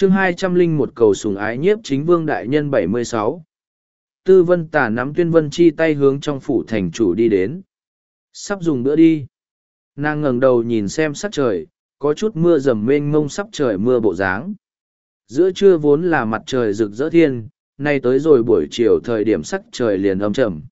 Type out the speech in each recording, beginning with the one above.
chương 201 cầu sủng ái nhiếp chính vương đại nhân 76. Tư Vân Tà nắm Tuyên Vân Chi tay hướng trong phủ thành chủ đi đến. Sắp dùng bữa đi. Nàng ngẩng đầu nhìn xem sắc trời, có chút mưa rầm mênh mông sắp trời mưa bộ dáng. Giữa trưa vốn là mặt trời rực rỡ thiên, nay tới rồi buổi chiều thời điểm sắc trời liền âm trầm.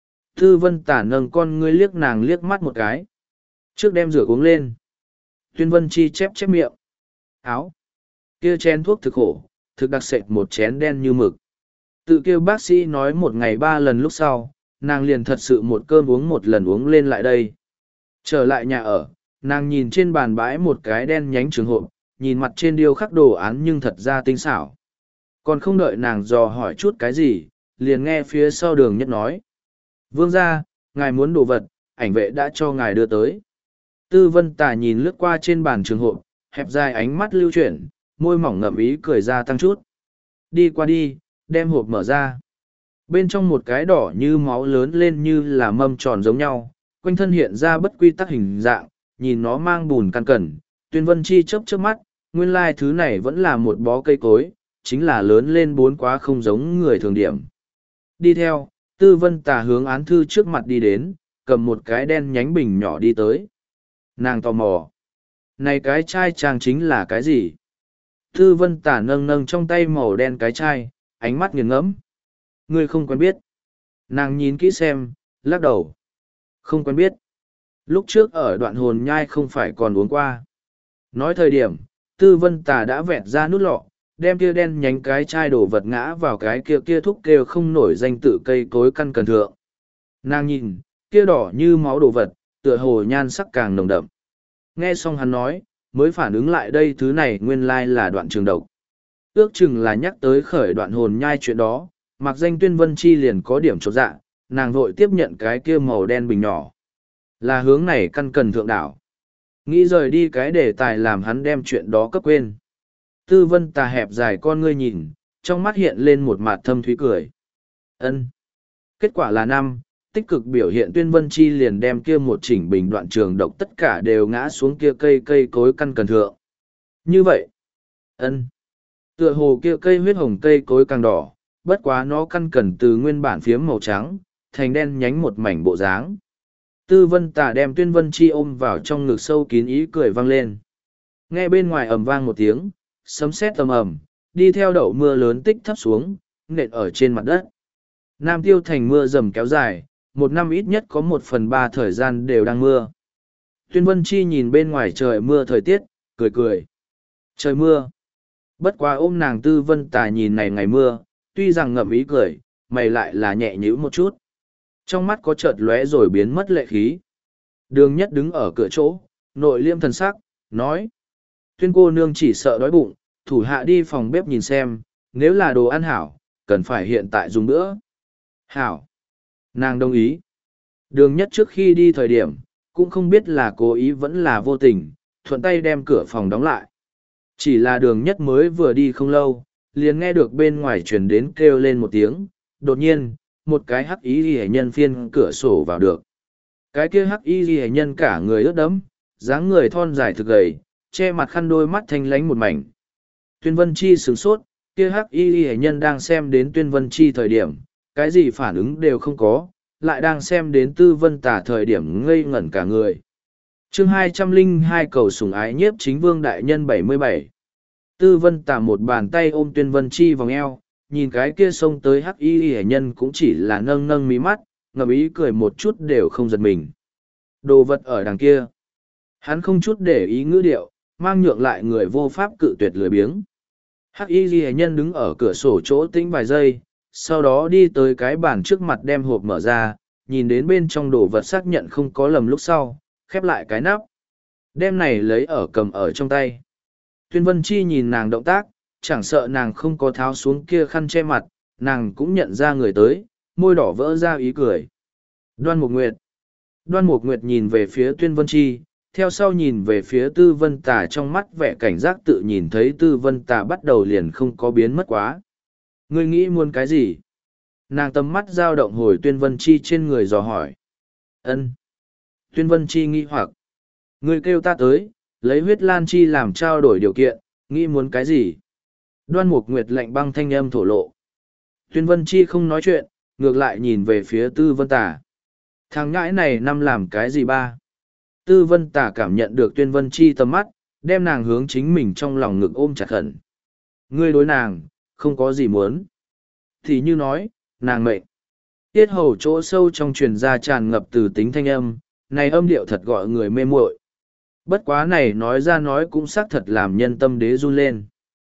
Tư Vân Tà nâng con ngươi liếc nàng liếc mắt một cái. Trước đem rửa uống lên. Tuyên Vân Chi chép chép miệng. Áo. Kia chén thuốc thực khổ, thực đặc sệt một chén đen như mực. Tự kêu bác sĩ nói một ngày 3 lần lúc sau, nàng liền thật sự một cơm uống một lần uống lên lại đây. Trở lại nhà ở, nàng nhìn trên bàn bãi một cái đen nhánh trường hộp, nhìn mặt trên điêu khắc đồ án nhưng thật ra tinh xảo. Còn không đợi nàng dò hỏi chút cái gì, liền nghe phía sau Đường Nhất nói. Vương gia, ngài muốn đồ vật, ảnh vệ đã cho ngài đưa tới. Tư Vân Tà nhìn lướt qua trên bàn trường hộp, hẹp dài ánh mắt lưu chuyển, môi mỏng ngậm ý cười ra tăng chút. Đi qua đi, đem hộp mở ra. Bên trong một cái đỏ như máu lớn lên như là mâm tròn giống nhau, quanh thân hiện ra bất quy tắc hình dạng, nhìn nó mang bùn căn cẩn. Tuyên Vân Chi chớp chớp mắt, nguyên lai thứ này vẫn là một bó cây cối, chính là lớn lên bốn quá không giống người thường điểm. Đi theo, Tư Vân Tà hướng án thư trước mặt đi đến, cầm một cái đen nhánh bình nhỏ đi tới. Nàng tò mò. Này cái chai trang chính là cái gì? Tư Vân Tà nâng nâng trong tay màu đen cái chai, ánh mắt nghiền ngẫm. Ngươi không quen biết. Nàng nhìn kỹ xem, lắc đầu. Không quen biết. Lúc trước ở đoạn hồn nhai không phải còn uống qua. Nói thời điểm, Tư Vân Tà đã vẹt ra nút lọ, đem kia đen nhánh cái chai đổ vật ngã vào cái kia thúc kêu không nổi danh tự cây cối căn cần thượng. Nàng nhìn, kia đỏ như máu đổ vật, tựa hồ nhan sắc càng nồng đậm. Nghe xong hắn nói, mới phản ứng lại đây thứ này nguyên lai là đoạn trường độc. Ước chừng là nhắc tới khởi đoạn hồn nhai chuyện đó, mặc danh Tuyên Vân Chi liền có điểm chột dạ, nàng vội tiếp nhận cái kia màu đen bình nhỏ. Là hướng này căn cần thượng đảo. Nghĩ rời đi cái đề tài làm hắn đem chuyện đó cấp quên. Tư Vân Tà hẹp dài con ngươi nhìn, trong mắt hiện lên một mặt thâm thúy cười. Ân. Kết quả là năm, tích cực biểu hiện Tuyên Vân Chi liền đem kia một chỉnh bình đoạn trường độc tất cả đều ngã xuống kia cây cối căn cần thượng. Như vậy. Ân. Tựa hồ kia cây huyết hồng cây cối càng đỏ, bất quá nó căn cần từ nguyên bản phiếm màu trắng, thành đen nhánh một mảnh bộ dáng. Tư Vân Tà đem Tuyên Vân Chi ôm vào trong ngực sâu kín ý cười vang lên. Nghe bên ngoài ầm vang một tiếng, sấm sét ầm ầm, đi theo đậu mưa lớn tích thấp xuống, nện ở trên mặt đất. Nam Tiêu Thành mưa rầm kéo dài, một năm ít nhất có 1/3 thời gian đều đang mưa. Tuyên Vân Chi nhìn bên ngoài trời mưa thời tiết, cười cười. Trời mưa. Bất quá ôm nàng Tư Vân Tà nhìn này ngày mưa, tuy rằng ngậm ý cười, mày lại là nhẹ nhữ một chút. Trong mắt có chợt lóe rồi biến mất lệ khí. Đường Nhất đứng ở cửa chỗ, nội liêm thần sắc, nói. Tuyên cô nương chỉ sợ đói bụng, thủ hạ đi phòng bếp nhìn xem, nếu là đồ ăn hảo, cần phải hiện tại dùng bữa. Hảo. Nàng đồng ý. Đường Nhất trước khi đi thời điểm, cũng không biết là cố ý vẫn là vô tình, thuận tay đem cửa phòng đóng lại. Chỉ là Đường Nhất mới vừa đi không lâu, liền nghe được bên ngoài truyền đến kêu lên một tiếng, đột nhiên, một cái hắc y ghi nhân phiên cửa sổ vào được. Cái kia hắc y ghi nhân cả người ướt đẫm, dáng người thon dài thực gầy, che mặt khăn đôi mắt thanh lánh một mảnh. Tuyên Vân Chi sửng sốt, kia hắc y ghi nhân đang xem đến Tuyên Vân Chi thời điểm, cái gì phản ứng đều không có, lại đang xem đến Tư Vân Tà thời điểm ngây ngẩn cả người. chương 202 cầu sủng ái nhiếp chính vương đại nhân 77. Tư Vân Tà một bàn tay ôm Tuyên Vân Chi vòng eo, nhìn cái kia xông tới hắc y hệ nhân cũng chỉ là nâng nâng mí mắt, ngầm ý cười một chút đều không giật mình. Đồ vật ở đằng kia. Hắn không chút để ý ngữ điệu, mang nhượng lại người vô pháp cự tuyệt lười biếng. Hắc y hệ nhân đứng ở cửa sổ chỗ tĩnh vài giây, sau đó đi tới cái bàn trước mặt đem hộp mở ra, nhìn đến bên trong đồ vật xác nhận không có lầm lúc sau, khép lại cái nắp. Đem này lấy ở cầm ở trong tay. Tuyên Vân Chi nhìn nàng động tác, chẳng sợ nàng không có tháo xuống kia khăn che mặt, nàng cũng nhận ra người tới, môi đỏ vỡ ra ý cười. Đoan Mục Nguyệt. Đoan Mục Nguyệt nhìn về phía Tuyên Vân Chi, theo sau nhìn về phía Tư Vân Tà trong mắt vẻ cảnh giác tự nhìn thấy Tư Vân Tà bắt đầu liền không có biến mất quá. Ngươi nghĩ muốn cái gì? Nàng tầm mắt dao động hồi Tuyên Vân Chi trên người dò hỏi. Ân. Tuyên Vân Chi nghi hoặc. Ngươi kêu ta tới, lấy huyết lan chi làm trao đổi điều kiện, nghĩ muốn cái gì? Đoan Mục Nguyệt lạnh băng thanh âm thổ lộ. Tuyên Vân Chi không nói chuyện, ngược lại nhìn về phía Tư Vân Tà. Thằng ngãi này năm làm cái gì ba? Tư Vân Tà cảm nhận được Tuyên Vân Chi tầm mắt, đem nàng hướng chính mình trong lòng ngực ôm chặt khẩn. Ngươi đối nàng, không có gì muốn. Thì như nói, nàng mệnh. Tiết hầu chỗ sâu trong truyền ra tràn ngập từ tính thanh âm, này âm điệu thật gọi người mê muội. Bất quá này nói ra nói cũng xác thật làm nhân tâm đế run lên.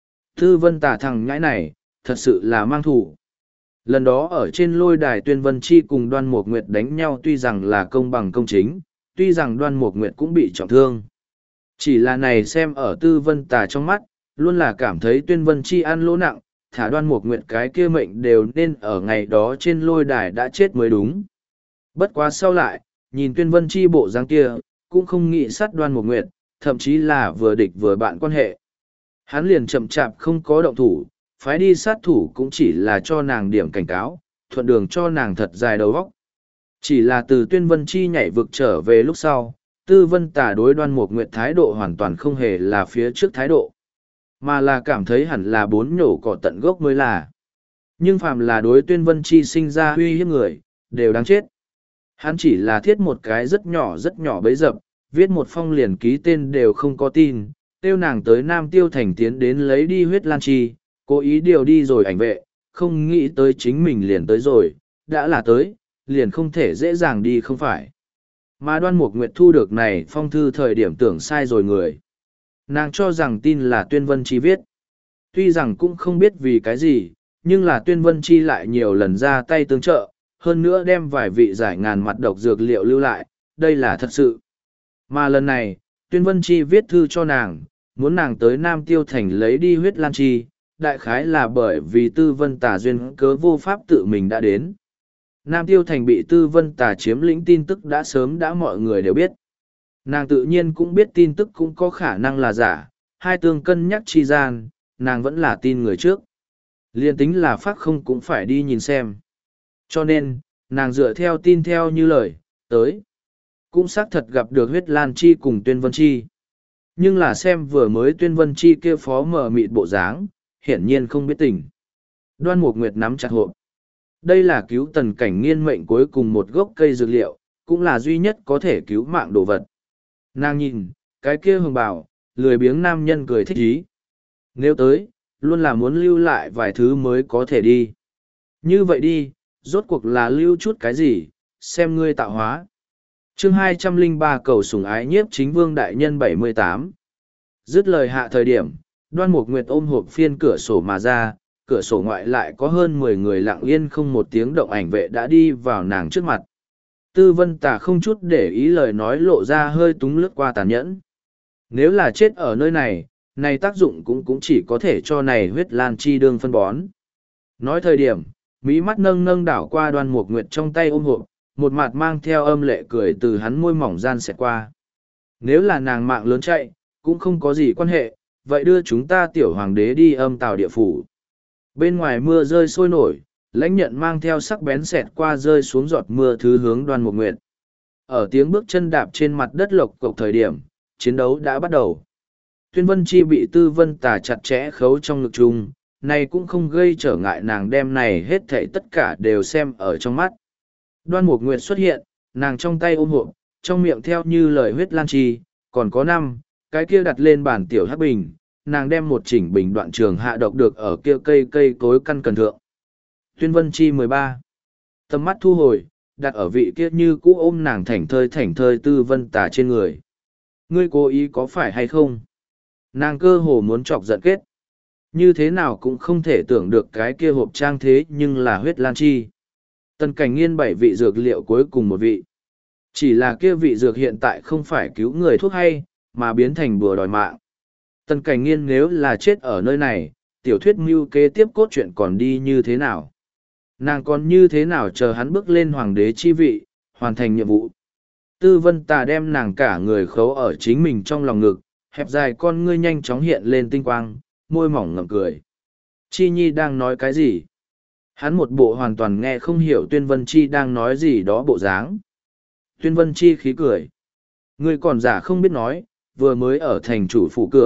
Tư Vân Tà thằng ngãi này, thật sự là mang thủ. Lần đó ở trên lôi đài Tuyên Vân Chi cùng Đoan Mục Nguyệt đánh nhau tuy rằng là công bằng công chính, tuy rằng Đoan Mục Nguyệt cũng bị trọng thương. Chỉ là này xem ở Tư Vân Tà trong mắt, luôn là cảm thấy Tuyên Vân Chi ăn lỗ nặng, thả Đoan Mục Nguyệt cái kia mệnh đều nên ở ngày đó trên lôi đài đã chết mới đúng. Bất quá sau lại, nhìn Tuyên Vân Chi bộ dáng kia, cũng không nghĩ sát Đoan Mục Nguyệt, thậm chí là vừa địch vừa bạn quan hệ. Hắn liền chậm chạp không có động thủ, phái đi sát thủ cũng chỉ là cho nàng điểm cảnh cáo, thuận đường cho nàng thật dài đầu óc. Chỉ là từ Tuyên Vân Chi nhảy vực trở về lúc sau, Tư Vân Tà đối Đoan Mục Nguyệt thái độ hoàn toàn không hề là phía trước thái độ, mà là cảm thấy hẳn là bốn nhổ cỏ tận gốc mới là. Nhưng phàm là đối Tuyên Vân Chi sinh ra uy hiếp người, đều đáng chết. Hắn chỉ là thiết một cái rất nhỏ bấy dập, viết một phong liền ký tên đều không có tin, tiêu nàng tới Nam Tiêu Thành tiến đến lấy đi huyết lan chi, cố ý điều đi rồi ảnh vệ, không nghĩ tới chính mình liền tới rồi, đã là tới, liền không thể dễ dàng đi không phải. Mà Đoan Mục Nguyệt thu được này phong thư thời điểm tưởng sai rồi người. Nàng cho rằng tin là Tuyên Vân Chi viết. Tuy rằng cũng không biết vì cái gì, nhưng là Tuyên Vân Chi lại nhiều lần ra tay tương trợ, hơn nữa đem vài vị giải ngàn mặt độc dược liệu lưu lại, đây là thật sự. Mà lần này, Tuyên Vân Chi viết thư cho nàng, muốn nàng tới Nam Tiêu Thành lấy đi huyết lan chi, đại khái là bởi vì Tư Vân Tà duyên cớ vô pháp tự mình đã đến. Nam Tiêu Thành bị Tư Vân Tà chiếm lĩnh tin tức đã sớm đã mọi người đều biết. Nàng tự nhiên cũng biết tin tức cũng có khả năng là giả, hai tương cân nhắc chi gian, nàng vẫn là tin người trước. Liên tính là phát không cũng phải đi nhìn xem. Cho nên, nàng dựa theo tin theo như lời, tới. Cũng xác thật gặp được huyết lan chi cùng Tuyên Vân Chi. Nhưng là xem vừa mới Tuyên Vân Chi kia phó mở mịt bộ dáng, hiển nhiên không biết tình. Đoan Mục Nguyệt nắm chặt hộp. Đây là cứu Tần Cảnh Nghiên mệnh cuối cùng một gốc cây dược liệu, cũng là duy nhất có thể cứu mạng đồ vật. Nàng nhìn, cái kia hồng bào, lười biếng nam nhân cười thích ý. Nếu tới, luôn là muốn lưu lại vài thứ mới có thể đi. Như vậy đi, rốt cuộc là lưu chút cái gì, xem ngươi tạo hóa. Chương 203 cầu sủng ái nhiếp chính vương đại nhân 78. Dứt lời hạ thời điểm, Đoan Mục Nguyệt ôm hộp phiên cửa sổ mà ra, cửa sổ ngoại lại có hơn 10 người lặng yên không một tiếng động ảnh vệ đã đi vào nàng trước mặt. Tư Vân Tà không chút để ý lời nói lộ ra hơi túng lướt qua tàn nhẫn. Nếu là chết ở nơi này, này tác dụng cũng chỉ có thể cho này huyết lan chi đương phân bón. Nói thời điểm, mỹ mắt nâng nâng đảo qua Đoan Mục Nguyệt trong tay ôm hộp, một mặt mang theo âm lệ cười từ hắn môi mỏng gian xẹt qua. Nếu là nàng mạng lớn chạy, cũng không có gì quan hệ, vậy đưa chúng ta tiểu hoàng đế đi âm tào địa phủ. Bên ngoài mưa rơi sôi nổi, lãnh nhận mang theo sắc bén xẹt qua rơi xuống giọt mưa thứ hướng Đoan Mục Nguyệt. Ở tiếng bước chân đạp trên mặt đất lộc cộc thời điểm, chiến đấu đã bắt đầu. Tuyên Vân Chi bị Tư Vân Tà chặt chẽ khấu trong ngực chung, này cũng không gây trở ngại nàng đem này hết thảy tất cả đều xem ở trong mắt. Đoan Mục Nguyệt xuất hiện, nàng trong tay ôm hộp, trong miệng theo như lời huyết lan chi, còn có 5, cái kia đặt lên bàn tiểu hắc bình, nàng đem một chỉnh bình đoạn trường hạ độc được ở kia cây cối căn cần thượng. Tuyên Vân Chi 13. Tầm mắt thu hồi, đặt ở vị kia như cũ ôm nàng thảnh thơi Tư Vân Tà trên người. Ngươi cố ý có phải hay không? Nàng cơ hồ muốn chọc giận kết. Như thế nào cũng không thể tưởng được cái kia hộp trang thế nhưng là huyết lan chi. Tần Cảnh Nghiên 7 vị dược liệu cuối cùng một vị. Chỉ là kia vị dược hiện tại không phải cứu người thuốc hay, mà biến thành bùa đòi mạng. Tần Cảnh Nghiên nếu là chết ở nơi này, tiểu thuyết mưu kế tiếp cốt truyện còn đi như thế nào? Nàng còn như thế nào chờ hắn bước lên hoàng đế chi vị, hoàn thành nhiệm vụ? Tư Vân Tà đem nàng cả người khấu ở chính mình trong lòng ngực, hẹp dài con ngươi nhanh chóng hiện lên tinh quang, môi mỏng ngậm cười. Chi Nhi đang nói cái gì? Hắn một bộ hoàn toàn nghe không hiểu Tuyên Vân Chi đang nói gì đó bộ dáng. Tuyên Vân Chi khí cười. Ngươi còn giả không biết nói, vừa mới ở thành chủ phủ cửa,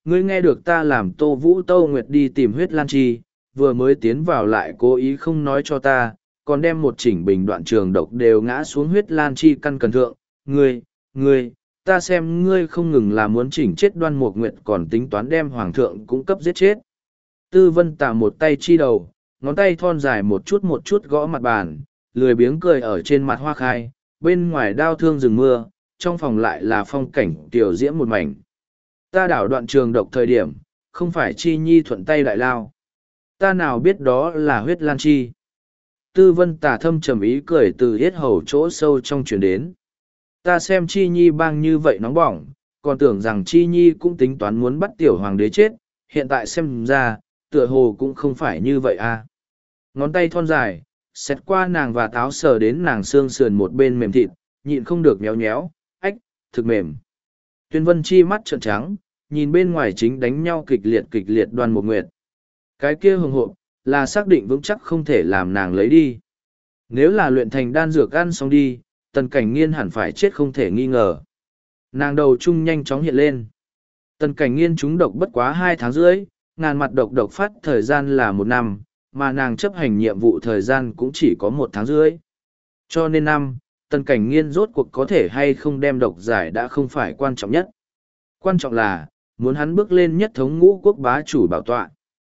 ngươi nghe được ta làm Tô Vũ Tâu Nguyệt đi tìm huyết lan chi, vừa mới tiến vào lại cố ý không nói cho ta, còn đem một chỉnh bình đoạn trường độc đều ngã xuống huyết lan chi căn cần thượng. Ngươi, ta xem ngươi không ngừng là muốn chỉnh chết Đoan Mục Nguyệt còn tính toán đem hoàng thượng cũng cấp giết chết. Tư Vân Tà một tay chi đầu, ngón tay thon dài một chút gõ mặt bàn, lười biếng cười ở trên mặt hoa khai, bên ngoài đao thương rừng mưa, trong phòng lại là phong cảnh tiểu diễm một mảnh. Ta đảo đoạn trường độc thời điểm, không phải Chi Nhi thuận tay đại lao. Ta nào biết đó là huyết lan chi. Tư Vân Tà thâm trầm ý cười từ yết hầu chỗ sâu trong truyền đến. Ta xem Chi Nhi bang như vậy nóng bỏng, còn tưởng rằng Chi Nhi cũng tính toán muốn bắt tiểu hoàng đế chết, hiện tại xem ra, tựa hồ cũng không phải như vậy à. Ngón tay thon dài, xét qua nàng và táo sờ đến nàng xương sườn một bên mềm thịt, nhịn không được nhéo nhéo, ách, thực mềm. Tuyên Vân Chi mắt trợn trắng, nhìn bên ngoài chính đánh nhau kịch liệt Đoan Mục Nguyệt. Cái kia hùng hộp, là xác định vững chắc không thể làm nàng lấy đi. Nếu là luyện thành đan dược ăn xong đi, Tần Cảnh Nghiên hẳn phải chết không thể nghi ngờ. Nàng đầu trung nhanh chóng hiện lên. Tần Cảnh Nghiên trúng độc bất quá 2 tháng rưỡi, ngàn mặt độc phát thời gian là 1 năm, mà nàng chấp hành nhiệm vụ thời gian cũng chỉ có 1 tháng rưỡi. Cho nên Tần Cảnh Nghiên rốt cuộc có thể hay không đem độc giải đã không phải quan trọng nhất. Quan trọng là, muốn hắn bước lên nhất thống ngũ quốc bá chủ bảo tọa.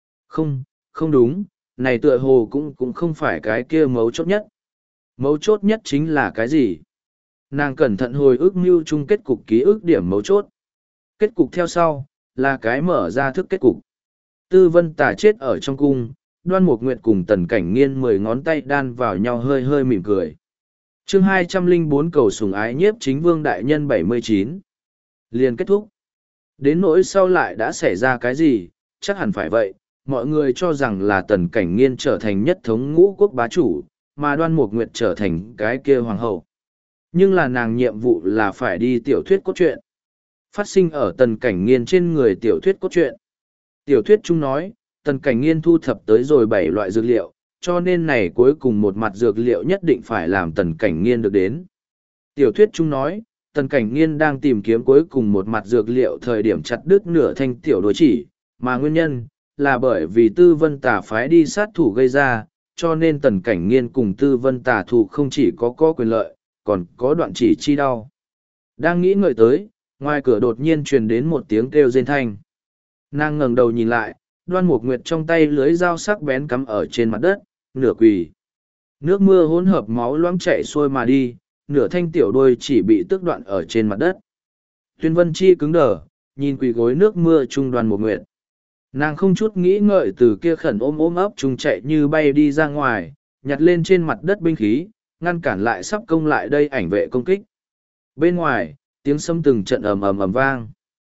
Không đúng, này tựa hồ cũng không phải cái kia mấu chốt nhất. Mấu chốt nhất chính là cái gì? Nàng cẩn thận hồi ức mưu chung kết cục ký ức điểm mấu chốt. Kết cục theo sau, là cái mở ra thức kết cục. Tư Vân Tà chết ở trong cung, Đoan Mục Nguyệt cùng Tần Cảnh Nghiên 10 ngón tay đan vào nhau hơi hơi mỉm cười. Chương 204 cầu sủng ái nhiếp chính vương đại nhân 79. Liền kết thúc. Đến nỗi sau lại đã xảy ra cái gì, chắc hẳn phải vậy, mọi người cho rằng là Tần Cảnh Nghiên trở thành nhất thống ngũ quốc bá chủ, mà Đoan Mục Nguyệt trở thành cái kia hoàng hậu. Nhưng là nàng nhiệm vụ là phải đi tiểu thuyết cốt truyện. Phát sinh ở Tần Cảnh Nghiên trên người tiểu thuyết cốt truyện. Tiểu thuyết chung nói, Tần Cảnh Nghiên thu thập tới rồi 7 loại dược liệu, cho nên này cuối cùng một mặt dược liệu nhất định phải làm Tần Cảnh Nghiên được đến. Tiểu thuyết chung nói, Tần Cảnh Nghiên đang tìm kiếm cuối cùng một mặt dược liệu thời điểm chặt đứt nửa thanh tiểu đối chỉ, mà nguyên nhân là bởi vì Tư Vân Tà phái đi sát thủ gây ra, cho nên Tần Cảnh Nghiên cùng Tư Vân Tà thủ không chỉ có quyền lợi, còn có đoạn chỉ chi đau. Đang nghĩ ngợi tới, ngoài cửa đột nhiên truyền đến một tiếng kêu rên thanh. Nàng ngẩng đầu nhìn lại, Đoan Mục Nguyệt trong tay lưới dao sắc bén cắm ở trên mặt đất, nửa quỳ. Nước mưa hỗn hợp máu loãng chảy xuôi mà đi, nửa thanh tiểu đôi chỉ bị tước đoạn ở trên mặt đất. Tuyên Vân Chi cứng đờ, nhìn quỳ gối nước mưa trung Đoan Mục Nguyệt. Nàng không chút nghĩ ngợi từ kia khẩn ôm ấp chung chạy như bay đi ra ngoài, nhặt lên trên mặt đất binh khí, ngăn cản lại sắp công lại đây ảnh vệ công kích. Bên ngoài, tiếng sấm từng trận ầm vang.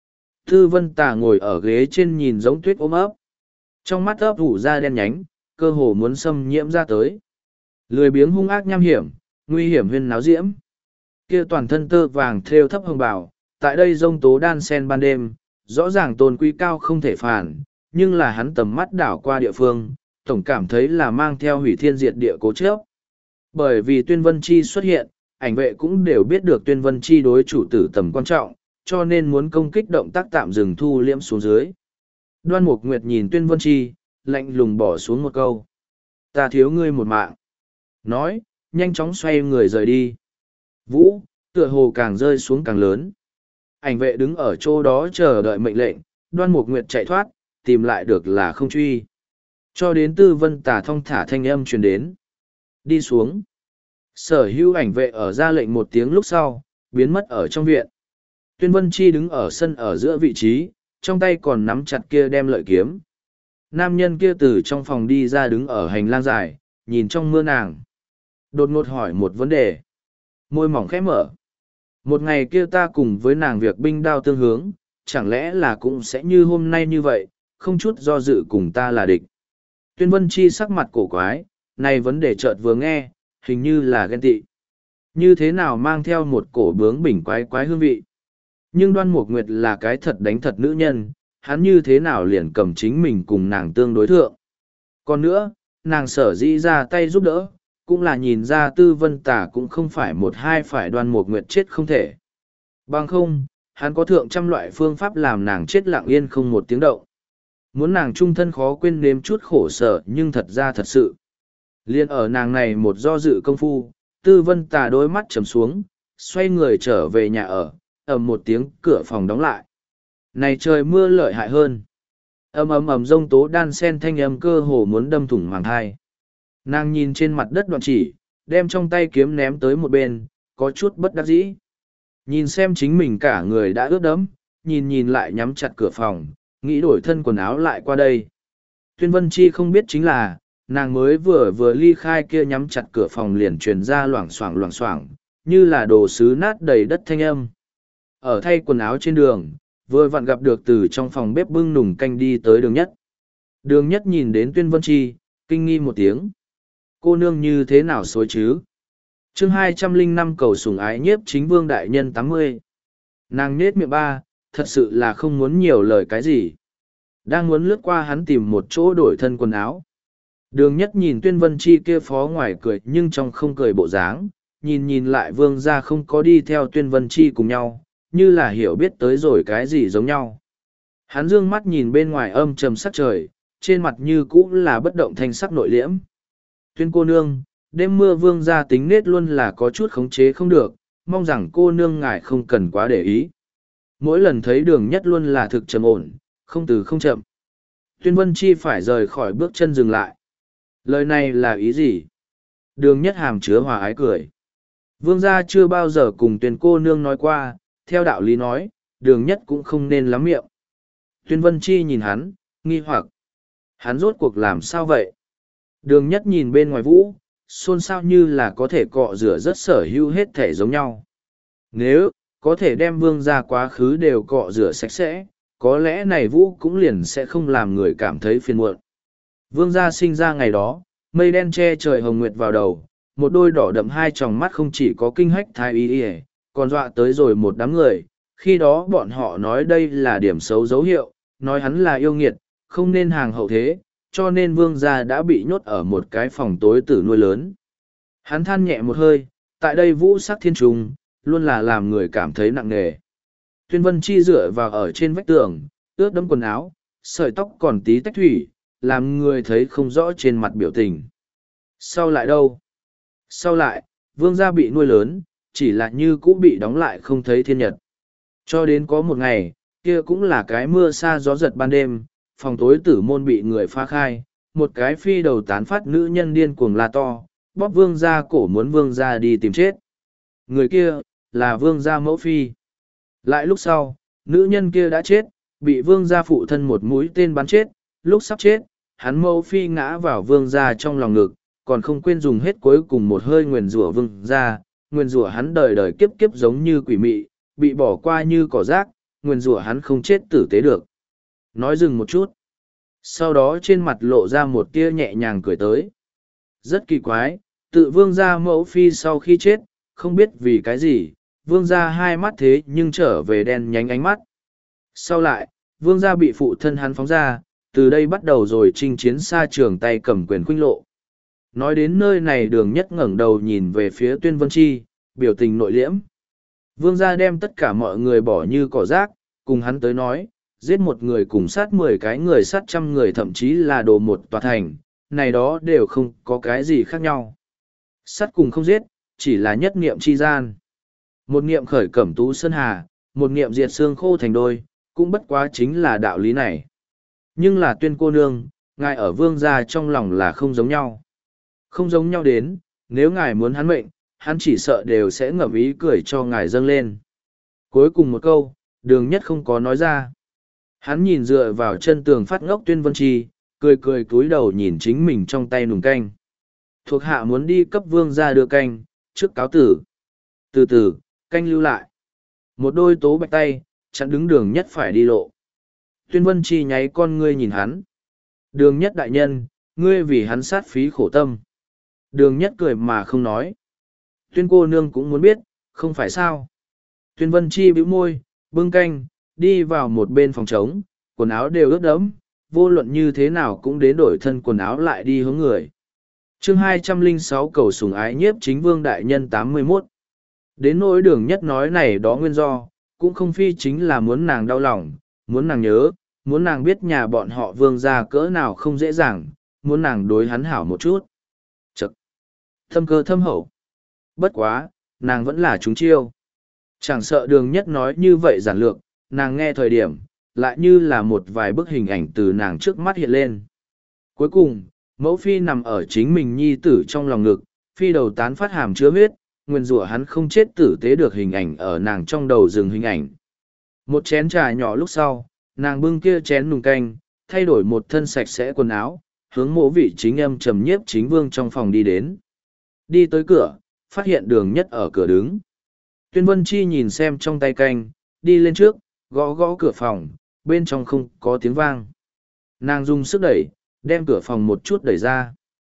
Tư Vân Tà ngồi ở ghế trên nhìn giống tuyết ôm ấp. Trong mắt ấp ủ ra đen nhánh, cơ hồ muốn xâm nhiễm ra tới. Lười biếng hung ác nham hiểm, nguy hiểm huyên náo diễm. Kia toàn thân tơ vàng thêu thấp hồng bào, tại đây rông tố đan sen ban đêm, rõ ràng tôn quý cao không thể phản, nhưng là hắn tầm mắt đảo qua địa phương, tổng cảm thấy là mang theo hủy thiên diệt địa cố chấp. Bởi vì Tuyên Vân Chi xuất hiện, ảnh vệ cũng đều biết được Tuyên Vân Chi đối chủ tử tầm quan trọng, cho nên muốn công kích động tác tạm dừng thu liễm xuống dưới. Đoan Mục Nguyệt nhìn Tuyên Vân Chi, lạnh lùng bỏ xuống một câu. Ta thiếu ngươi một mạng. Nói, nhanh chóng xoay người rời đi. Vũ, tựa hồ càng rơi xuống càng lớn. Ảnh vệ đứng ở chỗ đó chờ đợi mệnh lệnh, Đoan Mục Nguyệt chạy thoát, tìm lại được là không truy. Cho đến Tư Vân Tà thong thả thanh âm truyền đến. Đi xuống. Sở hữu ảnh vệ ở ra lệnh một tiếng lúc sau, biến mất ở trong viện. Tuyên Vân Chi đứng ở sân ở giữa vị trí, trong tay còn nắm chặt kia đem lợi kiếm. Nam nhân kia từ trong phòng đi ra đứng ở hành lang dài, nhìn trong mưa nàng. Đột ngột hỏi một vấn đề. Môi mỏng khẽ mở. Một ngày kia ta cùng với nàng việc binh đao tương hướng, chẳng lẽ là cũng sẽ như hôm nay như vậy, không chút do dự cùng ta là địch. Tuyên Vân Chi sắc mặt cổ quái, này vấn đề chợt vừa nghe, hình như là ghen tị. Như thế nào mang theo một cổ bướng bỉnh quái hương vị. Nhưng Đoan Mục Nguyệt là cái thật đánh thật nữ nhân, hắn như thế nào liền cầm chính mình cùng nàng tương đối thượng. Còn nữa, nàng sở dĩ ra tay giúp đỡ, cũng là nhìn ra Tư Vân Tà cũng không phải một hai phải Đoan Mục Nguyệt chết không thể. Bằng không, hắn có thượng trăm loại phương pháp làm nàng chết lặng yên không một tiếng động. Muốn nàng trung thân khó quên nếm chút khổ sở nhưng thật ra thật sự. Liên ở nàng này một do dự công phu, Tư Vân Tà đôi mắt trầm xuống, xoay người trở về nhà ở, ầm một tiếng cửa phòng đóng lại. Này trời mưa lợi hại hơn. Ầm ầm ầm rông tố đan sen thanh âm cơ hồ muốn đâm thủng màng thai. Nàng nhìn trên mặt đất đoạn chỉ, đem trong tay kiếm ném tới một bên, có chút bất đắc dĩ. Nhìn xem chính mình cả người đã ướt đẫm, nhìn lại nhắm chặt cửa phòng, nghĩ đổi thân quần áo lại qua đây. Tuyên Vân Chi không biết chính là, nàng mới vừa ly khai kia nhắm chặt cửa phòng liền truyền ra loảng xoảng, như là đồ sứ nát đầy đất thanh âm. Ở thay quần áo trên đường, vừa vặn gặp được từ trong phòng bếp bưng nùng canh đi tới Đường Nhất. Đường Nhất nhìn đến Tuyên Vân Chi, kinh nghi một tiếng. Cô nương như thế nào xối chứ? Chương 205 cầu sủng ái nhiếp chính vương đại nhân 80. Nàng nết miệng ba, thật sự là không muốn nhiều lời cái gì. Đang muốn lướt qua hắn tìm một chỗ đổi thân quần áo. Đường Nhất nhìn Tuyên Vân Chi kia phó ngoài cười nhưng trong không cười bộ dáng, nhìn lại vương gia không có đi theo Tuyên Vân Chi cùng nhau, như là hiểu biết tới rồi cái gì giống nhau. Hắn dương mắt nhìn bên ngoài âm trầm sắc trời, trên mặt như cũ là bất động thanh sắc nội liễm. Tuyên cô nương, đêm mưa vương gia tính nết luôn là có chút khống chế không được, mong rằng cô nương ngài không cần quá để ý. Mỗi lần thấy Đường Nhất luôn là thực trầm ổn, không từ không chậm. Tuyên Vân Chi phải rời khỏi bước chân dừng lại. Lời này là ý gì? Đường Nhất hàm chứa hòa ái cười. Vương gia chưa bao giờ cùng Tuyên cô nương nói qua, theo đạo lý nói, Đường Nhất cũng không nên lắm miệng. Tuyên Vân Chi nhìn hắn, nghi hoặc. Hắn rốt cuộc làm sao vậy? Đường Nhất nhìn bên ngoài vũ, xôn xao như là có thể cọ rửa rất sở hữu hết thể giống nhau. Nếu, có thể đem vương gia quá khứ đều cọ rửa sạch sẽ, có lẽ này vũ cũng liền sẽ không làm người cảm thấy phiền muộn. Vương gia sinh ra ngày đó, mây đen che trời hồng nguyệt vào đầu, một đôi đỏ đậm hai tròng mắt không chỉ có kinh hách thái y y, còn dọa tới rồi một đám người. Khi đó bọn họ nói đây là điểm xấu dấu hiệu, nói hắn là yêu nghiệt, không nên hàng hậu thế, cho nên vương gia đã bị nhốt ở một cái phòng tối tử nuôi lớn. Hắn than nhẹ một hơi, tại đây vũ sắc thiên trùng, luôn là làm người cảm thấy nặng nề. Tuyên Vân Chi dựa vào ở trên vách tường, ướt đẫm quần áo, sợi tóc còn tí tách thủy, làm người thấy không rõ trên mặt biểu tình. Sau lại đâu? Sau lại, vương gia bị nuôi lớn, chỉ là như cũ bị đóng lại không thấy thiên nhật. Cho đến có một ngày, kia cũng là cái mưa sa gió giật ban đêm, phòng tối tử môn bị người phá khai, một cái phi đầu tán phát nữ nhân điên cuồng la to, bóp vương gia cổ muốn vương gia đi tìm chết. Người kia, là vương gia mẫu phi. Lại lúc sau, nữ nhân kia đã chết, bị vương gia phụ thân một mũi tên bắn chết, lúc sắp chết, hắn mẫu phi ngã vào vương gia trong lòng ngực, còn không quên dùng hết cuối cùng một hơi nguyền rủa vương gia, nguyền rủa hắn đời đời kiếp kiếp giống như quỷ mị, bị bỏ qua như cỏ rác, nguyền rủa hắn không chết tử tế được. Nói dừng một chút. Sau đó trên mặt lộ ra một tia nhẹ nhàng cười tới. Rất kỳ quái, tự vương gia mẫu phi sau khi chết, không biết vì cái gì, vương gia hai mắt thế nhưng trở về đen nhánh ánh mắt. Sau lại, vương gia bị phụ thân hắn phóng ra, từ đây bắt đầu rồi chinh chiến xa trường tay cầm quyền khuynh lộ. Nói đến nơi này Đường Nhất ngẩng đầu nhìn về phía Tuyên Vân Chi, biểu tình nội liễm. Vương gia đem tất cả mọi người bỏ như cỏ rác, cùng hắn tới nói, giết một người cùng sát 10 cái người sát trăm người thậm chí là đồ một tòa thành, này đó đều không có cái gì khác nhau. Sát cùng không giết, chỉ là nhất niệm chi gian. Một niệm khởi cẩm tú sơn hà, một niệm diệt xương khô thành đôi, cũng bất quá chính là đạo lý này. Nhưng là Tuyên cô nương, ngài ở vương gia trong lòng là không giống nhau. Không giống nhau đến, nếu ngài muốn hắn mệnh, hắn chỉ sợ đều sẽ ngậm ý cười cho ngài dâng lên. Cuối cùng một câu, Đường Nhất không có nói ra. Hắn nhìn dựa vào chân tường phát ngốc Tuyên Vân Chi, cười cúi đầu nhìn chính mình trong tay nùng canh. Thuộc hạ muốn đi cấp vương ra đưa canh, trước cáo tử. Từ từ, canh lưu lại. Một đôi tố bạch tay, chặn đứng Đường Nhất phải đi lộ. Tuyên Vân Chi nháy con ngươi nhìn hắn. Đường Nhất đại nhân, ngươi vì hắn sát phí khổ tâm. Đường Nhất cười mà không nói. Tuyên cô nương cũng muốn biết, không phải sao. Tuyên Vân Chi bĩu môi, bưng canh, đi vào một bên phòng trống, quần áo đều ướt đẫm, vô luận như thế nào cũng đến đổi thân quần áo lại đi hướng người. Chương 206 cầu sủng ái nhiếp chính vương đại nhân 81. Đến nỗi Đường Nhất nói này đó nguyên do, cũng không phi chính là muốn nàng đau lòng, muốn nàng nhớ, muốn nàng biết nhà bọn họ Vương gia cỡ nào không dễ dàng, muốn nàng đối hắn hảo một chút. Chậc! Thâm cơ thâm hậu. Bất quá, nàng vẫn là trúng chiêu. Chẳng sợ Đường Nhất nói như vậy giản lược, nàng nghe thời điểm, lại như là một vài bức hình ảnh từ nàng trước mắt hiện lên. Cuối cùng, mẫu phi nằm ở chính mình nhi tử trong lòng ngực, phi đầu tán phát hàm chứa huyết, nguyên rủa hắn không chết tử tế được hình ảnh ở nàng trong đầu dừng hình ảnh. Một chén trà nhỏ lúc sau, nàng bưng kia chén nùng canh, thay đổi một thân sạch sẽ quần áo, hướng mộ vị chính âm trầm nhiếp chính vương trong phòng đi đến. Đi tới cửa, phát hiện Đường Nhất ở cửa đứng. Tuyên Vân Chi nhìn xem trong tay canh, đi lên trước, gõ gõ cửa phòng, bên trong không có tiếng vang. Nàng dùng sức đẩy, đem cửa phòng một chút đẩy ra.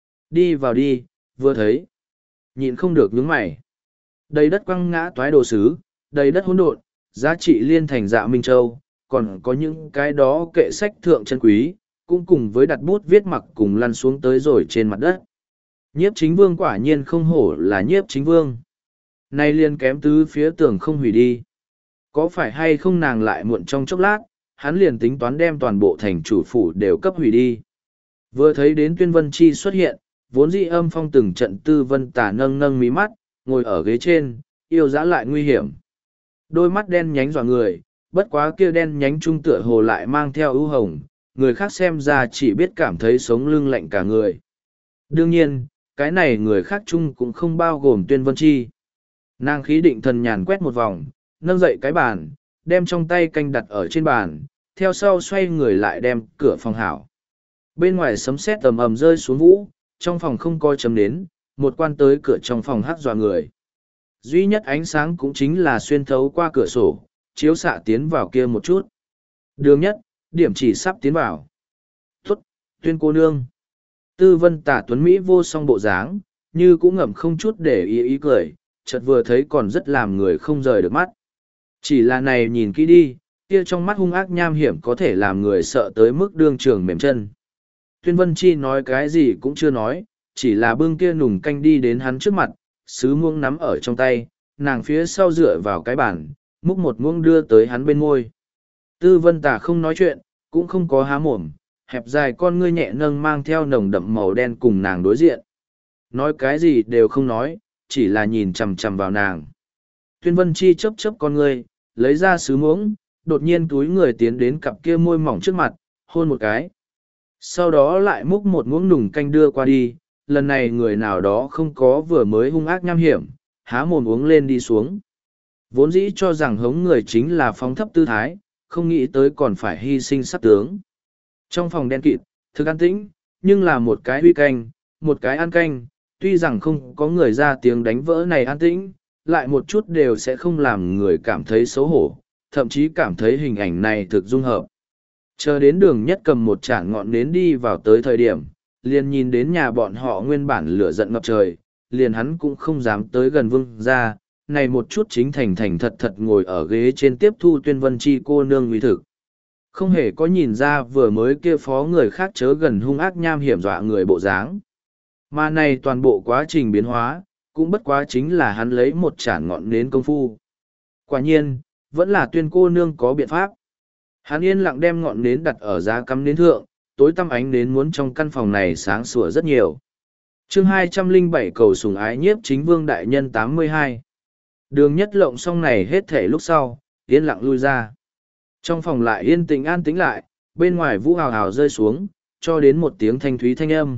Đi vào đi, vừa thấy. Nhịn không được nhướng mày. Đầy đất quăng ngã toái đồ sứ, đầy đất hỗn độn, giá trị liên thành dạ Minh Châu, còn có những cái đó kệ sách thượng chân quý, cũng cùng với đặt bút viết mặc cùng lăn xuống tới rồi trên mặt đất. Nhiếp chính vương quả nhiên không hổ là nhiếp chính vương. Nay liền kém tứ phía tường không hủy đi. Có phải hay không nàng lại muộn trong chốc lát, hắn liền tính toán đem toàn bộ thành chủ phủ đều cấp hủy đi. Vừa thấy đến Tuyên Vân Chi xuất hiện, vốn dĩ âm phong từng trận Tư Vân Tả nâng nâng mí mắt, ngồi ở ghế trên, yêu dã lại nguy hiểm. Đôi mắt đen nhánh dọa người, bất quá kia đen nhánh trung tựa hồ lại mang theo ưu hồng, người khác xem ra chỉ biết cảm thấy sống lưng lạnh cả người. Đương nhiên, cái này người khác chung cũng không bao gồm Tuyên Vân Chi. Nàng khí định thần nhàn quét một vòng, nâng dậy cái bàn, đem trong tay canh đặt ở trên bàn, theo sau xoay người lại đem cửa phòng hảo. Bên ngoài sấm sét ầm ầm rơi xuống vũ, trong phòng không coi chấm nến, một quan tới cửa trong phòng hắt dọa người. Duy nhất ánh sáng cũng chính là xuyên thấu qua cửa sổ, chiếu xạ tiến vào kia một chút. Đường Nhất, điểm chỉ sắp tiến vào. Tốt, Tuyên cô nương. Tư Vân Tả tuấn Mỹ vô song bộ dáng, như cũng ngậm không chút để ý cười, chợt vừa thấy còn rất làm người không rời được mắt. Chỉ là này nhìn kỹ đi, kia trong mắt hung ác nham hiểm có thể làm người sợ tới mức đương trường mềm chân. Tuyên Vân Chi nói cái gì cũng chưa nói, chỉ là bưng kia nùng canh đi đến hắn trước mặt, sứ muỗng nắm ở trong tay, nàng phía sau dựa vào cái bàn, múc một muỗng đưa tới hắn bên môi. Tư Vân Tả không nói chuyện, cũng không có há mồm, hẹp dài con ngươi nhẹ nâng mang theo nồng đậm màu đen cùng nàng đối diện. Nói cái gì đều không nói, chỉ là nhìn chằm chằm vào nàng. Tuyên Vân Chi chớp chớp con ngươi, lấy ra sứ muỗng, đột nhiên túi người tiến đến cặp kia môi mỏng trước mặt, hôn một cái. Sau đó lại múc một muỗng nùng canh đưa qua đi, lần này người nào đó không có vừa mới hung ác nham hiểm, há mồm uống lên đi xuống. Vốn dĩ cho rằng hống người chính là phóng thấp tư thái, không nghĩ tới còn phải hy sinh sát tướng. Trong phòng đen kịt, thực an tĩnh, nhưng là một cái huy canh, một cái ăn canh, tuy rằng không có người ra tiếng đánh vỡ này an tĩnh, lại một chút đều sẽ không làm người cảm thấy xấu hổ, thậm chí cảm thấy hình ảnh này thực dung hợp. Chờ đến Đường Nhất cầm một chản ngọn nến đi vào tới thời điểm, liền nhìn đến nhà bọn họ nguyên bản lửa giận ngập trời, liền hắn cũng không dám tới gần Vương gia, này một chút chính thành thật thật ngồi ở ghế trên tiếp thu Tuyên Vân Chi cô nương uy thực. Không hề có nhìn ra vừa mới kia phó người khác chớ gần hung ác nham hiểm dọa người bộ dáng. Mà này toàn bộ quá trình biến hóa, cũng bất quá chính là hắn lấy một chản ngọn nến công phu. Quả nhiên, vẫn là Tuyên cô nương có biện pháp. Hắn yên lặng đem ngọn nến đặt ở giá cắm nến thượng, tối tăm ánh nến muốn trong căn phòng này sáng sủa rất nhiều. Chương 207 cầu sủng ái nhiếp chính vương đại nhân 82. Đường Nhất lộng xong này hết thể lúc sau, yên lặng lui ra. Trong phòng lại yên tĩnh an tĩnh lại, bên ngoài vũ hào hào rơi xuống, cho đến một tiếng thanh thúy thanh âm.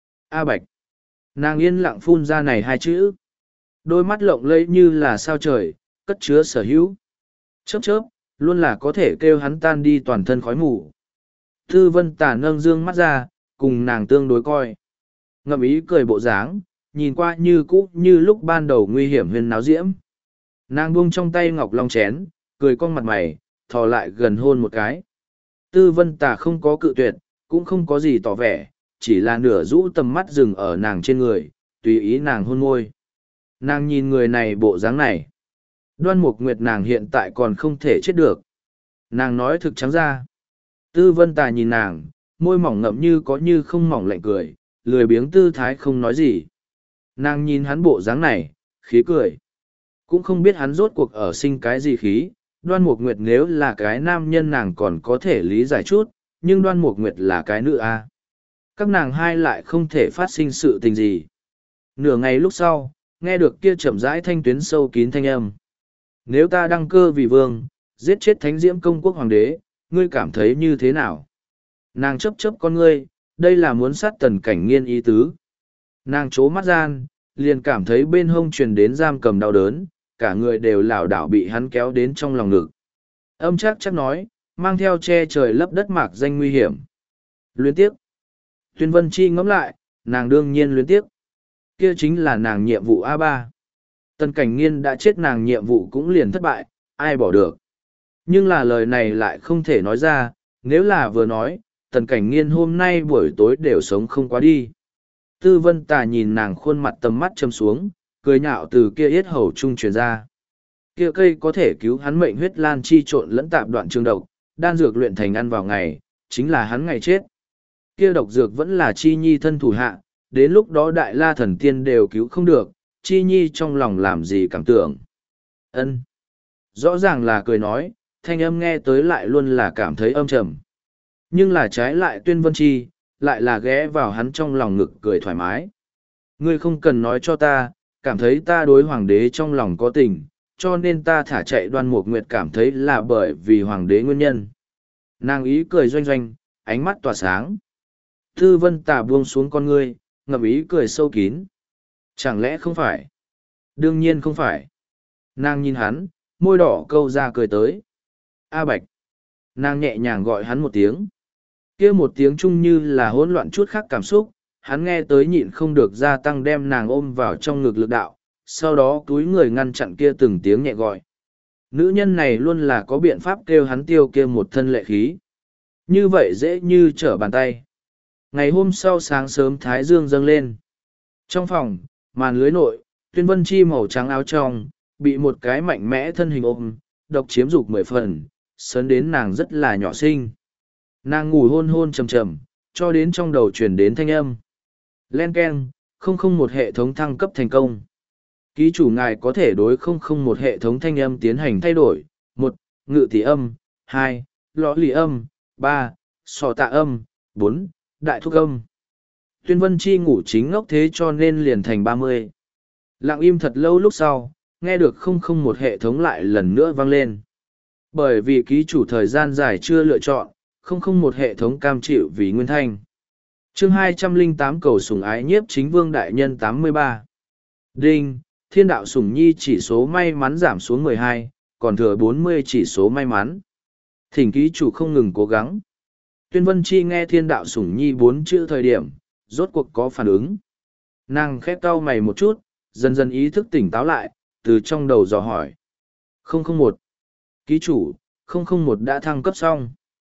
A Bạch. Nàng yên lặng phun ra này hai chữ. Đôi mắt lộng lẫy như là sao trời, cất chứa sở hữu. Chớp chớp, luôn là có thể kêu hắn tan đi toàn thân khói mù. Tư Vân Tả nâng dương mắt ra, cùng nàng tương đối coi. Ngậm ý cười bộ dáng, nhìn qua như cũ như lúc ban đầu nguy hiểm huyên náo diễm. Nàng buông trong tay ngọc long chén, cười cong mặt mày, thò lại gần hôn một cái. Tư Vân Tả không có cự tuyệt, cũng không có gì tỏ vẻ, chỉ là nửa rũ tầm mắt dừng ở nàng trên người, tùy ý nàng hôn môi. Nàng nhìn người này bộ dáng này. Đoan Mục Nguyệt nàng hiện tại còn không thể chết được. Nàng nói thực trắng ra. Tư Vân Tà nhìn nàng, môi mỏng ngậm như không mỏng lạnh cười, lười biếng tư thái không nói gì. Nàng nhìn hắn bộ dáng này, khí cười. Cũng không biết hắn rốt cuộc ở sinh cái gì khí, Đoan Mục Nguyệt nếu là cái nam nhân nàng còn có thể lý giải chút, nhưng Đoan Mục Nguyệt là cái nữ a. Các nàng hai lại không thể phát sinh sự tình gì. Nửa ngày lúc sau, nghe được kia chậm rãi thanh tuyến sâu kín thanh âm. Nếu ta đăng cơ vì vương, giết chết Thánh Diễm Công Quốc Hoàng đế, ngươi cảm thấy như thế nào? Nàng chấp chấp con ngươi, đây là muốn sát Tần Cảnh Nghiên ý tứ. Nàng trố mắt gian, liền cảm thấy bên hông truyền đến giam cầm đau đớn, cả người đều lảo đảo bị hắn kéo đến trong lòng ngực. Âm chắc chắc nói, mang theo che trời lấp đất mạc danh nguy hiểm. Luyến tiếc. Tuyên Vân Chi ngẫm lại, nàng đương nhiên luyến tiếc. Kia chính là nàng nhiệm vụ A3. Tần Cảnh Nghiên đã chết, nàng nhiệm vụ cũng liền thất bại, ai bỏ được. Nhưng là lời này lại không thể nói ra, nếu là vừa nói, Tần Cảnh Nghiên hôm nay buổi tối đều sống không qua đi. Tư Vân Tà nhìn nàng khuôn mặt tầm mắt châm xuống, cười nhạo từ kia yết hầu trung truyền ra. Kia cây có thể cứu hắn mệnh huyết lan chi trộn lẫn tạp đoạn trường độc, đan dược luyện thành ăn vào ngày, chính là hắn ngày chết. Kia độc dược vẫn là Chi Nhi thân thủ hạ, đến lúc đó Đại La Thần Tiên đều cứu không được, Chi Nhi trong lòng làm gì cảm tưởng. Ân, rõ ràng là cười nói, thanh âm nghe tới lại luôn là cảm thấy âm trầm. Nhưng là trái lại Tuyên Vân Chi, lại là ghé vào hắn trong lòng ngực cười thoải mái. Ngươi không cần nói cho ta, cảm thấy ta đối hoàng đế trong lòng có tình, cho nên ta thả chạy Đoan Mục Nguyệt cảm thấy là bởi vì hoàng đế nguyên nhân. Nàng ý cười doanh doanh, ánh mắt tỏa sáng. Tư Vân Tà buông xuống con ngươi, ngậm ý cười sâu kín. Chẳng lẽ không phải? Đương nhiên không phải. Nàng nhìn hắn, môi đỏ câu ra cười tới. A Bạch. Nàng nhẹ nhàng gọi hắn một tiếng. Kia một tiếng chung như là hỗn loạn chút khác cảm xúc, hắn nghe tới nhịn không được gia tăng đem nàng ôm vào trong ngực lực đạo, sau đó túi người ngăn chặn kia từng tiếng nhẹ gọi. Nữ nhân này luôn là có biện pháp kêu hắn tiêu kia một thân lệ khí. Như vậy dễ như trở bàn tay. Ngày hôm sau sáng sớm thái dương dâng lên. Trong phòng, màn lưới nội, Tuyên Vân Chi màu trắng áo trong, bị một cái mạnh mẽ thân hình ôm, độc chiếm dục 10 phần, sớn đến nàng rất là nhỏ xinh. Nàng ngủ hôn hôn trầm trầm, cho đến trong đầu truyền đến thanh âm. Len keng, 001 hệ thống thăng cấp thành công. Ký chủ ngài có thể đối 001 hệ thống thanh âm tiến hành thay đổi. 1. Ngự tỷ âm. 2. Lõ lì âm. 3. Sò tạ âm. 4. Đại thúc âm. Tuyên Vân Chi ngủ chính ngốc thế cho nên liền thành 30. Lặng im thật lâu lúc sau, nghe được 001 hệ thống lại lần nữa vang lên. Bởi vì ký chủ thời gian dài chưa lựa chọn, 001 hệ thống cam chịu vì nguyên thanh. Chương 208 cầu sủng ái nhiếp chính vương đại nhân 83. Đinh, thiên đạo sủng nhi chỉ số may mắn giảm xuống 12, còn thừa 40 chỉ số may mắn. Thỉnh ký chủ không ngừng cố gắng. Tuyên Vân Chi nghe thiên đạo sủng nhi 4 chữ thời điểm, rốt cuộc có phản ứng. Nàng khép cau mày một chút, dần dần ý thức tỉnh táo lại, từ trong đầu dò hỏi. 001. Ký chủ, 001 đã thăng cấp xong.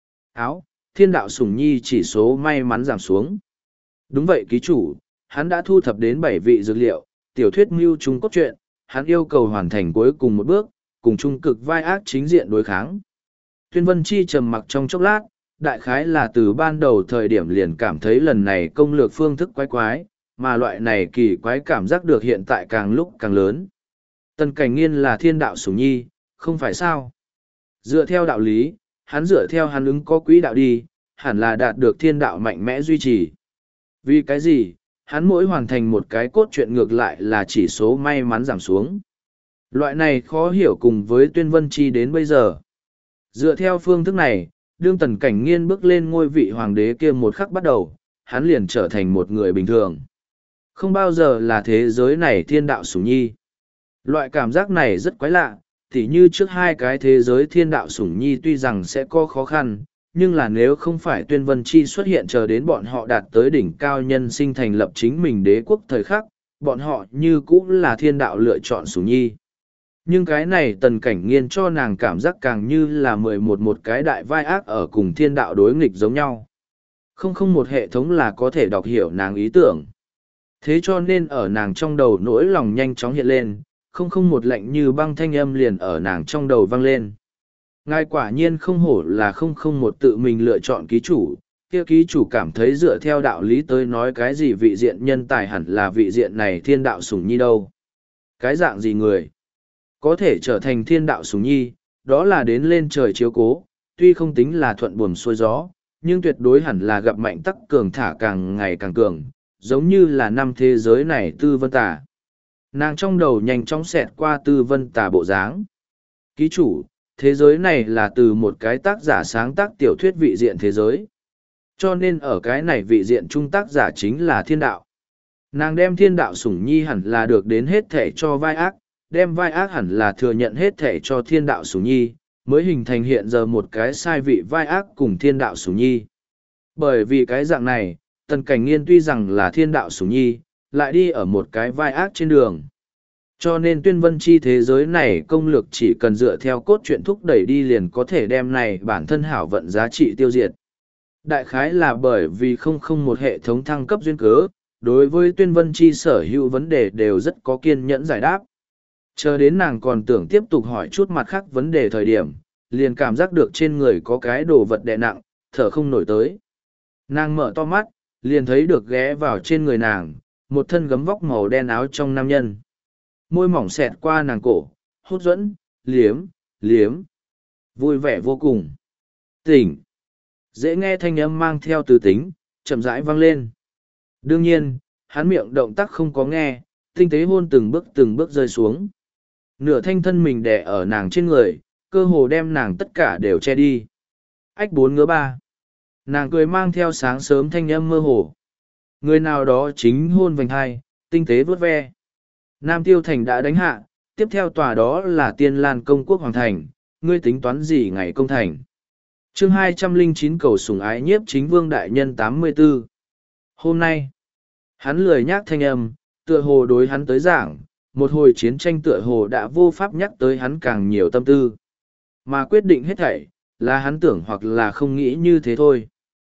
Áo, thiên đạo sủng nhi chỉ số may mắn giảm xuống. Đúng vậy ký chủ, hắn đã thu thập đến 7 vị dược liệu, tiểu thuyết mưu trung cốt truyện, hắn yêu cầu hoàn thành cuối cùng một bước, cùng trung cực vai ác chính diện đối kháng. Tuyên Vân Chi trầm mặc trong chốc lát, đại khái là từ ban đầu thời điểm liền cảm thấy lần này công lược phương thức quái quái, mà loại này kỳ quái cảm giác được hiện tại càng lúc càng lớn. Tần Cảnh Nghiên là thiên đạo sủng nhi, không phải sao? Dựa theo đạo lý, hắn dựa theo hắn ứng có quỹ đạo đi, hẳn là đạt được thiên đạo mạnh mẽ duy trì. Vì cái gì, hắn mỗi hoàn thành một cái cốt truyện ngược lại là chỉ số may mắn giảm xuống. Loại này khó hiểu cùng với Tuyên Vân Chi đến bây giờ. Dựa theo phương thức này, đương Tần Cảnh Nghiên bước lên ngôi vị hoàng đế kia một khắc bắt đầu, hắn liền trở thành một người bình thường. Không bao giờ là thế giới này thiên đạo sủng nhi. Loại cảm giác này rất quái lạ, tỉ như trước hai cái thế giới thiên đạo sủng nhi tuy rằng sẽ có khó khăn, nhưng là nếu không phải Tuyên Vân Chi xuất hiện chờ đến bọn họ đạt tới đỉnh cao nhân sinh thành lập chính mình đế quốc thời khắc, bọn họ như cũng là thiên đạo lựa chọn sủng nhi. Nhưng cái này Tần Cảnh Nghiên cho nàng cảm giác càng như là 11 một cái đại vai ác ở cùng thiên đạo đối nghịch giống nhau. Không một hệ thống là có thể đọc hiểu nàng ý tưởng. Thế cho nên ở nàng trong đầu nỗi lòng nhanh chóng hiện lên, không một lạnh như băng thanh âm liền ở nàng trong đầu vang lên. Ngài quả nhiên không hổ là 001 tự mình lựa chọn ký chủ, kia ký chủ cảm thấy dựa theo đạo lý tới nói cái gì vị diện nhân tài hẳn là vị diện này thiên đạo sủng nhi đâu. Cái dạng gì người? Có thể trở thành thiên đạo sủng nhi, đó là đến lên trời chiếu cố, tuy không tính là thuận buồm xuôi gió, nhưng tuyệt đối hẳn là gặp mạnh tắc cường thả càng ngày càng cường, giống như là năm thế giới này Tư Vân Tà. Nàng trong đầu nhanh chóng xẹt qua Tư Vân Tà bộ dáng. Ký chủ, thế giới này là từ một cái tác giả sáng tác tiểu thuyết vị diện thế giới. Cho nên ở cái này vị diện trung tác giả chính là thiên đạo. Nàng đem thiên đạo sủng nhi hẳn là được đến hết thể cho vai ác, đem vai ác hẳn là thừa nhận hết thể cho thiên đạo sủng nhi, mới hình thành hiện giờ một cái sai vị vai ác cùng thiên đạo sủng nhi. Bởi vì cái dạng này, Tần Cảnh Nghiên tuy rằng là thiên đạo sủng nhi, lại đi ở một cái vai ác trên đường. Cho nên tuyên vân chi thế giới này công lược chỉ cần dựa theo cốt truyện thúc đẩy đi liền có thể đem này bản thân hảo vận giá trị tiêu diệt. Đại khái là bởi vì không một hệ thống thăng cấp duyên cớ, đối với tuyên vân chi sở hữu vấn đề đều rất có kiên nhẫn giải đáp. Chờ đến nàng còn tưởng tiếp tục hỏi chút mặt khác vấn đề thời điểm, liền cảm giác được trên người có cái đồ vật đè nặng, thở không nổi tới. Nàng mở to mắt, liền thấy được ghé vào trên người nàng, một thân gấm vóc màu đen áo trong nam nhân. Môi mỏng xẹt qua nàng cổ, hút dẫn, liếm. Vui vẻ vô cùng. Tỉnh. Dễ nghe thanh âm mang theo từ tính, chậm rãi vang lên. Đương nhiên, hắn miệng động tác không có nghe, tinh tế hôn từng bước rơi xuống. Nửa thanh thân mình đè ở nàng trên người, cơ hồ đem nàng tất cả đều che đi. Ách bốn ngứa ba. Nàng cười mang theo sáng sớm thanh âm mơ hồ. Người nào đó chính hôn vành hai, tinh tế vớt ve. Nam Tiêu Thành đã đánh hạ, tiếp theo tòa đó là Tiên Lan Công Quốc Hoàng Thành, ngươi tính toán gì ngày công thành. Chương 209 cầu sủng ái nhiếp chính vương đại nhân 84. Hôm nay, hắn lười nhác thanh âm, tựa hồ đối hắn tới giảng, một hồi chiến tranh tựa hồ đã vô pháp nhắc tới hắn càng nhiều tâm tư. Mà quyết định hết thảy, là hắn tưởng hoặc là không nghĩ như thế thôi.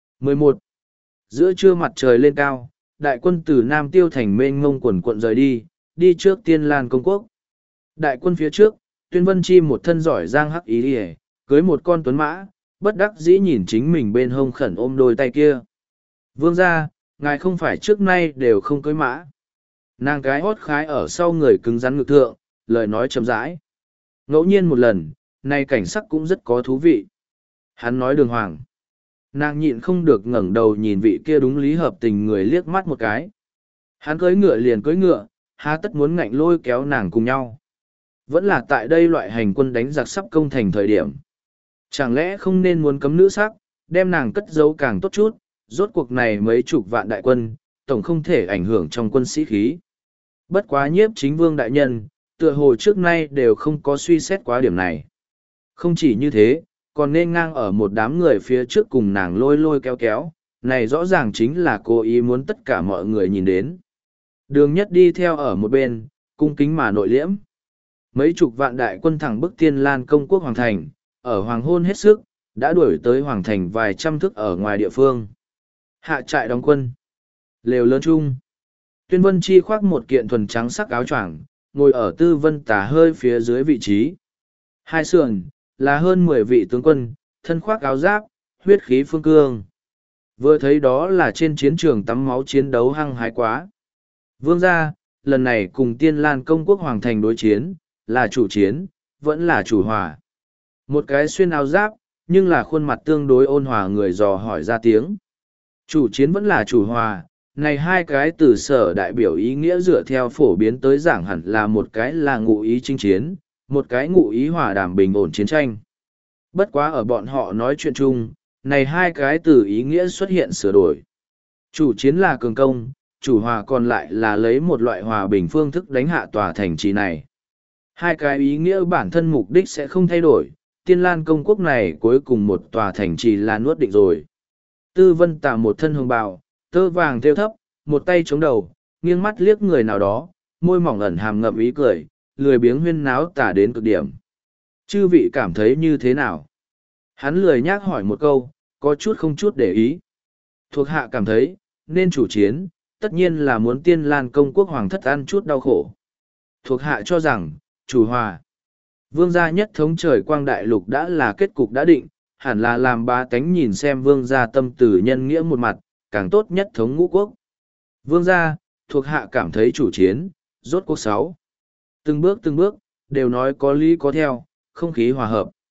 11. Giữa trưa mặt trời lên cao, đại quân từ Nam Tiêu Thành mênh ngông quần quận rời đi trước Tiên Lan Công Quốc. Đại quân phía trước, Tuyên Vân Chi một thân giỏi giang hắc ý đi cưới một con tuấn mã, bất đắc dĩ nhìn chính mình bên hông khẩn ôm đôi tay kia. Vương gia, ngài không phải trước nay đều không cưới mã. Nàng cái hót khái ở sau người cứng rắn ngực thượng, lời nói chậm rãi. Ngẫu nhiên một lần, này cảnh sắc cũng rất có thú vị. Hắn nói đường hoàng. Nàng nhịn không được ngẩng đầu nhìn vị kia đúng lý hợp tình người liếc mắt một cái. Hắn cưỡi ngựa liền cưỡi ngựa, há tất muốn ngạnh lôi kéo nàng cùng nhau. Vẫn là tại đây loại hành quân đánh giặc sắp công thành thời điểm. Chẳng lẽ không nên muốn cấm nữ sắc, đem nàng cất giấu càng tốt chút, rốt cuộc này mấy chục vạn đại quân, tổng không thể ảnh hưởng trong quân sĩ khí. Bất quá nhiếp chính vương đại nhân, tựa hồ trước nay đều không có suy xét quá điểm này. Không chỉ như thế, còn nên ngang ở một đám người phía trước cùng nàng lôi kéo, này rõ ràng chính là cố ý muốn tất cả mọi người nhìn đến. Đường nhất đi theo ở một bên, cung kính mà nội liễm. Mấy chục vạn đại quân thẳng bức Tiên Lan Công Quốc Hoàng Thành, ở hoàng hôn hết sức, đã đuổi tới Hoàng Thành vài trăm thước ở ngoài địa phương. Hạ trại đóng quân. Lều lớn chung. Tuyên Vân Chi khoác một kiện thuần trắng sắc áo choàng, ngồi ở Tư Vân Tà hơi phía dưới vị trí. Hai sườn, là hơn 10 vị tướng quân, thân khoác áo giáp, huyết khí phương cương. Vừa thấy đó là trên chiến trường tắm máu chiến đấu hăng hái quá. Vương gia, lần này cùng Tiên Lan Công Quốc Hoàng Thành đối chiến, là chủ chiến, vẫn là chủ hòa. Một cái xuyên áo giáp, nhưng là khuôn mặt tương đối ôn hòa người dò hỏi ra tiếng. Chủ chiến vẫn là chủ hòa, này hai cái từ sở đại biểu ý nghĩa dựa theo phổ biến tới giảng hẳn là một cái là ngụ ý chinh chiến, một cái ngụ ý hòa đàm bình ổn chiến tranh. Bất quá ở bọn họ nói chuyện chung, này hai cái từ ý nghĩa xuất hiện sửa đổi. Chủ chiến là cường công, chủ hòa còn lại là lấy một loại hòa bình phương thức đánh hạ tòa thành trì này. Hai cái ý nghĩa bản thân mục đích sẽ không thay đổi, Tiên Lan Công Quốc này cuối cùng một tòa thành trì là nuốt định rồi. Tư Vân Tà một thân hồng bào, tơ vàng thêu thấp, một tay chống đầu, nghiêng mắt liếc người nào đó, môi mỏng ẩn hàm ngậm ý cười, lười biếng huyên náo tả đến cực điểm. Chư vị cảm thấy như thế nào? Hắn lười nhác hỏi một câu, có chút không chút để ý. Thuộc hạ cảm thấy, nên chủ chiến, tất nhiên là muốn Tiên Lan Công Quốc Hoàng thất ăn chút đau khổ. Thuộc hạ cho rằng, chủ hòa. Vương gia nhất thống trời quang đại lục đã là kết cục đã định, hẳn là làm bá tánh nhìn xem vương gia tâm tử nhân nghĩa một mặt, càng tốt nhất thống ngũ quốc. Vương gia, thuộc hạ cảm thấy chủ chiến, rốt cuộc 6. Từng bước, đều nói có lý có theo, không khí hòa hợp.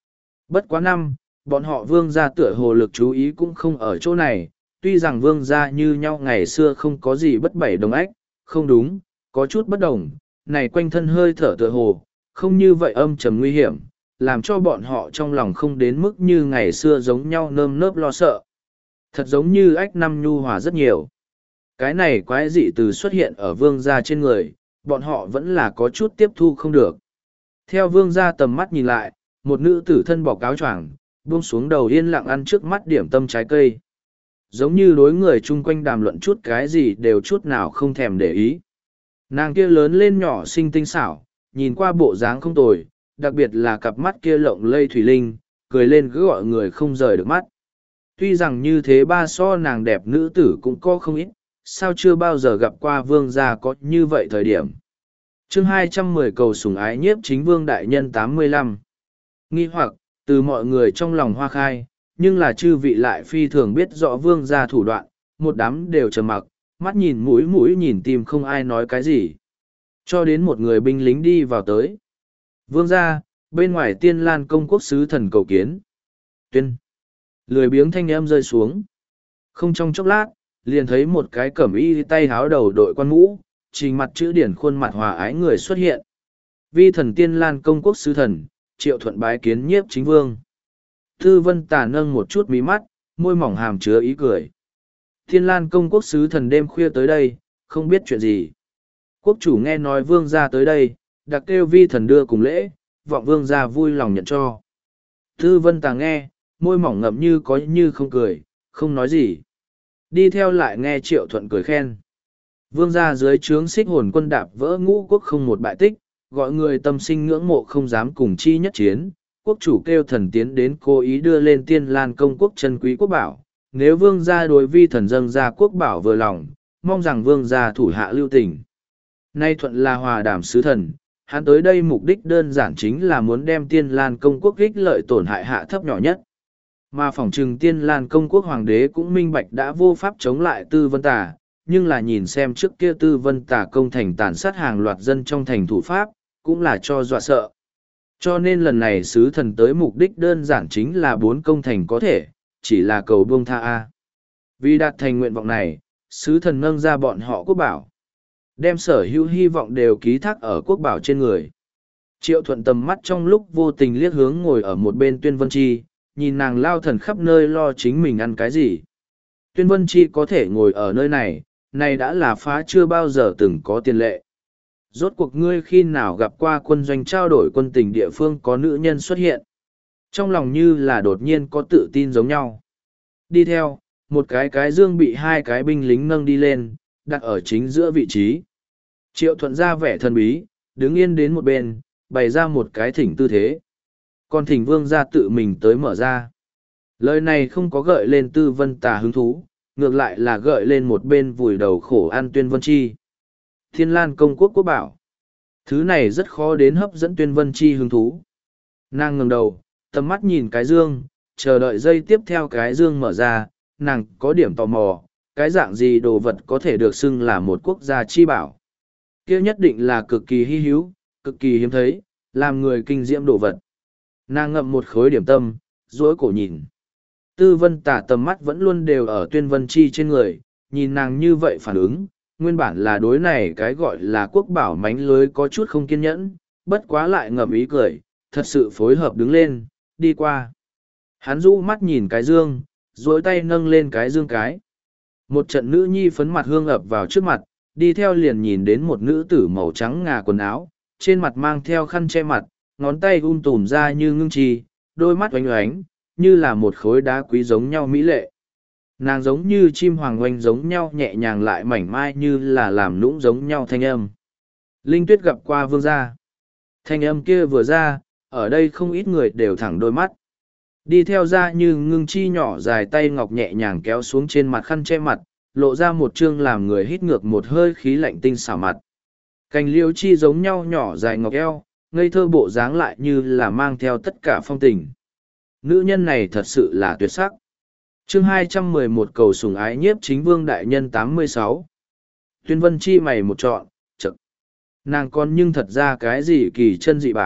Bất quá năm, bọn họ vương gia tựa hồ lực chú ý cũng không ở chỗ này, tuy rằng vương gia như nhau ngày xưa không có gì bất bảy đồng ách, không đúng, có chút bất đồng, này quanh thân hơi thở tựa hồ, không như vậy âm trầm nguy hiểm, làm cho bọn họ trong lòng không đến mức như ngày xưa giống nhau nơm nớp lo sợ. Thật giống như ách năm nhu hòa rất nhiều. Cái này quái dị từ xuất hiện ở vương gia trên người, bọn họ vẫn là có chút tiếp thu không được. Theo vương gia tầm mắt nhìn lại, một nữ tử thân bọc áo choàng, buông xuống đầu yên lặng ăn trước mắt điểm tâm trái cây. Giống như đối người chung quanh đàm luận chút cái gì đều chút nào không thèm để ý. Nàng kia lớn lên nhỏ xinh tinh xảo, nhìn qua bộ dáng không tồi, đặc biệt là cặp mắt kia lộng lây thủy linh, cười lên cứ gọi người không rời được mắt. Tuy rằng như thế ba so nàng đẹp nữ tử cũng có không ít, sao chưa bao giờ gặp qua vương gia có như vậy thời điểm. Chương 210 cầu sủng ái nhiếp chính vương đại nhân 85. Nghi hoặc, từ mọi người trong lòng hoa khai, nhưng là chư vị lại phi thường biết rõ vương gia thủ đoạn, một đám đều trầm mặc, mắt nhìn mũi nhìn tim không ai nói cái gì. Cho đến một người binh lính đi vào tới. Vương gia, bên ngoài Tiên Lan công quốc sứ thần cầu kiến. Tuyên. Lười biếng thanh âm rơi xuống. Không trong chốc lát, liền thấy một cái cẩm y tay háo đầu đội quan mũ, trình mặt chữ điển khuôn mặt hòa ái người xuất hiện. Vi thần Tiên Lan công quốc sứ thần, Triệu Thuận bái kiến nhiếp chính vương. Tư Vân Tà nâng một chút mí mắt, môi mỏng hàm chứa ý cười. Tiên Lan công quốc sứ thần đêm khuya tới đây, không biết chuyện gì. Quốc chủ nghe nói vương gia tới đây, đặc kêu vi thần đưa cùng lễ, vọng vương gia vui lòng nhận cho. Tư Vân Tà nghe, môi mỏng ngậm như có như không cười, không nói gì. Đi theo lại nghe Triệu Thuận cười khen. Vương gia dưới trướng xích hồn quân đạp vỡ ngũ quốc không một bại tích, gọi người tâm sinh ngưỡng mộ không dám cùng chi nhất chiến. Quốc chủ kêu thần tiến đến cố ý đưa lên Tiên Lan công quốc chân quý quốc bảo. Nếu vương gia đối vi thần dâng ra quốc bảo vừa lòng, mong rằng vương gia thủ hạ lưu tình. Nay Thuận là hòa đàm sứ thần, hắn tới đây mục đích đơn giản chính là muốn đem Tiên Lan công quốc ích lợi tổn hại hạ thấp nhỏ nhất. Mà phỏng trừng Tiên Lan công quốc hoàng đế cũng minh bạch đã vô pháp chống lại Tư Vân Tà, nhưng là nhìn xem trước kia Tư Vân Tà công thành tàn sát hàng loạt dân trong thành thủ pháp, cũng là cho dọa sợ. Cho nên lần này sứ thần tới mục đích đơn giản chính là 4 công thành có thể, chỉ là cầu buông tha A. Vì đạt thành nguyện vọng này, sứ thần nâng ra bọn họ quốc bảo. Đem sở hữu hy vọng đều ký thác ở quốc bảo trên người. Triệu Thuận tầm mắt trong lúc vô tình liếc hướng ngồi ở một bên Tuyên Vân Chi, nhìn nàng lao thần khắp nơi lo chính mình ăn cái gì. Tuyên Vân Chi có thể ngồi ở nơi này, này đã là phá chưa bao giờ từng có tiền lệ. Rốt cuộc ngươi khi nào gặp qua quân doanh trao đổi quân tình địa phương có nữ nhân xuất hiện. Trong lòng như là đột nhiên có tự tin giống nhau. Đi theo, một cái dương bị 2 cái binh lính nâng đi lên, đặt ở chính giữa vị trí. Triệu Thuận ra vẻ thần bí, đứng yên đến một bên, bày ra một cái thỉnh tư thế. Còn thỉnh vương ra tự mình tới mở ra. Lời này không có gợi lên Tư Vân Tà hứng thú, ngược lại là gợi lên một bên vùi đầu khổ ăn Tuyên Vân Chi. Thiên Lan công quốc quốc bảo. Thứ này rất khó đến hấp dẫn Tuyên Vân Chi hứng thú. Nàng ngẩng đầu, tầm mắt nhìn cái dương, chờ đợi giây tiếp theo cái dương mở ra, nàng có điểm tò mò, cái dạng gì đồ vật có thể được xưng là một quốc gia chi bảo. Kia nhất định là cực kỳ hy hữu, cực kỳ hiếm thấy, làm người kinh diễm đồ vật. Nàng ngậm một khối điểm tâm, duỗi cổ nhìn. Tư Vân Tà tầm mắt vẫn luôn đều ở Tuyên Vân Chi trên người, nhìn nàng như vậy phản ứng, nguyên bản là đối này cái gọi là quốc bảo mánh lưới có chút không kiên nhẫn, bất quá lại ngậm ý cười, thật sự phối hợp đứng lên, đi qua. Hắn rũ mắt nhìn cái dương, duỗi tay nâng lên cái dương cái. Một trận nữ nhi phấn mặt hương ập vào trước mặt, đi theo liền nhìn đến một nữ tử màu trắng ngà quần áo, trên mặt mang theo khăn che mặt, ngón tay tùm ra như ngưng trì, đôi mắt oánh oánh, như là một khối đá quý giống nhau mỹ lệ. Nàng giống như chim hoàng oanh giống nhau nhẹ nhàng lại mảnh mai như là làm nũng giống nhau thanh âm. Linh Tuyết gặp qua vương gia. Thanh âm kia vừa ra, ở đây không ít người đều thẳng đôi mắt. Đi theo ra như ngưng chi nhỏ dài tay ngọc nhẹ nhàng kéo xuống trên mặt khăn che mặt, lộ ra một chương làm người hít ngược một hơi khí lạnh tinh xảo mặt. Cành liễu chi giống nhau nhỏ dài ngọc eo, ngây thơ bộ dáng lại như là mang theo tất cả phong tình. Nữ nhân này thật sự là tuyệt sắc. Chương 211 cầu sủng ái nhiếp chính vương đại nhân 86. Tuyên Vân Chi mày một trọn, chậc. Nàng còn nhưng thật ra cái gì kỳ chân dị bảo,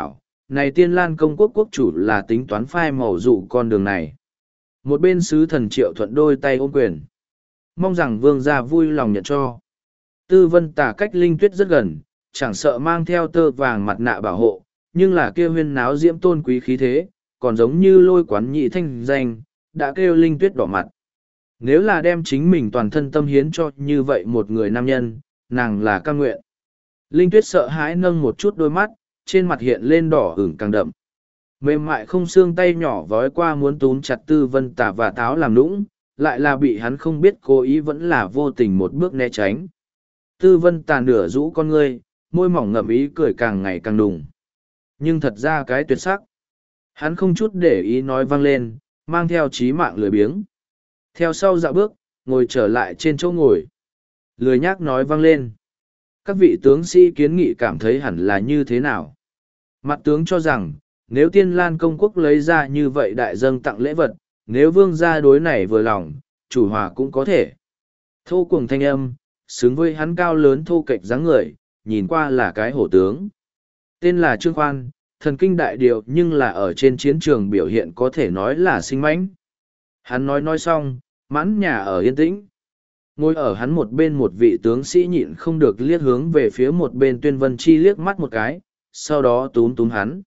Này Tiên Lan công quốc quốc chủ là tính toán phai màu dụ con đường này. Một bên sứ thần Triệu Thuận đôi tay ôm quyền. Mong rằng vương gia vui lòng nhận cho. Tư Vân Tà cách Linh Tuyết rất gần, chẳng sợ mang theo tơ vàng mặt nạ bảo hộ, nhưng là kêu huyên náo diễm tôn quý khí thế, còn giống như lôi quán nhị thanh danh, đã kêu Linh Tuyết đỏ mặt. Nếu là đem chính mình toàn thân tâm hiến cho như vậy một người nam nhân, nàng là cam nguyện. Linh Tuyết sợ hãi nâng một chút đôi mắt, trên mặt hiện lên đỏ ửng càng đậm. Mềm mại không xương tay nhỏ vói qua muốn túm chặt Tư Vân Tà và táo làm nũng, lại là bị hắn không biết cố ý vẫn là vô tình một bước né tránh. Tư Vân Tà nửa rũ con ngươi, môi mỏng ngậm ý cười càng ngày càng đùng. Nhưng thật ra cái tuyệt sắc. Hắn không chút để ý nói vang lên, mang theo chí mạng lười biếng. Theo sau dạo bước, ngồi trở lại trên chỗ ngồi. Lười nhác nói vang lên. Các vị tướng sĩ kiến nghị cảm thấy hẳn là như thế nào? Mặt tướng cho rằng, nếu Tiên Lan công quốc lấy ra như vậy đại dâng tặng lễ vật, nếu vương gia đối này vừa lòng, chủ hòa cũng có thể. Thô cuồng thanh âm, xứng với hắn cao lớn thô kệch dáng người, nhìn qua là cái hổ tướng. Tên là Trương Khoan, thần kinh đại điều nhưng là ở trên chiến trường biểu hiện có thể nói là sinh mãnh. Hắn nói xong, mãn nhà ở yên tĩnh. Ngồi ở hắn một bên một vị tướng sĩ nhịn không được liếc hướng về phía một bên Tuyên Vân Chi liếc mắt một cái, sau đó túm túm hắn.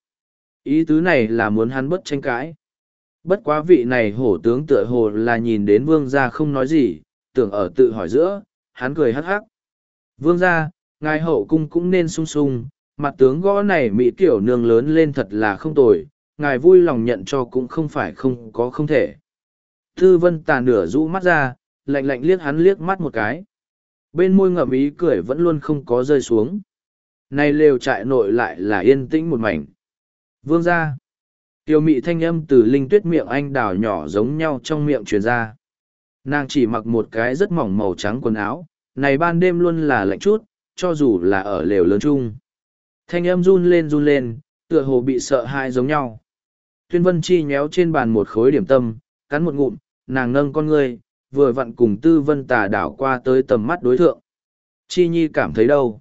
Ý tứ này là muốn hắn bất tranh cãi. Bất quá vị này hổ tướng tựa hồ là nhìn đến vương gia không nói gì, tưởng ở tự hỏi giữa, hắn cười hắc hắc. Vương gia, ngài hậu cung cũng nên sung sung, mặt tướng gõ này mỹ kiểu nương lớn lên thật là không tồi, ngài vui lòng nhận cho cũng không phải không có không thể. Tư Vân Tà nửa rũ mắt ra, lạnh lạnh liếc hắn liếc mắt một cái. Bên môi ngậm ý cười vẫn luôn không có rơi xuống. Này lều trại nội lại là yên tĩnh một mảnh. Vương gia. Tiêu mị thanh âm từ Linh Tuyết miệng anh đào nhỏ giống nhau trong miệng truyền ra. Nàng chỉ mặc một cái rất mỏng màu trắng quần áo, này ban đêm luôn là lạnh chút, cho dù là ở lều lớn chung. Thanh âm run lên, tựa hồ bị sợ hãi giống nhau. Tuyên Vân Chi nhéo trên bàn một khối điểm tâm, cắn một ngụm, nàng nâng con ngươi, vừa vặn cùng Tư Vân Tà đảo qua tới tầm mắt đối thượng. Chi Nhi cảm thấy đâu?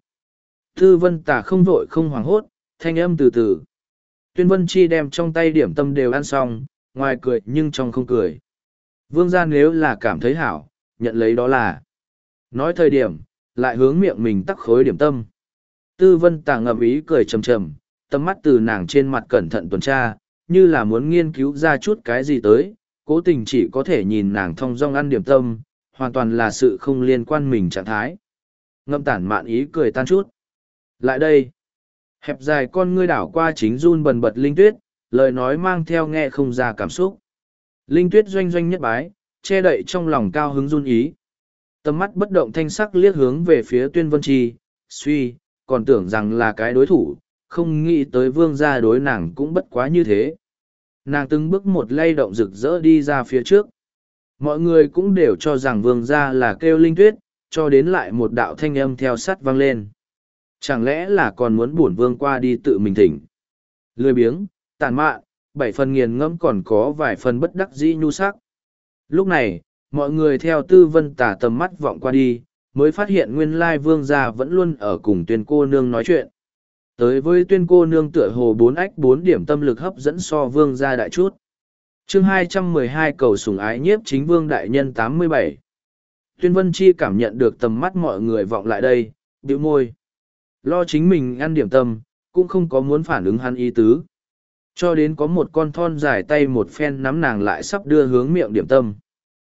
Tư Vân Tà không vội không hoảng hốt, thanh âm từ từ. Tuyên Vân Chi đem trong tay điểm tâm đều ăn xong, ngoài cười nhưng trong không cười. Vương gia nếu là cảm thấy hảo, nhận lấy đó là. Nói thời điểm, lại hướng miệng mình tắc khối điểm tâm. Tư Vân Tà ngậm ý cười trầm trầm, tầm mắt từ nàng trên mặt cẩn thận tuần tra, như là muốn nghiên cứu ra chút cái gì tới, cố tình chỉ có thể nhìn nàng thong dong ăn điểm tâm, hoàn toàn là sự không liên quan mình trạng thái. Ngậm tản mạn ý cười tan chút. Lại đây, hẹp dài con ngươi đảo qua chính run bần bật Linh Tuyết, lời nói mang theo nghe không ra cảm xúc. Linh Tuyết doanh doanh nhất bái, che đậy trong lòng cao hứng run ý. Tầm mắt bất động thanh sắc liếc hướng về phía Tuyên Vân Chi, suy, còn tưởng rằng là cái đối thủ, không nghĩ tới vương gia đối nàng cũng bất quá như thế. Nàng từng bước một lay động rực rỡ đi ra phía trước. Mọi người cũng đều cho rằng vương gia là kêu Linh Tuyết, cho đến lại một đạo thanh âm theo sắt vang lên. Chẳng lẽ là còn muốn bổn vương qua đi tự mình thỉnh. Lười biếng, tàn mạn, 7 phần nghiền ngẫm còn có vài phần bất đắc dĩ nhu sắc. Lúc này, mọi người theo Tư Vân Tà tầm mắt vọng qua đi, mới phát hiện nguyên lai vương gia vẫn luôn ở cùng Tuyên cô nương nói chuyện. Tới với Tuyên cô nương tựa hồ 4 ách 4 điểm tâm lực hấp dẫn so vương gia đại chút. Chương 212 cầu sủng ái nhiếp chính vương đại nhân 87. Tuyên Vân Chi cảm nhận được tầm mắt mọi người vọng lại đây, bĩu môi. Lo chính mình ăn điểm tâm, cũng không có muốn phản ứng hắn ý tứ. Cho đến có một con thon dài tay một phen nắm nàng lại sắp đưa hướng miệng điểm tâm.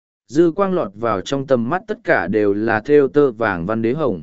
Dư quang lọt vào trong tầm mắt tất cả đều là thêu tơ vàng văn đế hồng.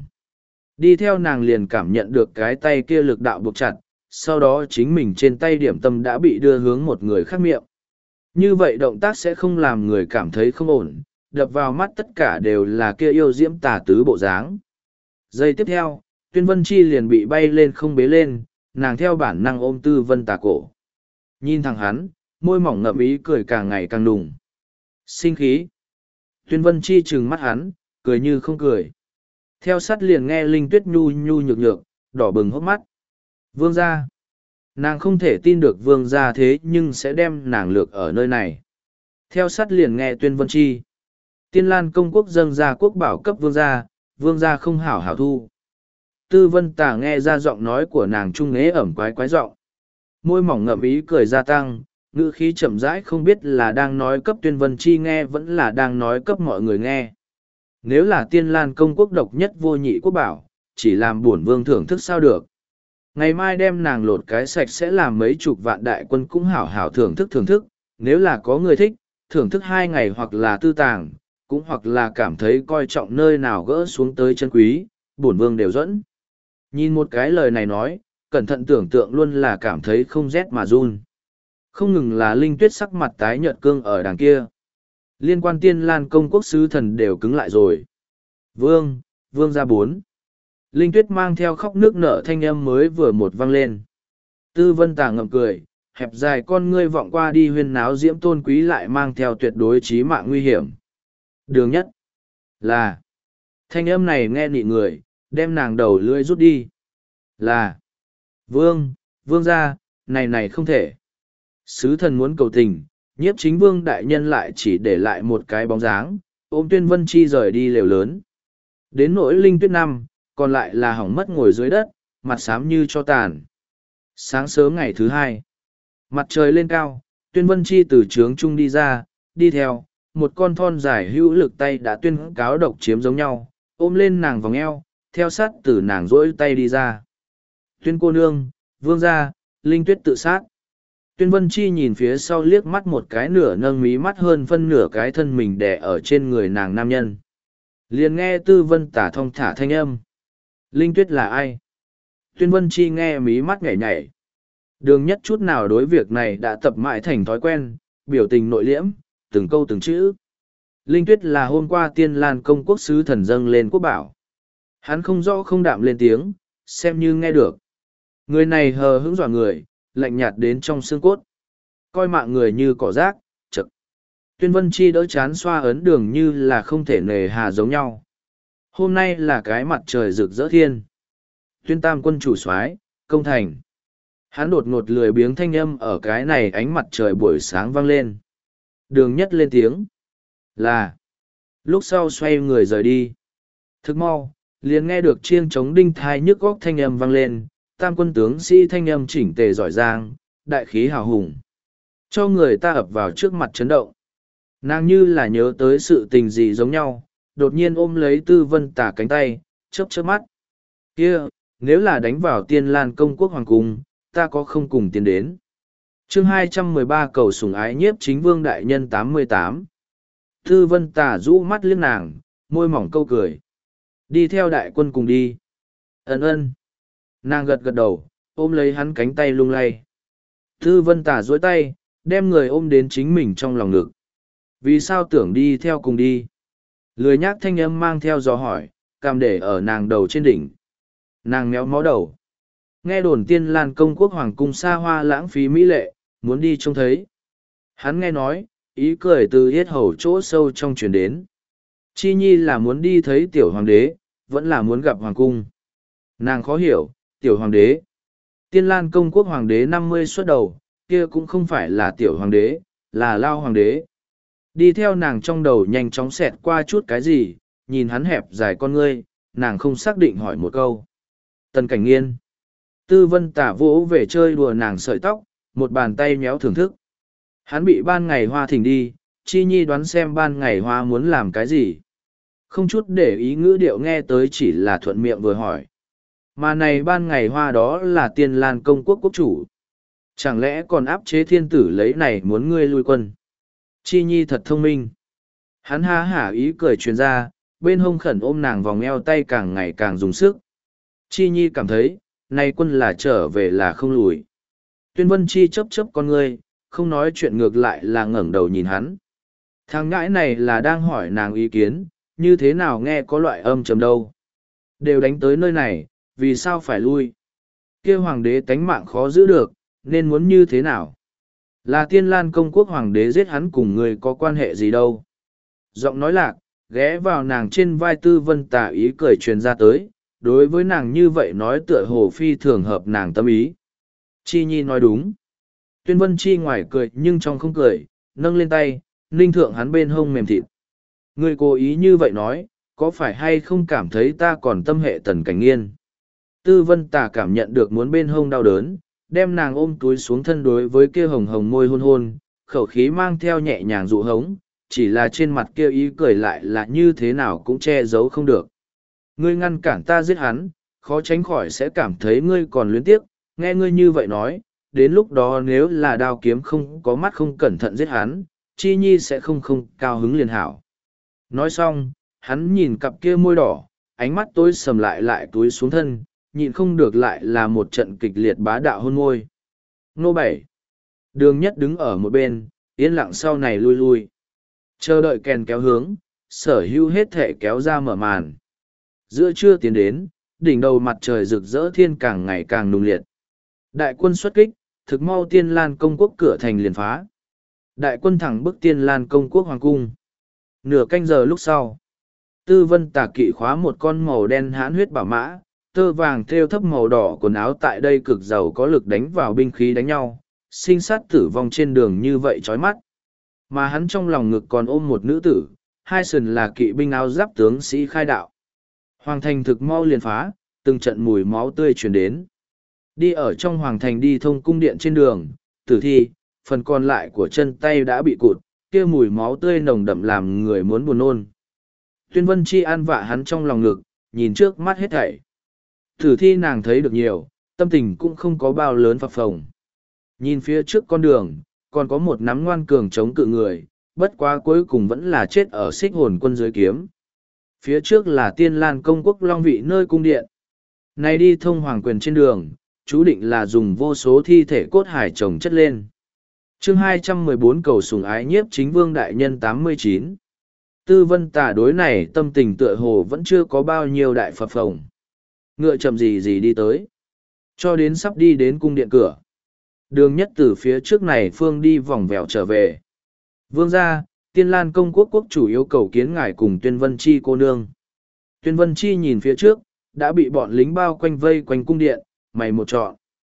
Đi theo nàng liền cảm nhận được cái tay kia lực đạo buộc chặt, sau đó chính mình trên tay điểm tâm đã bị đưa hướng một người khác miệng. Như vậy động tác sẽ không làm người cảm thấy không ổn, đập vào mắt tất cả đều là kia yêu diễm tà tứ bộ dáng. Giây tiếp theo, Tuyên Vân Chi liền bị bay lên không bế lên, nàng theo bản năng ôm Tư Vân Tà cổ. Nhìn thẳng hắn, môi mỏng ngậm ý cười càng ngày càng đùng. Sinh khí. Tuyên Vân Chi trừng mắt hắn, cười như không cười. Theo sát liền nghe Linh Tuyết nhu nhu nhược nhược, đỏ bừng hốc mắt. Vương gia. Nàng không thể tin được vương gia thế nhưng sẽ đem nàng lược ở nơi này. Theo sát liền nghe Tuyên Vân Chi. Tiên Lan công quốc dâng ra quốc bảo cấp vương gia không hảo hảo thu. Tư Vân Tà nghe ra giọng nói của nàng trung ế ẩm quái quái giọng. Môi mỏng ngậm ý cười gia tăng, ngữ khí chậm rãi không biết là đang nói cấp Tuyên Vân Chi nghe vẫn là đang nói cấp mọi người nghe. Nếu là Tiên Lan công quốc độc nhất vô nhị quốc bảo, chỉ làm bổn vương thưởng thức sao được. Ngày mai đem nàng lột cái sạch sẽ làm mấy chục vạn đại quân cũng hảo hảo thưởng thức, nếu là có người thích, thưởng thức 2 ngày hoặc là tư tàng, cũng hoặc là cảm thấy coi trọng nơi nào gỡ xuống tới chân quý, bổn vương đều dẫn. Nhìn một cái lời này nói, cẩn thận tưởng tượng luôn là cảm thấy không rét mà run. Không ngừng là Linh Tuyết sắc mặt tái nhợt cương ở đằng kia. Liên quan Tiên Lan công quốc sứ thần đều cứng lại rồi. Vương ra 4. Linh Tuyết mang theo khóc nước nở thanh âm mới vừa một vang lên. Tư Vân Tà ngậm cười, hẹp dài con ngươi vọng qua đi huyên náo diễm tôn quý lại mang theo tuyệt đối chí mạng nguy hiểm. Đường nhất là thanh âm này nghe nị người, đem nàng đầu lưỡi rút đi. Là vương ra, này không thể. Sứ thần muốn cầu tình, nhiếp chính vương đại nhân lại chỉ để lại một cái bóng dáng, ôm Tuyên Vân Chi rời đi lều lớn. Đến nỗi Linh Tuyết năm, còn lại là hỏng mất ngồi dưới đất, mặt xám như cho tàn. Sáng sớm ngày thứ 2, mặt trời lên cao, Tuyên Vân Chi từ trướng trung đi ra, đi theo, một con thon dài hữu lực tay đã tuyên cáo độc chiếm giống nhau, ôm lên nàng vòng eo, theo sát từ nàng rỗi tay đi ra. Tuyên cô nương, vương gia, Linh Tuyết tự sát. Tuyên Vân Chi nhìn phía sau liếc mắt một cái nửa nâng mí mắt hơn phân nửa cái thân mình đè ở trên người nàng nam nhân. Liền nghe Tư Vân Tả thong thả thanh âm. Linh Tuyết là ai? Tuyên Vân Chi nghe mí mắt nhảy nhảy. Đường nhất chút nào đối việc này đã tập mãi thành thói quen, biểu tình nội liễm, từng câu từng chữ. Linh Tuyết là hôm qua Tiên Lan công quốc sứ thần dâng lên quốc bảo. Hắn không rõ không đạm lên tiếng, xem như nghe được. Người này hờ hững dọa người, lạnh nhạt đến trong xương cốt. Coi mạng người như cỏ rác, chực. Tuyên Vân Chi đỡ chán xoa ấn đường như là không thể nề hà giống nhau. Hôm nay là cái mặt trời rực rỡ thiên. Tuyên Tam quân chủ soái, công thành. Hắn đột ngột lười biếng thanh âm ở cái này ánh mặt trời buổi sáng vang lên. Đường nhất lên tiếng. Là. Lúc sau xoay người rời đi. Thức mau, liền nghe được chiêng trống đinh thai nhức góc thanh âm vang lên. Tam quân tướng sĩ thanh âm chỉnh tề giỏi giang, đại khí hào hùng. Cho người ta ập vào trước mặt chấn động. Nàng như là nhớ tới sự tình gì giống nhau, đột nhiên ôm lấy Tư Vân Tả cánh tay, chớp chớp mắt. Kia, nếu là đánh vào Tiên Lan công quốc hoàng cung, ta có không cùng tiến đến. Chương 213 cầu sủng ái nhiếp chính vương đại nhân 88. Tư Vân Tả rũ mắt liếc nàng, môi mỏng câu cười. Đi theo đại quân cùng đi. Ân. Nàng gật gật đầu, ôm lấy hắn cánh tay lung lay. Tư Vân Tả duỗi tay, đem người ôm đến chính mình trong lòng ngực. Vì sao tưởng đi theo cùng đi? Lười nhác thanh âm mang theo dò hỏi, cằm để ở nàng đầu trên đỉnh. Nàng méo mó đầu. Nghe đồn Tiên Lan công quốc hoàng cung xa hoa lãng phí mỹ lệ, muốn đi trông thấy. Hắn nghe nói, ý cười từ yết hầu chỗ sâu trong truyền đến. Chi nhi là muốn đi thấy tiểu hoàng đế, vẫn là muốn gặp hoàng cung. Nàng khó hiểu, tiểu hoàng đế. Tiên Lan công quốc hoàng đế 50 xuất đầu, kia cũng không phải là tiểu hoàng đế, là lao hoàng đế. Đi theo nàng trong đầu nhanh chóng xẹt qua chút cái gì, nhìn hắn hẹp dài con ngươi, nàng không xác định hỏi một câu. Tần Cảnh Nghiên. Tư Vân Tả vỗ về chơi đùa nàng sợi tóc, một bàn tay méo thưởng thức. Hắn bị ban ngày hoa thỉnh đi, Chi Nhi đoán xem ban ngày hoa muốn làm cái gì. Không chút để ý ngữ điệu nghe tới chỉ là thuận miệng vừa hỏi. Mà này ban ngày hoa đó là Tiên Lan công quốc quốc chủ. Chẳng lẽ còn áp chế thiên tử lấy này muốn ngươi lui quân. Chi Nhi thật thông minh. Hắn ha hả ý cười truyền ra, bên hông khẩn ôm nàng vòng eo tay càng ngày càng dùng sức. Chi Nhi cảm thấy, nay quân là trở về là không lùi. Tuyên Vân Chi chớp chớp con ngươi, không nói chuyện ngược lại là ngẩng đầu nhìn hắn. Thằng ngãi này là đang hỏi nàng ý kiến, như thế nào nghe có loại âm trầm đâu. Đều đánh tới nơi này, vì sao phải lui? Kia hoàng đế tánh mạng khó giữ được, nên muốn như thế nào? Là Tiên Lan công quốc hoàng đế giết hắn cùng người có quan hệ gì đâu. Giọng nói lạc, ghé vào nàng trên vai Tư Vân Tả ý cười truyền ra tới, đối với nàng như vậy nói tựa hồ phi thường hợp nàng tâm ý. Chi Nhi nói đúng. Tuyên Vân Chi ngoài cười nhưng trong không cười, nâng lên tay, ninh thượng hắn bên hông mềm thịt. Người cố ý như vậy nói, có phải hay không cảm thấy ta còn tâm hệ Tần Cảnh Nghiên? Tư Vân Tả cảm nhận được muốn bên hông đau đớn, đem nàng ôm túi xuống thân đối với kia hồng hồng môi hôn hôn, khẩu khí mang theo nhẹ nhàng dụ hống, chỉ là trên mặt kia ý cười lại là như thế nào cũng che giấu không được. Ngươi ngăn cản ta giết hắn, khó tránh khỏi sẽ cảm thấy ngươi còn luyến tiếc, nghe ngươi như vậy nói, đến lúc đó nếu là đao kiếm không có mắt không cẩn thận giết hắn, chi nhi sẽ không cao hứng liền hảo. Nói xong, hắn nhìn cặp kia môi đỏ, ánh mắt tối sầm lại túi xuống thân, nhịn không được lại là một trận kịch liệt bá đạo hôn môi. Nô 7. Đường Nhất đứng ở một bên, yên lặng sau này lui lui. Chờ đợi kèn kéo hướng, sở hữu hết thể kéo ra mở màn. Giữa trưa tiến đến, đỉnh đầu mặt trời rực rỡ thiên càng ngày càng nung liệt. Đại quân xuất kích, thực mau Tiên Lan công quốc cửa thành liền phá. Đại quân thẳng bức Tiên Lan công quốc hoàng cung. Nửa canh giờ lúc sau, Tư Vân Tà kỵ khóa một con màu đen hãn huyết bảo mã, tơ vàng thêu thấp màu đỏ quần áo tại đây cực giàu có lực đánh vào binh khí đánh nhau, sinh sát tử vong trên đường như vậy chói mắt. Mà hắn trong lòng ngực còn ôm một nữ tử, hai sườn là kỵ binh áo giáp tướng sĩ khai đạo. Hoàng thành thực mau liền phá, từng trận mùi máu tươi truyền đến. Đi ở trong hoàng thành đi thông cung điện trên đường, tử thi, phần còn lại của chân tay đã bị cụt, kia mùi máu tươi nồng đậm làm người muốn buồn nôn. Tuyên Vân Chi an vạ hắn trong lòng ngực, nhìn trước mắt hết thảy. Tử thi nàng thấy được nhiều, tâm tình cũng không có bao lớn phập phồng. Nhìn phía trước con đường, còn có một nắm ngoan cường chống cự người, bất quá cuối cùng vẫn là chết ở xích hồn quân dưới kiếm. Phía trước là Tiên Lan công quốc Long Vị nơi cung điện. Này đi thông hoàng quyền trên đường, chú định là dùng vô số thi thể cốt hải chồng chất lên. Chương 214 cầu sủng ái nhiếp chính vương đại nhân 89. Tư Vân Tà đối này tâm tình tựa hồ vẫn chưa có bao nhiêu đại phập phồng. Ngựa chậm gì đi tới. Cho đến sắp đi đến cung điện cửa. Đường Nhất từ phía trước này phương đi vòng vèo trở về. Vương gia, Tiên Lan công quốc quốc chủ yêu cầu kiến ngài cùng Tuyên Vân Chi cô nương. Tuyên Vân Chi nhìn phía trước, đã bị bọn lính bao quanh vây quanh cung điện, mày một trọn.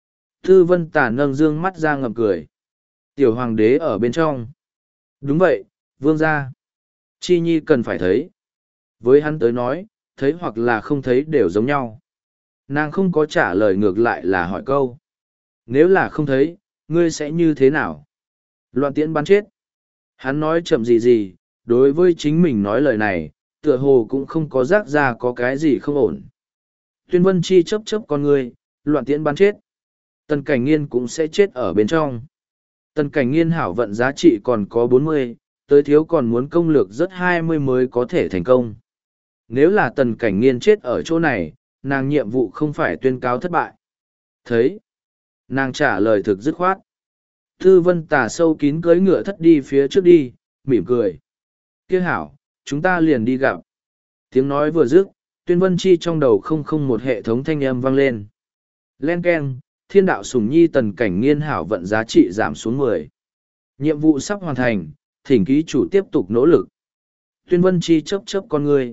Tư Vân Tà nâng dương mắt ra ngậm cười. Tiểu hoàng đế ở bên trong. Đúng vậy, vương gia. Chi nhi cần phải thấy. Với hắn tới nói, thấy hoặc là không thấy đều giống nhau. Nàng không có trả lời ngược lại là hỏi câu. Nếu là không thấy, ngươi sẽ như thế nào? Loạn tiễn bắn chết. Hắn nói chậm gì, đối với chính mình nói lời này, tựa hồ cũng không có rác ra có cái gì không ổn. Tuyên Vân Chi chớp con ngươi, loạn tiễn bắn chết. Tần Cảnh Nghiên cũng sẽ chết ở bên trong. Tần Cảnh Nghiên hảo vận giá trị còn có 40, tới thiếu còn muốn công lược rất 20 mới có thể thành công. Nếu là Tần Cảnh Nghiên chết ở chỗ này, nàng nhiệm vụ không phải tuyên cáo thất bại. Thấy. Nàng trả lời thực dứt khoát. Tư Vân Tà sâu kín cưỡi ngựa thất đi phía trước đi, mỉm cười. Kia hảo, chúng ta liền đi gặp. Tiếng nói vừa dứt, Tuyên Vân Chi trong đầu không một hệ thống thanh âm vang lên. Len keng, thiên đạo sủng nhi Tần Cảnh Nghiên hảo vận giá trị giảm xuống 10. Nhiệm vụ sắp hoàn thành, thỉnh ký chủ tiếp tục nỗ lực. Tuyên Vân Chi chớp con người.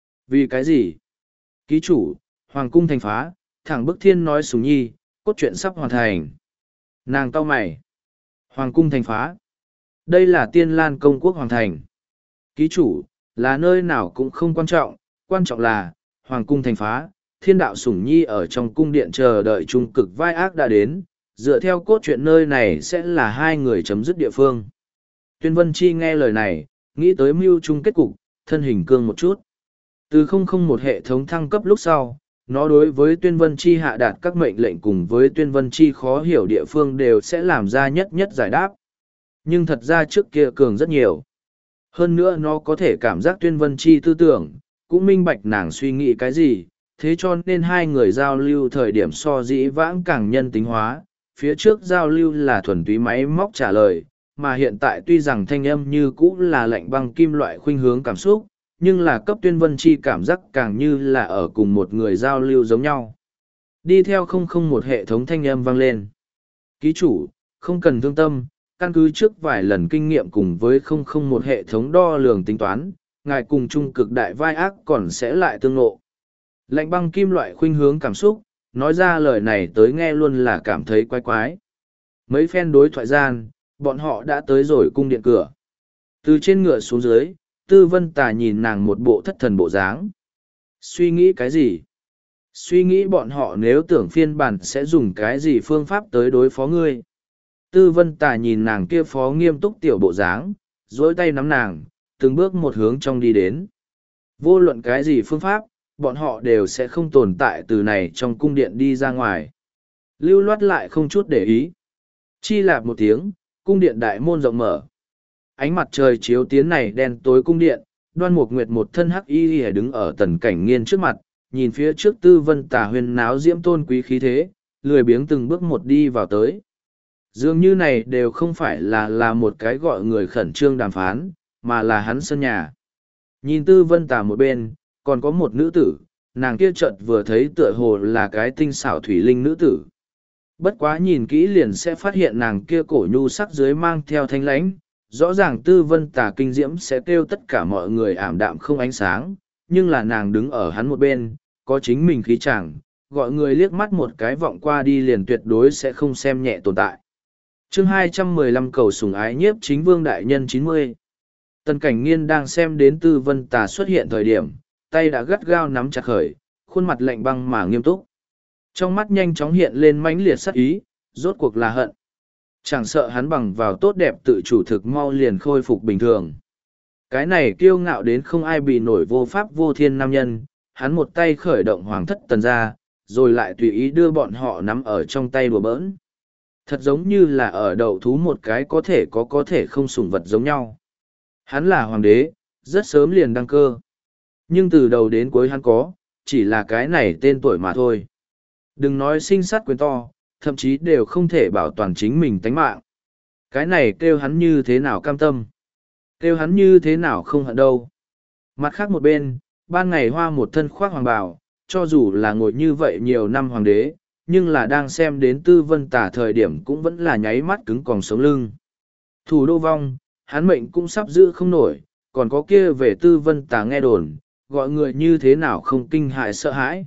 Vì cái gì? Ký chủ, Hoàng cung thành phá, thẳng bức thiên nói sủng nhi, cốt truyện sắp hoàn thành. Nàng cau mày. Hoàng cung thành phá. Đây là Tiên Lan công quốc hoàng thành. Ký chủ, là nơi nào cũng không quan trọng là, Hoàng cung thành phá, thiên đạo sủng nhi ở trong cung điện chờ đợi trung cực vai ác đã đến, dựa theo cốt truyện nơi này sẽ là hai người chấm dứt địa phương. Tuyên Vân Chi nghe lời này, nghĩ tới mưu chung kết cục, thân hình cương một chút. Từ 001 hệ thống thăng cấp lúc sau, nó đối với Tuyên Vân Chi hạ đạt các mệnh lệnh cùng với Tuyên Vân Chi khó hiểu địa phương đều sẽ làm ra nhất giải đáp. Nhưng thật ra trước kia cường rất nhiều. Hơn nữa nó có thể cảm giác Tuyên Vân Chi tư tưởng, cũng minh bạch nàng suy nghĩ cái gì, thế cho nên hai người giao lưu thời điểm so dĩ vãng càng nhân tính hóa. Phía trước giao lưu là thuần túy máy móc trả lời, mà hiện tại tuy rằng thanh âm như cũ là lạnh băng kim loại khuynh hướng cảm xúc, nhưng là cấp Tuyên Vân Chi cảm giác càng như là ở cùng một người giao lưu giống nhau. Đi theo 001 hệ thống thanh âm vang lên. Ký chủ, không cần thương tâm, căn cứ trước vài lần kinh nghiệm cùng với 001 hệ thống đo lường tính toán, ngài cùng trung cực đại vai ác còn sẽ lại tương ngộ. Lạnh băng kim loại khuynh hướng cảm xúc, nói ra lời này tới nghe luôn là cảm thấy quái quái. Mấy phen đối thoại gian, bọn họ đã tới rồi cung điện cửa. Từ trên ngựa xuống dưới, Tư Vân Tà nhìn nàng một bộ thất thần bộ dáng. Suy nghĩ cái gì? Suy nghĩ bọn họ nếu tưởng phiên bản sẽ dùng cái gì phương pháp tới đối phó ngươi. Tư Vân Tà nhìn nàng kia phó nghiêm túc tiểu bộ dáng, dỗi tay nắm nàng, từng bước một hướng trong đi đến. Vô luận cái gì phương pháp, bọn họ đều sẽ không tồn tại từ này trong cung điện đi ra ngoài. Lưu Loát lại không chút để ý. Chi lạp một tiếng, cung điện đại môn rộng mở. Ánh mặt trời chiếu tiến này đen tối cung điện, Đoan Mục Nguyệt một thân hắc y đứng ở Tần Cảnh Nghiên trước mặt, nhìn phía trước Tư Vân Tà huyên náo diễm tôn quý khí thế, lười biếng từng bước một đi vào tới. Dường như này đều không phải là một cái gọi người khẩn trương đàm phán, mà là hắn sân nhà. Nhìn Tư Vân Tà một bên, còn có một nữ tử, nàng kia chợt vừa thấy tựa hồ là cái tinh xảo thủy linh nữ tử. Bất quá nhìn kỹ liền sẽ phát hiện nàng kia cổ nhu sắc dưới mang theo thanh lãnh, rõ ràng Tư Vân Tà kinh diễm sẽ kêu tất cả mọi người ảm đạm không ánh sáng, nhưng là nàng đứng ở hắn một bên, có chính mình khí chàng, gọi người liếc mắt một cái vọng qua đi liền tuyệt đối sẽ không xem nhẹ tồn tại. Chương 215 cầu sủng ái nhiếp chính vương đại nhân 90. Tần Cảnh Nghiên đang xem đến Tư Vân Tà xuất hiện thời điểm, tay đã gắt gao nắm chặt khởi, khuôn mặt lạnh băng mà nghiêm túc. Trong mắt nhanh chóng hiện lên mãnh liệt sắc ý, rốt cuộc là hận. Chẳng sợ hắn bằng vào tốt đẹp tự chủ thực mau liền khôi phục bình thường. Cái này kiêu ngạo đến không ai bị nổi vô pháp vô thiên nam nhân, hắn một tay khởi động hoàng thất Tần ra, rồi lại tùy ý đưa bọn họ nắm ở trong tay đùa bỡn. Thật giống như là ở đậu thú một cái có thể không sủng vật giống nhau. Hắn là hoàng đế, rất sớm liền đăng cơ. Nhưng từ đầu đến cuối hắn có, chỉ là cái này tên tuổi mà thôi. Đừng nói sinh sát quyền to, thậm chí đều không thể bảo toàn chính mình tánh mạng. Cái này kêu hắn như thế nào cam tâm. Kêu hắn như thế nào không hận đâu. Mặt khác một bên, ban ngày hoa một thân khoác hoàng bào, cho dù là ngồi như vậy nhiều năm hoàng đế, nhưng là đang xem đến Tư Vân Tà thời điểm cũng vẫn là nháy mắt cứng còng sống lưng. Thủ đô vong, hắn mệnh cũng sắp giữ không nổi, còn có kia về Tư Vân Tà nghe đồn, gọi người như thế nào không kinh hại sợ hãi.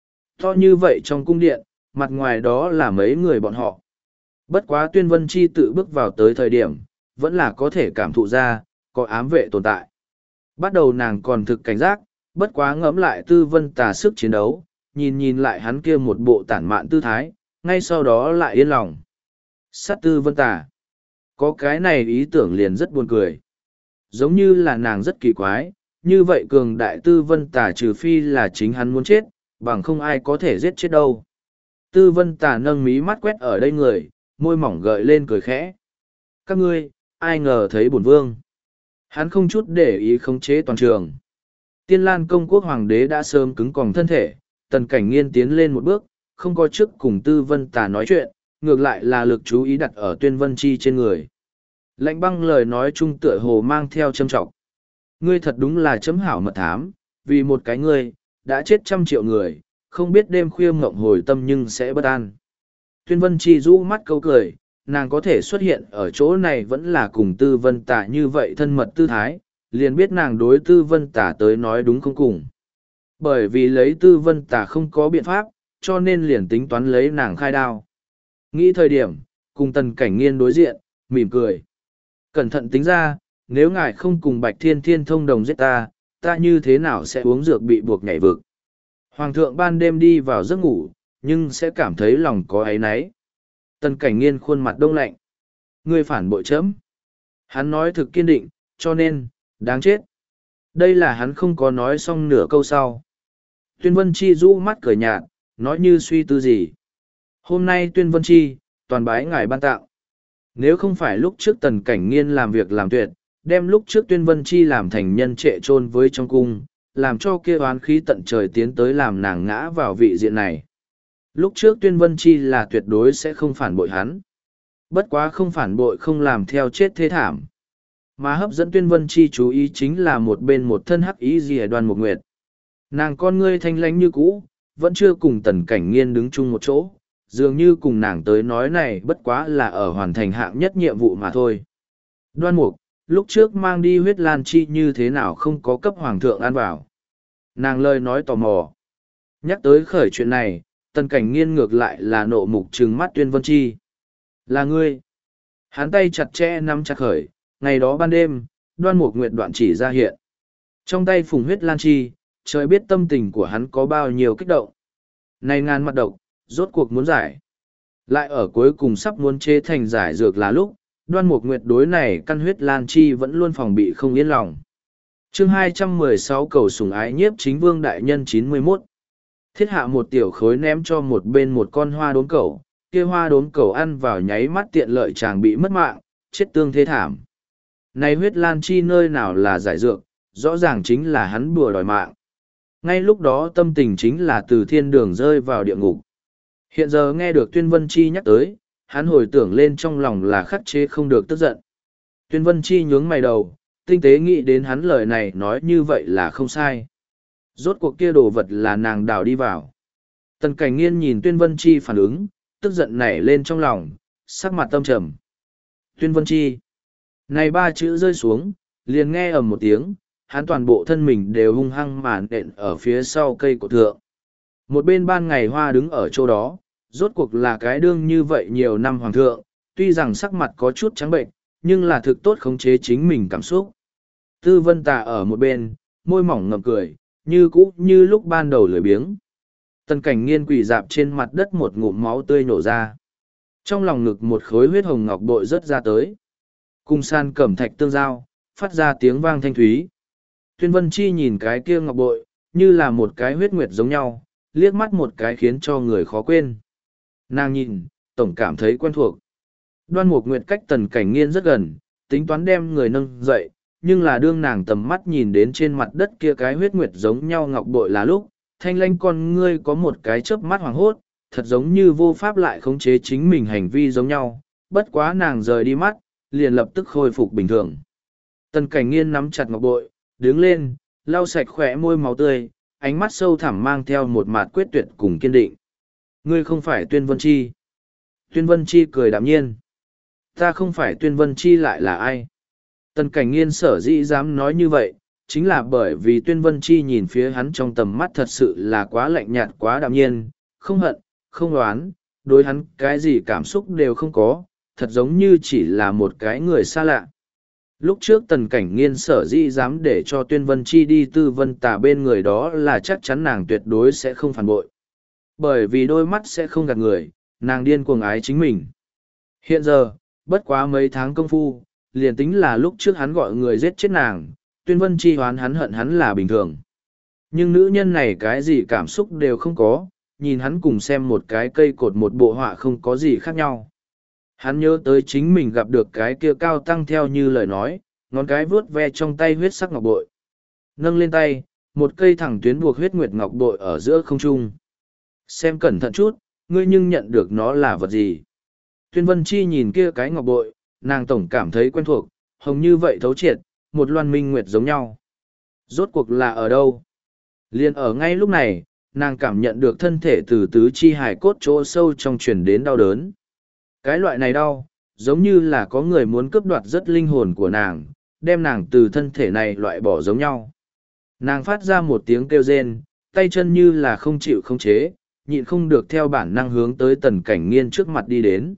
To như vậy trong cung điện, mặt ngoài đó là mấy người bọn họ. Bất quá Tuyên Vân Chi tự bước vào tới thời điểm, vẫn là có thể cảm thụ ra, có ám vệ tồn tại. Bắt đầu nàng còn thực cảnh giác, bất quá ngẫm lại Tư Vân Tà sức chiến đấu, nhìn lại hắn kia một bộ tản mạn tư thái, ngay sau đó lại yên lòng. Sát Tư Vân Tà. Có cái này ý tưởng liền rất buồn cười. Giống như là nàng rất kỳ quái, như vậy cường đại Tư Vân Tà trừ phi là chính hắn muốn chết, bằng không ai có thể giết chết đâu. Tư Vân Tà nâng mí mắt quét ở đây người, môi mỏng gợi lên cười khẽ. Các ngươi, ai ngờ thấy bổn vương. Hắn không chút để ý khống chế toàn trường. Tiên Lan công quốc hoàng đế đã sớm cứng còng thân thể, Tần Cảnh Nghiên tiến lên một bước, không có trước cùng Tư Vân Tà nói chuyện, ngược lại là lực chú ý đặt ở Tuyên Vân Chi trên người. Lạnh băng lời nói chung tựa hồ mang theo châm trọng. Ngươi thật đúng là chấm hảo mật thám, vì một cái ngươi, đã chết 100 triệu người, không biết đêm khuya mộng hồi tâm nhưng sẽ bất an. Tuyên Vân Chi rũ mắt câu cười, nàng có thể xuất hiện ở chỗ này vẫn là cùng Tư Vân Tà như vậy thân mật tư thái, liền biết nàng đối Tư Vân Tà tới nói đúng không cùng. Bởi vì lấy Tư Vân Tà không có biện pháp, cho nên liền tính toán lấy nàng khai đao. Nghĩ thời điểm, cùng Tần Cảnh Nghiên đối diện, mỉm cười. Cẩn thận tính ra, nếu ngài không cùng Bạch Thiên Thiên thông đồng giết ta, ta như thế nào sẽ uống dược bị buộc nhảy vực. Hoàng thượng ban đêm đi vào giấc ngủ, nhưng sẽ cảm thấy lòng có áy náy. Tần Cảnh Nghiên khuôn mặt đông lạnh. Ngươi phản bội chấm. Hắn nói thực kiên định, cho nên, đáng chết. Đây là hắn không có nói xong nửa câu sau. Tuyên Vân Chi rũ mắt cười nhạt, nói như suy tư gì. Hôm nay Tuyên Vân Chi, toàn bái ngài ban tạo. Nếu không phải lúc trước Tần Cảnh Nghiên làm việc làm tuyệt, đem lúc trước Tuyên Vân Chi làm thành nhân trệ chôn với trong cung, làm cho kia oán khí tận trời tiến tới làm nàng ngã vào vị diện này. Lúc trước Tuyên Vân Chi là tuyệt đối sẽ không phản bội hắn. Bất quá không phản bội không làm theo chết thế thảm. Mà hấp dẫn Tuyên Vân Chi chú ý chính là một bên một thân hắc ý gì Đoan Mục Nguyệt. Nàng con ngươi thanh lãnh như cũ, vẫn chưa cùng Tần Cảnh Nghiên đứng chung một chỗ, dường như cùng nàng tới nói này bất quá là ở hoàn thành hạng nhất nhiệm vụ mà thôi. Đoan Mục, lúc trước mang đi huyết lan chi như thế nào không có cấp hoàng thượng an bảo. Nàng lời nói tò mò. Nhắc tới khởi chuyện này, Tần Cảnh Nghiên ngược lại là nộ mục trừng mắt Tuyên Vân Chi. Là ngươi. Hắn tay chặt chẽ nắm chặt khởi, ngày đó ban đêm, Đoan Mục Nguyệt đoạn chỉ ra hiện. Trong tay phùng huyết lan chi, trời biết tâm tình của hắn có bao nhiêu kích động. Này ngàn mặt độc, rốt cuộc muốn giải. Lại ở cuối cùng sắp muốn chế thành giải dược là lúc, Đoan Mục Nguyệt đối này căn huyết lan chi vẫn luôn phòng bị không yên lòng. Chương 216 cầu sủng ái nhiếp chính vương đại nhân 91. Thiết hạ một tiểu khối ném cho một bên một con hoa đốm cẩu, kia hoa đốm cẩu ăn vào nháy mắt tiện lợi chàng bị mất mạng, chết tương thế thảm. Này huyết lan chi nơi nào là giải dược, rõ ràng chính là hắn bùa đòi mạng. Ngay lúc đó tâm tình chính là từ thiên đường rơi vào địa ngục. Hiện giờ nghe được Tuyên Vân Chi nhắc tới, hắn hồi tưởng lên trong lòng là khắc chế không được tức giận. Tuyên Vân Chi nhướng mày đầu, tinh tế nghĩ đến hắn lời này nói như vậy là không sai. Rốt cuộc kia đồ vật là nàng đào đi vào. Tần Cảnh Nghiên nhìn Tuyên Vân Chi phản ứng, tức giận nảy lên trong lòng, sắc mặt tâm trầm. Tuyên Vân Chi. Này ba chữ rơi xuống, liền nghe ầm một tiếng, hắn toàn bộ thân mình đều hung hăng màn đện ở phía sau cây cổ thượng. Một bên ban ngày hoa đứng ở chỗ đó, rốt cuộc là cái đương như vậy nhiều năm hoàng thượng, tuy rằng sắc mặt có chút trắng bệnh, nhưng là thực tốt khống chế chính mình cảm xúc. Tư Vân Tà ở một bên, môi mỏng ngậm cười, như cũ như lúc ban đầu lười biếng. Tần Cảnh Nghiên quỳ dạp trên mặt đất một ngụm máu tươi nổ ra. Trong lòng ngực một khối huyết hồng ngọc bội rớt ra tới. Cung san cẩm thạch tương giao, phát ra tiếng vang thanh thúy. Tuyên Vân Chi nhìn cái kia ngọc bội, như là một cái huyết nguyệt giống nhau, liếc mắt một cái khiến cho người khó quên. Nàng nhìn, tổng cảm thấy quen thuộc. Đoan Mục Nguyệt cách Tần Cảnh Nghiên rất gần, tính toán đem người nâng dậy, nhưng là đương nàng tầm mắt nhìn đến trên mặt đất kia cái huyết nguyệt giống nhau ngọc bội là lúc, thanh lanh con ngươi có một cái chớp mắt hoàng hốt, thật giống như vô pháp lại khống chế chính mình hành vi giống nhau, bất quá nàng rời đi mắt, liền lập tức khôi phục bình thường. Tần Cảnh Nghiên nắm chặt ngọc bội, đứng lên, lau sạch khỏe môi máu tươi, ánh mắt sâu thẳm mang theo một mạt quyết tuyệt cùng kiên định. Ngươi không phải Tuyên Vân Chi. Tuyên Vân Chi cười đạm nhiên. Ta không phải Tuyên Vân Chi lại là ai? Tần Cảnh Nghiên sở dĩ dám nói như vậy, chính là bởi vì Tuyên Vân Chi nhìn phía hắn trong tầm mắt thật sự là quá lạnh nhạt quá đạm nhiên, không hận, không oán, đối hắn cái gì cảm xúc đều không có, thật giống như chỉ là một cái người xa lạ. Lúc trước Tần Cảnh Nghiên sở dĩ dám để cho Tuyên Vân Chi đi Tư Vân Tà bên người đó là chắc chắn nàng tuyệt đối sẽ không phản bội. Bởi vì đôi mắt sẽ không gạt người, nàng điên cuồng ái chính mình. Hiện giờ, bất quá mấy tháng công phu, liền tính là lúc trước hắn gọi người giết chết nàng, Tuyên Vân Chi hoán hắn hận hắn là bình thường. Nhưng nữ nhân này cái gì cảm xúc đều không có, nhìn hắn cùng xem một cái cây cột một bộ họa không có gì khác nhau. Hắn nhớ tới chính mình gặp được cái kia cao tăng theo như lời nói, ngón cái vuốt ve trong tay huyết sắc ngọc bội. Nâng lên tay, một cây thẳng tuyến buộc huyết nguyệt ngọc bội ở giữa không trung. Xem cẩn thận chút, ngươi nhưng nhận được nó là vật gì. Tuyên Vân Chi nhìn kia cái ngọc bội, nàng tổng cảm thấy quen thuộc, hồng như vậy thấu triệt, một loan minh nguyệt giống nhau. Rốt cuộc là ở đâu? Liên ở ngay lúc này, nàng cảm nhận được thân thể từ tứ chi hải cốt chỗ sâu trong truyền đến đau đớn. Cái loại này đau, giống như là có người muốn cướp đoạt rất linh hồn của nàng, đem nàng từ thân thể này loại bỏ giống nhau. Nàng phát ra một tiếng kêu rên, tay chân như là không chịu không chế, nhịn không được theo bản năng hướng tới Tần Cảnh Nghiên trước mặt đi đến.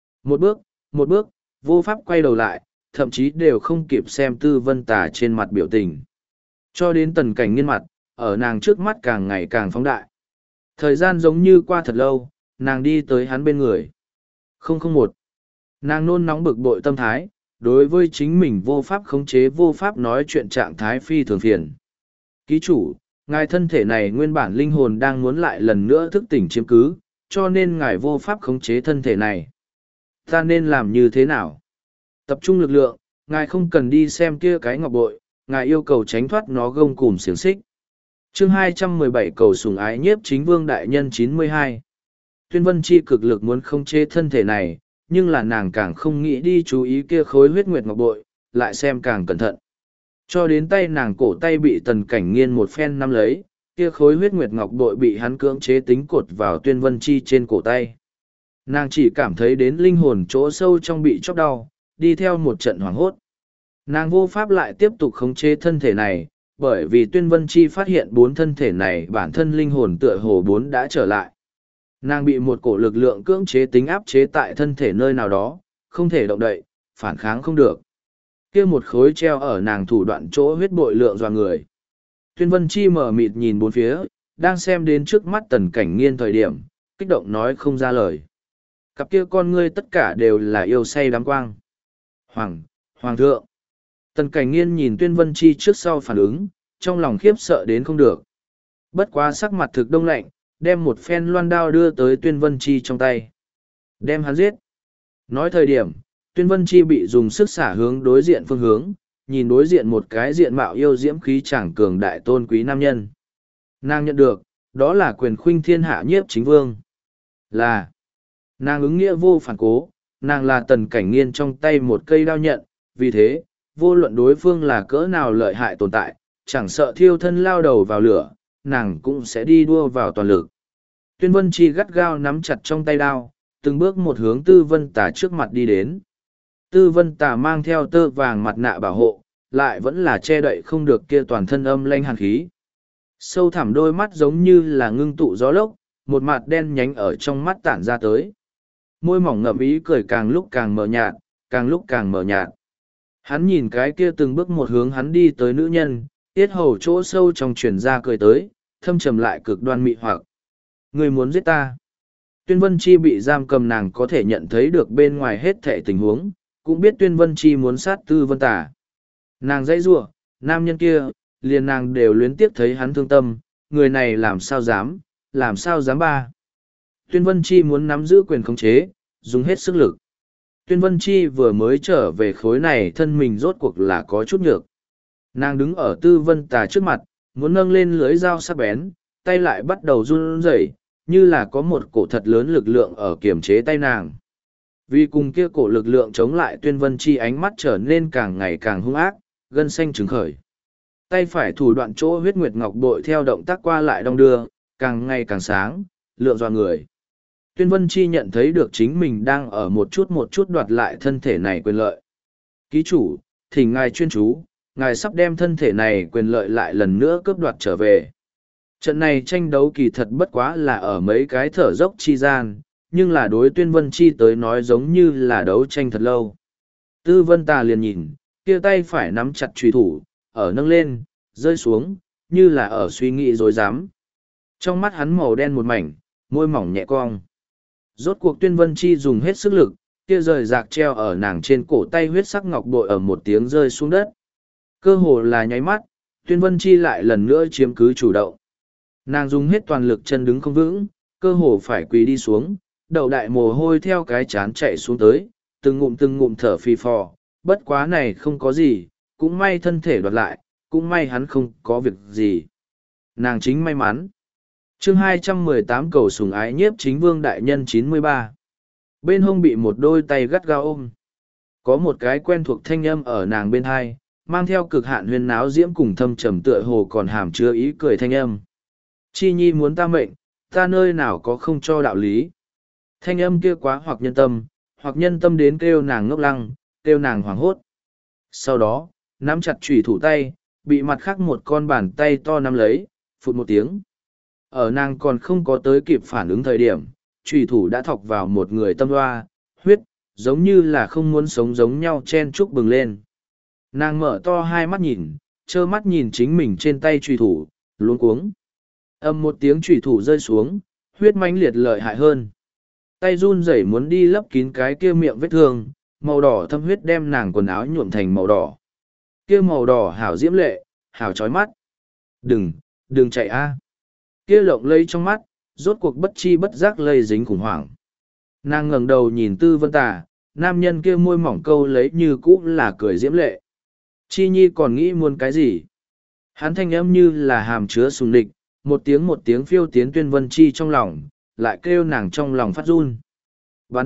Một bước, vô pháp quay đầu lại, thậm chí đều không kịp xem Tư Vân Tà trên mặt biểu tình. Cho đến Tần Cảnh Nghiên mặt, ở nàng trước mắt càng ngày càng phóng đại. Thời gian giống như qua thật lâu, nàng đi tới hắn bên người. 001. Nàng nôn nóng bực bội tâm thái, đối với chính mình vô pháp khống chế vô pháp nói chuyện trạng thái phi thường phiền. Ký chủ, ngài thân thể này nguyên bản linh hồn đang muốn lại lần nữa thức tỉnh chiếm cứ, cho nên ngài vô pháp khống chế thân thể này. Ta nên làm như thế nào? Tập trung lực lượng, ngài không cần đi xem kia cái ngọc bội, ngài yêu cầu tránh thoát nó gông cùm xiềng xích. Chương 217 cầu sủng ái nhiếp chính vương đại nhân 92. Tuyên Vân Chi cực lực muốn khống chế thân thể này, nhưng là nàng càng không nghĩ đi chú ý kia khối huyết nguyệt ngọc bội, lại xem càng cẩn thận. Cho đến tay nàng cổ tay bị Tần Cảnh Nghiên một phen nắm lấy, kia khối huyết nguyệt ngọc bội bị hắn cưỡng chế tính cột vào Tuyên Vân Chi trên cổ tay. Nàng chỉ cảm thấy đến linh hồn chỗ sâu trong bị chóc đau, đi theo một trận hoảng hốt. Nàng vô pháp lại tiếp tục khống chế thân thể này, bởi vì Tuyên Vân Chi phát hiện bốn thân thể này bản thân linh hồn tựa hồ bốn đã trở lại. Nàng bị một cổ lực lượng cưỡng chế tính áp chế tại thân thể nơi nào đó, không thể động đậy, phản kháng không được. Kia một khối treo ở nàng thủ đoạn chỗ huyết bội lượng dọa người. Tuyên Vân Chi mở mịt nhìn bốn phía, đang xem đến trước mắt Tần Cảnh Nghiên thời điểm, kích động nói không ra lời. Cặp kia con ngươi tất cả đều là yêu say đám quang. Hoàng thượng. Tần Cảnh Nghiên nhìn Tuyên Vân Chi trước sau phản ứng, trong lòng khiếp sợ đến không được. Bất quá sắc mặt thực đông lạnh, đem một phen loan đao đưa tới Tuyên Vân Chi trong tay. Đem hắn giết. Nói thời điểm, Tuyên Vân Chi bị dùng sức xả hướng đối diện phương hướng, nhìn đối diện một cái diện mạo yêu diễm khí chàng cường đại tôn quý nam nhân. Nàng nhận được, đó là quyền khuynh thiên hạ nhiếp chính vương. Là, nàng ứng nghĩa vô phản cố, nàng là Tần Cảnh Nghiên trong tay một cây đao nhận, vì thế, vô luận đối phương là cỡ nào lợi hại tồn tại, chẳng sợ thiêu thân lao đầu vào lửa, nàng cũng sẽ đi đua vào toàn lực. Tuyên Vân Chi gắt gao nắm chặt trong tay đao, từng bước một hướng Tư Vân Tà trước mặt đi đến. Tư Vân Tà mang theo tơ vàng mặt nạ bảo hộ, lại vẫn là che đậy không được kia toàn thân âm lanh hàn khí. Sâu thẳm đôi mắt giống như là ngưng tụ gió lốc, một mặt đen nhánh ở trong mắt tản ra tới. Môi mỏng ngậm ý cười càng lúc càng mờ nhạt, càng lúc càng mờ nhạt. Hắn nhìn cái kia từng bước một hướng hắn đi tới nữ nhân, tiết hầu chỗ sâu trong truyền ra cười tới, thâm trầm lại cực đoan mị hoặc. Người muốn giết ta. Tuyên Vân Chi bị giam cầm, nàng có thể nhận thấy được bên ngoài hết thệ tình huống, cũng biết Tuyên Vân Chi muốn sát Tư Vân Tà. Nàng dãy rủa, nam nhân kia, liền nàng đều luyến tiếc thấy hắn thương tâm, người này làm sao dám ba. Tuyên Vân Chi muốn nắm giữ quyền khống chế, dùng hết sức lực. Tuyên Vân Chi vừa mới trở về khối này thân mình rốt cuộc là có chút nhược. Nàng đứng ở Tư Vân Tà trước mặt, muốn nâng lên lưới dao sắc bén, tay lại bắt đầu run rẩy, như là có một cổ thật lớn lực lượng ở kiềm chế tay nàng. Vì cùng kia cổ lực lượng chống lại, Tuyên Vân Chi ánh mắt trở nên càng ngày càng hung ác, gân xanh trứng khởi. Tay phải thủ đoạn chỗ huyết nguyệt ngọc bội theo động tác qua lại đong đưa, càng ngày càng sáng, lượng dọa người. Tuyên Vân Chi nhận thấy được chính mình đang ở một chút đoạt lại thân thể này quyền lợi. Ký chủ, thỉnh ngài chuyên chú, ngài sắp đem thân thể này quyền lợi lại lần nữa cướp đoạt trở về. Trận này tranh đấu kỳ thật bất quá là ở mấy cái thở dốc chi gian, nhưng là đối Tuyên Vân Chi tới nói giống như là đấu tranh thật lâu. Tư Vân Tà liền nhìn, kia tay phải nắm chặt chùy thủ, ở nâng lên, rơi xuống, như là ở suy nghĩ dối dám. Trong mắt hắn màu đen một mảnh, môi mỏng nhẹ cong. Rốt cuộc Tuyên Vân Chi dùng hết sức lực, kia rời rạc treo ở nàng trên cổ tay huyết sắc ngọc bội ở một tiếng rơi xuống đất. Cơ hồ là nháy mắt, Tuyên Vân Chi lại lần nữa chiếm cứ chủ động. Nàng dùng hết toàn lực, chân đứng không vững, cơ hồ phải quỳ đi xuống, đầu đại mồ hôi theo cái chán chạy xuống tới, từng ngụm thở phì phò, bất quá này không có gì, cũng may thân thể đoạt lại, cũng may hắn không có việc gì. Nàng chính may mắn. Chương 218 cầu sủng ái nhiếp chính vương đại nhân 93. Bên hông bị một đôi tay gắt gao ôm. Có một cái quen thuộc thanh âm ở nàng bên hai, mang theo cực hạn huyên náo diễm cùng thâm trầm tựa hồ còn hàm chứa ý cười thanh âm. Chi nhi muốn ta mệnh, ta nơi nào có không cho đạo lý. Thanh âm kia quá hoặc nhân tâm đến kêu nàng ngốc lăng, kêu nàng hoảng hốt. Sau đó, nắm chặt chủy thủ tay, bị mặt khác một con bàn tay to nắm lấy, phụt một tiếng. Ở nàng còn không có tới kịp phản ứng thời điểm, chủy thủ đã thọc vào một người tâm hoa, huyết, giống như là không muốn sống giống nhau chen chúc bừng lên. Nàng mở to hai mắt nhìn, trơ mắt nhìn chính mình trên tay chủy thủ, luống cuống. Âm một tiếng chủy thủ rơi xuống, huyết mãnh liệt lợi hại hơn. Tay run rẩy muốn đi lấp kín cái kia miệng vết thương, màu đỏ thâm huyết đem nàng quần áo nhuộm thành màu đỏ. Kia màu đỏ hảo diễm lệ, hảo chói mắt. Đừng chạy a. Kia lộng lây trong mắt, rốt cuộc bất chi bất giác lây dính khủng hoảng. Nàng ngẩng đầu nhìn Tư Vân Tà, nam nhân kia môi mỏng câu lấy như cũ là cười diễm lệ. Chi nhi còn nghĩ muốn cái gì? Hắn thanh âm như là hàm chứa sùng địch, một tiếng phiêu tiến Tuyên Vân Chi trong lòng, lại kêu nàng trong lòng phát run. Bán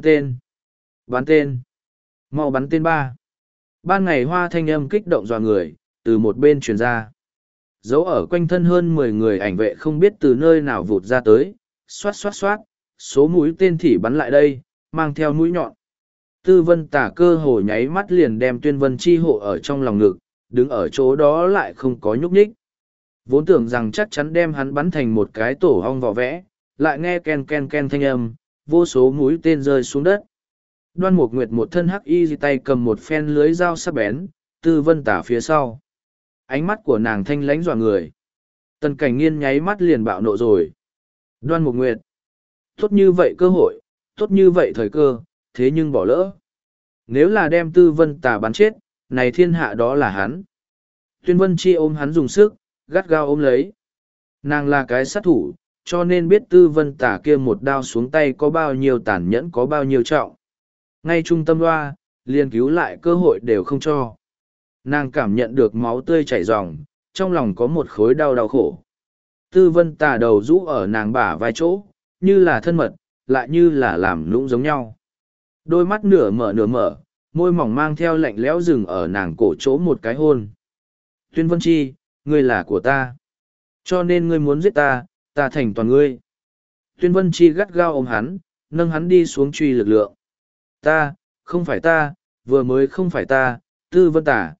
tên, mau bắn tên ba. Ban ngày hoa thanh âm kích động dọa người, từ một bên truyền ra. Dấu ở quanh thân hơn 10 người ảnh vệ không biết từ nơi nào vụt ra tới, xoát, số mũi tên thỉ bắn lại đây, mang theo mũi nhọn. Tư Vân Tà cơ hồ nháy mắt liền đem Tuyên Vân Chi hộ ở trong lòng ngực, đứng ở chỗ đó lại không có nhúc nhích. Vốn tưởng rằng chắc chắn đem hắn bắn thành một cái tổ hong vỏ vẽ, lại nghe ken thanh âm, vô số mũi tên rơi xuống đất. Đoan Mục Nguyệt một thân hắc y tay cầm một phen lưới dao sắc bén, Tư Vân Tà phía sau. Ánh mắt của nàng thanh lãnh dọa người. Tần Cảnh Nghiên nháy mắt liền bạo nộ rồi. Đoan Mục Nguyệt. Tốt như vậy cơ hội, tốt như vậy thời cơ, thế nhưng bỏ lỡ. Nếu là đem Tư Vân Tà bắn chết, này thiên hạ đó là hắn. Tuyên Vân Chi ôm hắn dùng sức, gắt gao ôm lấy. Nàng là cái sát thủ, cho nên biết Tư Vân Tà kia một đao xuống tay có bao nhiêu tàn nhẫn, có bao nhiêu trọng. Ngay trung tâm loa, liền cứu lại cơ hội đều không cho. Nàng cảm nhận được máu tươi chảy ròng, trong lòng có một khối đau đau khổ. Tư Vân Tà đầu rũ ở nàng bả vai chỗ, như là thân mật, lại như là làm lũng giống nhau. Đôi mắt nửa mở, môi mỏng mang theo lạnh lẽo rừng ở nàng cổ chỗ một cái hôn. Tuyên Vân Chi, ngươi là của ta. Cho nên ngươi muốn giết ta, ta thành toàn ngươi. Tuyên Vân Chi gắt gao ôm hắn, nâng hắn đi xuống truy lực lượng. Ta, không phải ta, vừa mới không phải ta, Tư Vân Tà,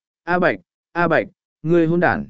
A Bạch, ngươi hôn đản.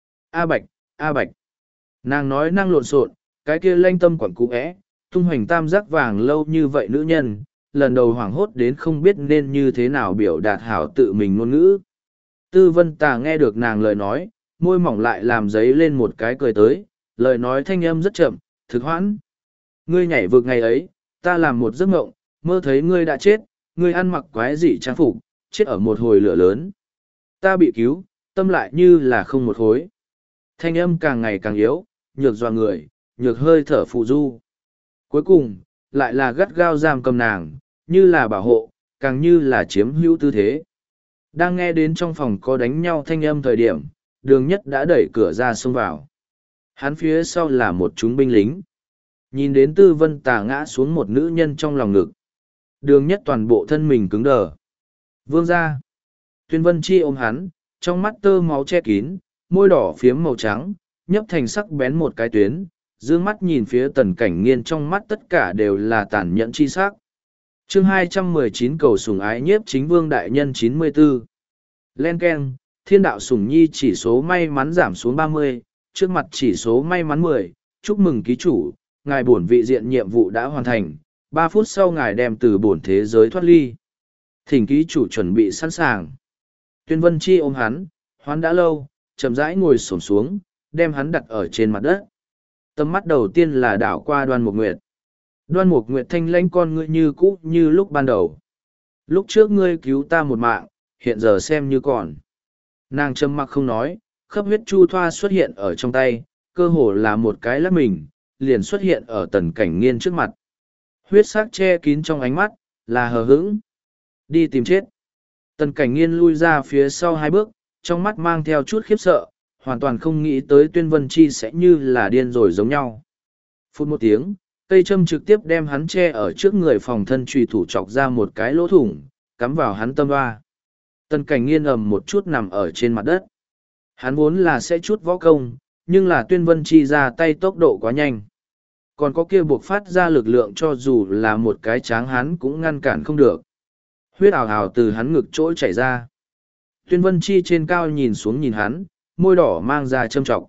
A Bạch. Nàng nói năng lộn xộn, cái kia lanh tâm quẩn cú ẽ, tung hoành tam giác vàng lâu như vậy nữ nhân, lần đầu hoảng hốt đến không biết nên như thế nào biểu đạt hảo tự mình ngôn ngữ. Tư Vân Tà nghe được nàng lời nói, môi mỏng lại làm giấy lên một cái cười tới, lời nói thanh âm rất chậm, thực hoãn. Ngươi nhảy vực ngày ấy, ta làm một giấc mộng, mơ thấy ngươi đã chết, ngươi ăn mặc quái dị trang phục, chết ở một hồi lửa lớn. Ta bị cứu, tâm lại như là không một hối. Thanh âm càng ngày càng yếu, nhược dọa người, nhược hơi thở phụ du. Cuối cùng, lại là gắt gao giam cầm nàng, như là bảo hộ, càng như là chiếm hữu tư thế. Đang nghe đến trong phòng có đánh nhau thanh âm thời điểm, Đường Nhất đã đẩy cửa ra xông vào. Hắn phía sau là một chúng binh lính. Nhìn đến Tư Vân Tà ngã xuống một nữ nhân trong lòng ngực. Đường Nhất toàn bộ thân mình cứng đờ. Vương ra. Tuyên Vân Chi ôm hắn, trong mắt tơ máu che kín, môi đỏ phiếm màu trắng, nhấp thành sắc bén một cái tuyến, dương mắt nhìn phía Tần Cảnh Nghiên, trong mắt tất cả đều là tàn nhẫn chi sắc. Chương 219 cầu sủng ái nhiếp chính vương đại nhân 94. Len Ken, thiên đạo sủng nhi chỉ số may mắn giảm xuống 30, trước mặt chỉ số may mắn 10, chúc mừng ký chủ, ngài bổn vị diện nhiệm vụ đã hoàn thành, 3 phút sau ngài đem từ bổn thế giới thoát ly. Thỉnh ký chủ chuẩn bị sẵn sàng. Tuyên Vân Chi ôm hắn, hoán đã lâu, chậm rãi ngồi xổm xuống, đem hắn đặt ở trên mặt đất. Tầm mắt đầu tiên là đảo qua Đoan Mục Nguyệt. Đoan Mục Nguyệt thanh lãnh con ngươi như cũ như lúc ban đầu. Lúc trước ngươi cứu ta một mạng, hiện giờ xem như còn. Nàng trầm mặc không nói, khắp huyết chu thoa xuất hiện ở trong tay, cơ hồ là một cái lắc mình, liền xuất hiện ở Tần Cảnh Nghiên trước mặt. Huyết sắc che kín trong ánh mắt, là hờ hững. Đi tìm chết. Tần Cảnh Nghiên lui ra phía sau 2 bước, trong mắt mang theo chút khiếp sợ, hoàn toàn không nghĩ tới Tuyên Vân Chi sẽ như là điên rồi giống nhau. Phút một tiếng, cây châm trực tiếp đem hắn che ở trước người, phòng thân trùy thủ chọc ra một cái lỗ thủng, cắm vào hắn tâm hoa. Tần Cảnh Nghiên ầm một chút nằm ở trên mặt đất. Hắn vốn là sẽ chút võ công, nhưng là Tuyên Vân Chi ra tay tốc độ quá nhanh. Còn có kia buộc phát ra lực lượng cho dù là một cái tráng hắn cũng ngăn cản không được. Huyết ào ào từ hắn ngực chỗ chảy ra. Tuyên Vân Chi trên cao nhìn xuống nhìn hắn, môi đỏ mang ra châm trọng.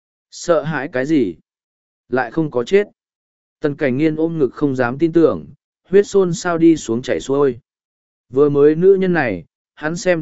Sợ hãi cái gì? Lại không có chết. Tần Cảnh Nghiên ôm ngực không dám tin tưởng, huyết xôn sao đi xuống chảy xuôi. Vừa mới nữ nhân này, hắn xem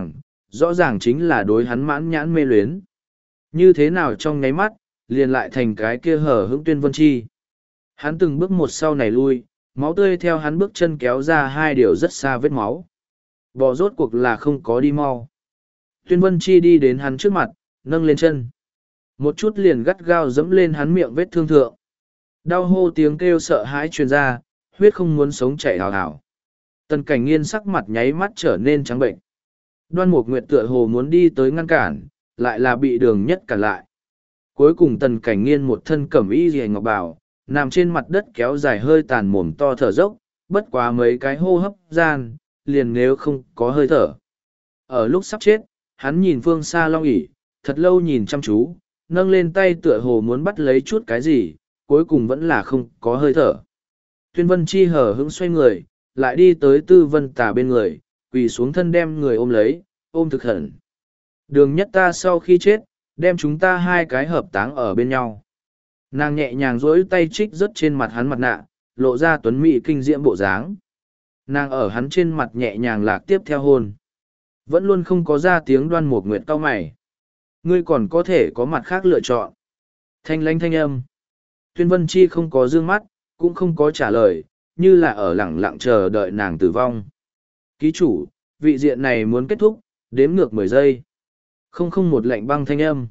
rõ ràng chính là đối hắn mãn nhãn mê luyến. Như thế nào trong nháy mắt, liền lại thành cái kia hở hững Tuyên Vân Chi. Hắn từng bước một sau này lui, máu tươi theo hắn bước chân kéo ra 2 điều rất xa vết máu. Bò rốt cuộc là không có đi mau. Tuyên Vân Chi đi đến hắn trước mặt, nâng lên chân. Một chút liền gắt gao dẫm lên hắn miệng vết thương thượng. Đau hô tiếng kêu sợ hãi truyền ra, huyết không muốn sống chảy hào hào. Tần Cảnh Nghiên sắc mặt nháy mắt trở nên trắng bệnh. Đoan Mục Nguyệt tựa hồ muốn đi tới ngăn cản, lại là bị Đường Nhất cản lại. Cuối cùng Tần Cảnh Nghiên một thân cẩm y liễu ngọc bào, nằm trên mặt đất kéo dài hơi tàn mồm to thở dốc, bất quá mấy cái hô hấp gian, liền nếu không có hơi thở. Ở lúc sắp chết, hắn nhìn phương xa long ỷ, thật lâu nhìn chăm chú, nâng lên tay tựa hồ muốn bắt lấy chút cái gì, cuối cùng vẫn là không có hơi thở. Tuyên Vân Chi hở hững xoay người, lại đi tới Tư Vân Tà bên người, quỳ xuống thân đem người ôm lấy, ôm thực hẳn. Đường Nhất ta sau khi chết, đem chúng ta 2 cái hợp táng ở bên nhau. Nàng nhẹ nhàng duỗi tay trích rớt trên mặt hắn mặt nạ, lộ ra tuấn mỹ kinh diễm bộ dáng. Nàng ở hắn trên mặt nhẹ nhàng lạc tiếp theo hôn. Vẫn luôn không có ra tiếng Đoan Mục Nguyệt cau mày. Ngươi còn có thể có mặt khác lựa chọn. Thanh lãnh thanh âm. Tuyên Vân Chi không có dương mắt, cũng không có trả lời, như là ở lẳng lặng chờ đợi nàng tử vong. Ký chủ, vị diện này muốn kết thúc, đếm ngược 10 giây. Không không một lệnh băng thanh âm.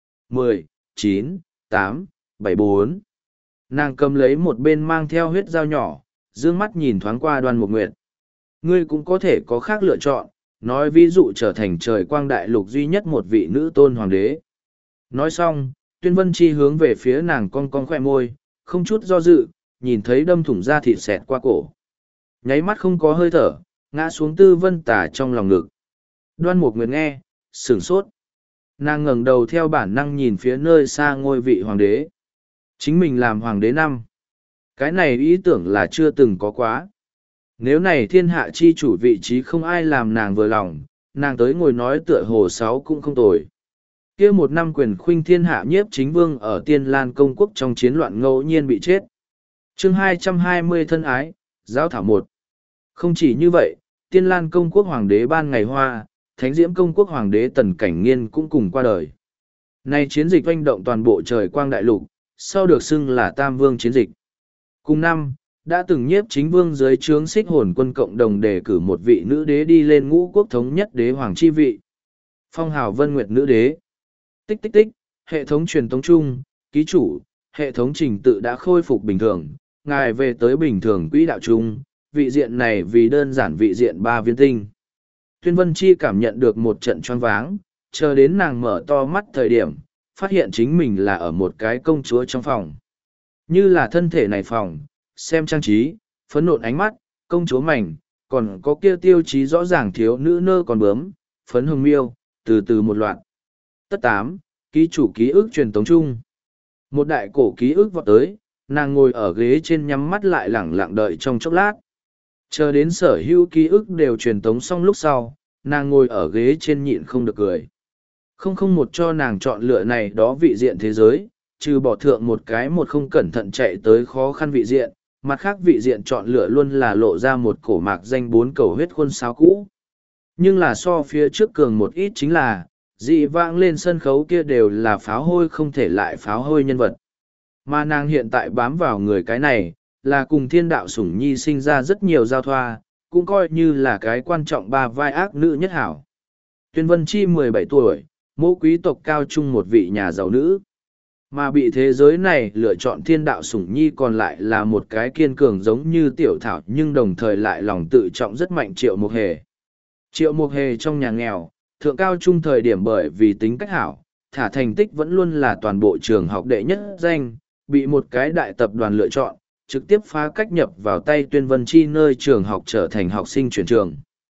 10, 9, 8, 7, 4. Nàng cầm lấy một bên mang theo huyết dao nhỏ, dương mắt nhìn thoáng qua Đoan Mục Nguyệt. Ngươi cũng có thể có khác lựa chọn, nói ví dụ trở thành trời quang đại lục duy nhất một vị nữ tôn hoàng đế. Nói xong, Tuyên Vân Chi hướng về phía nàng cong cong khoe môi, không chút do dự, nhìn thấy đâm thủng da thịt xẹt qua cổ. Nháy mắt không có hơi thở, ngã xuống Tư Vân Tả trong lòng ngực. Đoan Mục Nguyệt nghe, sửng sốt. Nàng ngẩng đầu theo bản năng nhìn phía nơi xa ngôi vị hoàng đế. Chính mình làm hoàng đế năm. Cái này ý tưởng là chưa từng có quá. Nếu này thiên hạ chi chủ vị trí không ai làm nàng vừa lòng, nàng tới ngồi nói tựa hồ sáu cũng không tồi. Kia một năm quyền khuynh thiên hạ nhiếp chính vương ở Tiên Lan công quốc trong chiến loạn ngẫu nhiên bị chết. Chương 220 thân ái, giáo thảo 1. Không chỉ như vậy, Tiên Lan công quốc hoàng đế Ban Ngày Hoa, Thánh Diễm công quốc hoàng đế Tần Cảnh Nghiên cũng cùng qua đời. Nay chiến dịch oanh động toàn bộ trời quang đại lục, sau được xưng là Tam Vương chiến dịch. Cùng năm, đã từng nhiếp chính vương dưới trướng xích hồn quân cộng đồng đề cử một vị nữ đế đi lên ngũ quốc thống nhất đế hoàng chi vị. Phong hào Vân Nguyệt nữ đế. Tích tích tích, hệ thống truyền tống chung, ký chủ, hệ thống trình tự đã khôi phục bình thường, ngài về tới bình thường quỹ đạo chung, vị diện này vì đơn giản vị diện 3 viên tinh. Tuyên Vân Chi cảm nhận được một trận choáng váng, chờ đến nàng mở to mắt thời điểm, phát hiện chính mình là ở một cái công chúa trong phòng. Như là thân thể này phòng, xem trang trí, phấn nộn ánh mắt, công chúa mảnh, còn có kia tiêu chí rõ ràng thiếu nữ nơ còn bướm, phấn hồng miêu, từ từ một loạt. Tất 8, ký chủ ký ức truyền tống chung. Một đại cổ ký ức vọt tới, nàng ngồi ở ghế trên nhắm mắt lại lẳng lặng đợi trong chốc lát. Chờ đến sở hữu ký ức đều truyền tống xong lúc sau, nàng ngồi ở ghế trên nhịn không được cười. Không một cho nàng chọn lựa này đó vị diện thế giới, trừ bỏ thượng một cái một không cẩn thận chạy tới khó khăn vị diện, mặt khác vị diện chọn lựa luôn là lộ ra một cổ mạc danh 4 cầu huyết khuôn sáo cũ. Nhưng là so phía trước cường một ít chính là, dị vãng lên sân khấu kia đều là pháo hôi không thể lại pháo hôi nhân vật. Mà nàng hiện tại bám vào người cái này, là cùng thiên đạo sủng nhi sinh ra rất nhiều giao thoa, cũng coi như là cái quan trọng ba vai ác nữ nhất hảo. Tuyên Vân Chi 17 tuổi, mẫu quý tộc cao trung một vị nhà giàu nữ. Mà bị thế giới này lựa chọn thiên đạo sủng nhi còn lại là một cái kiên cường giống như tiểu thảo nhưng đồng thời lại lòng tự trọng rất mạnh Triệu Mục Hề. Triệu Mục Hề trong nhà nghèo, thượng cao trung thời điểm bởi vì tính cách hảo, thả thành tích vẫn luôn là toàn bộ trường học đệ nhất danh, bị một cái đại tập đoàn lựa chọn, trực tiếp phá cách nhập vào tay Tuyên Vân Chi nơi trường học trở thành học sinh chuyển trường.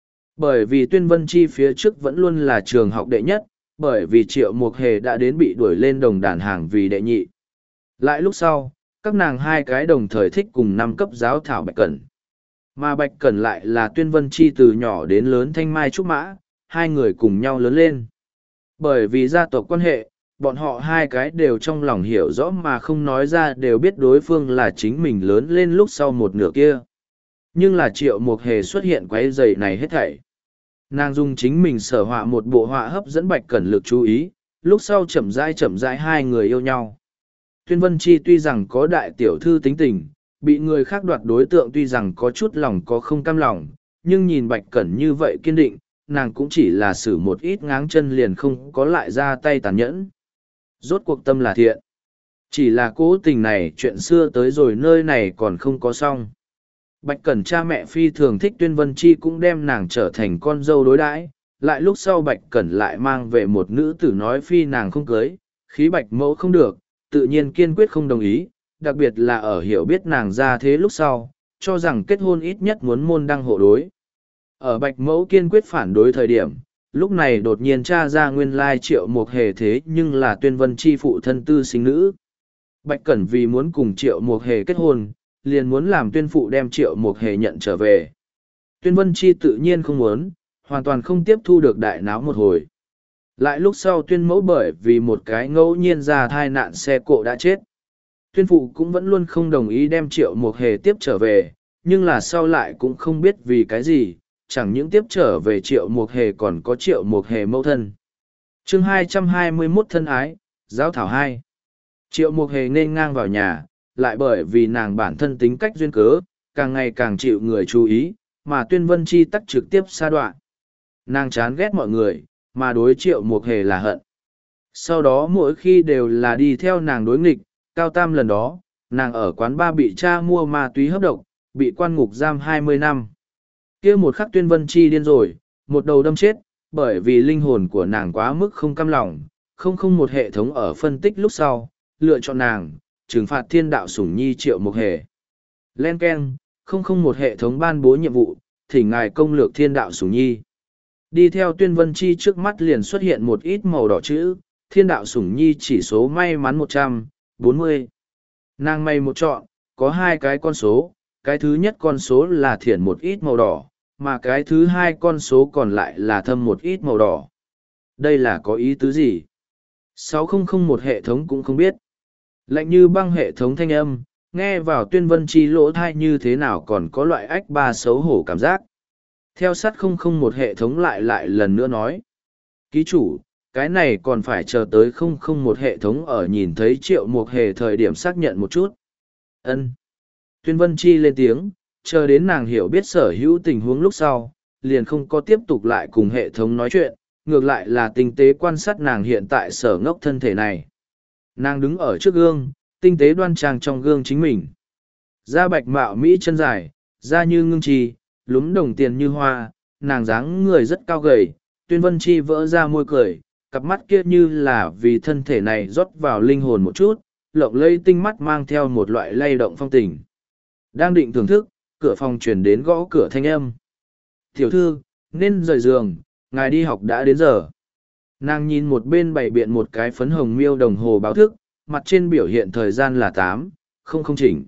Bởi vì Tuyên Vân Chi phía trước vẫn luôn là trường học đệ nhất, bởi vì Triệu Mục Hề đã đến bị đuổi lên đồng đàn hàng vì đệ nhị. Lại lúc sau, các nàng hai cái đồng thời thích cùng năm cấp giáo thảo Bạch Cẩn. Mà Bạch Cẩn lại là Tuyên Vân Chi từ nhỏ đến lớn thanh mai trúc mã, hai người cùng nhau lớn lên. Bởi vì gia tộc quan hệ, bọn họ hai cái đều trong lòng hiểu rõ mà không nói ra đều biết đối phương là chính mình lớn lên lúc sau một nửa kia. Nhưng là Triệu Mục Hề xuất hiện quấy rầy này hết thảy. Nàng dùng chính mình sở họa một bộ họa hấp dẫn Bạch Cẩn lực chú ý, lúc sau chậm rãi hai người yêu nhau. Tuyên Vân Chi tuy rằng có đại tiểu thư tính tình, bị người khác đoạt đối tượng tuy rằng có chút lòng có không cam lòng, nhưng nhìn Bạch Cẩn như vậy kiên định, nàng cũng chỉ là xử một ít ngáng chân liền không có lại ra tay tàn nhẫn. Rốt cuộc tâm là thiện. Chỉ là cố tình này chuyện xưa tới rồi nơi này còn không có xong. Bạch Cẩn cha mẹ phi thường thích Tuyên Vân Chi cũng đem nàng trở thành con dâu đối đãi. Lại lúc sau Bạch Cẩn lại mang về một nữ tử nói phi nàng không cưới, khí Bạch mẫu không được, tự nhiên kiên quyết không đồng ý, đặc biệt là ở hiểu biết nàng ra thế lúc sau, cho rằng kết hôn ít nhất muốn môn đăng hộ đối. Ở Bạch mẫu kiên quyết phản đối thời điểm, lúc này đột nhiên tra ra nguyên lai Triệu Mục Hề thế nhưng là Tuyên Vân Chi phụ thân tư sinh nữ. Bạch Cẩn vì muốn cùng Triệu Mục Hề kết hôn, liền muốn làm tuyên phụ đem Triệu Mục Hề nhận trở về. Tuyên Vân Chi tự nhiên không muốn, hoàn toàn không tiếp thu được đại náo một hồi. Lại lúc sau tuyên mẫu bởi vì một cái ngẫu nhiên ra thai nạn xe cộ đã chết. Tuyên phụ cũng vẫn luôn không đồng ý đem Triệu Mục Hề tiếp trở về, nhưng là sau lại cũng không biết vì cái gì, chẳng những tiếp trở về Triệu Mục Hề còn có Triệu Mục Hề mẫu thân. Chương 221 thân ái, giáo thảo 2. Triệu Mục Hề nên ngang vào nhà, lại bởi vì nàng bản thân tính cách duyên cớ, càng ngày càng chịu người chú ý, mà Tuyên Vân Chi tắc trực tiếp sa đoạn. Nàng chán ghét mọi người, mà đối Triệu Mục Hề là hận. Sau đó mỗi khi đều là đi theo nàng đối nghịch, cao tam lần đó, nàng ở quán bar bị cha mua ma túy hấp độc, bị quan ngục giam 20 năm. Kia một khắc Tuyên Vân Chi điên rồi, một đầu đâm chết, bởi vì linh hồn của nàng quá mức không cam lòng, không một hệ thống ở phân tích lúc sau, lựa chọn nàng, trừng phạt thiên đạo sủng nhi Triệu Mục Hề. Len Ken, không một hệ thống ban bố nhiệm vụ, thỉnh ngài công lược thiên đạo sủng nhi. Đi theo Tuyên Vân Chi trước mắt liền xuất hiện một ít màu đỏ chữ, thiên đạo sủng nhi chỉ số may mắn 140. Nàng may một chọn, có hai cái con số, cái thứ nhất con số là thiển một ít màu đỏ, mà cái thứ hai con số còn lại là thâm một ít màu đỏ. Đây là có ý tứ gì? 6001 hệ thống cũng không biết. Lạnh như băng hệ thống thanh âm, nghe vào Tuyên Vân Chi lỗ thai như thế nào còn có loại ách ba xấu hổ cảm giác. Theo sát 001 hệ thống lại lần nữa nói. Ký chủ, cái này còn phải chờ tới 001 hệ thống ở nhìn thấy Triệu Mục Hề thời điểm xác nhận một chút. Ân. Tuyên Vân Chi lên tiếng, chờ đến nàng hiểu biết sở hữu tình huống lúc sau, liền không có tiếp tục lại cùng hệ thống nói chuyện, ngược lại là tinh tế quan sát nàng hiện tại sở ngốc thân thể này. Nàng đứng ở trước gương, tinh tế đoan trang trong gương chính mình. Da bạch mạo Mỹ chân dài, da như ngưng trì, lúm đồng tiền như hoa, nàng dáng người rất cao gầy, Tuyên Vân Chi vỡ ra môi cười, cặp mắt kia như là vì thân thể này rót vào linh hồn một chút, lộng lây tinh mắt mang theo một loại lay động phong tình. Đang định thưởng thức, cửa phòng truyền đến gõ cửa thanh âm. Tiểu thư, nên rời giường, ngài đi học đã đến giờ. Nàng nhìn một bên bày biện một cái phấn hồng miêu đồng hồ báo thức, mặt trên biểu hiện thời gian là 8, không chỉnh.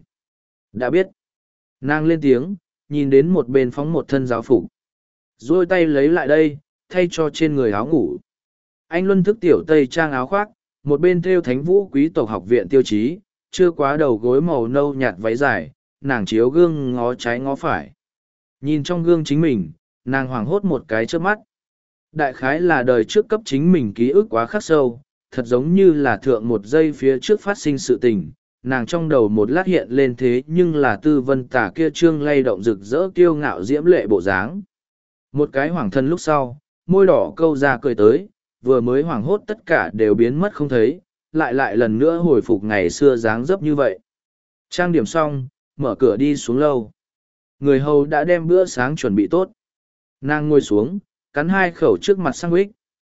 Đã biết. Nàng lên tiếng, nhìn đến một bên phóng một thân giáo phục. Rồi tay lấy lại đây, thay cho trên người áo ngủ. Anh Luân thức tiểu tây trang áo khoác, một bên thêu Thánh Vũ quý tộc học viện tiêu chí, chưa quá đầu gối màu nâu nhạt váy dài, nàng chiếu gương ngó trái ngó phải. Nhìn trong gương chính mình, nàng hoảng hốt một cái trước mắt. Đại khái là đời trước cấp chính mình ký ức quá khắc sâu, thật giống như là thượng một giây phía trước phát sinh sự tình. Nàng trong đầu một lát hiện lên thế nhưng là Tư Vân Tả kia trương lay động rực rỡ kiêu ngạo diễm lệ bộ dáng. Một cái hoảng thân lúc sau, môi đỏ câu ra cười tới, vừa mới hoảng hốt tất cả đều biến mất không thấy, lại lần nữa hồi phục ngày xưa dáng dấp như vậy. Trang điểm xong, mở cửa đi xuống lâu. Người hầu đã đem bữa sáng chuẩn bị tốt. Nàng ngồi xuống, cắn hai khẩu trước mặt sandwich.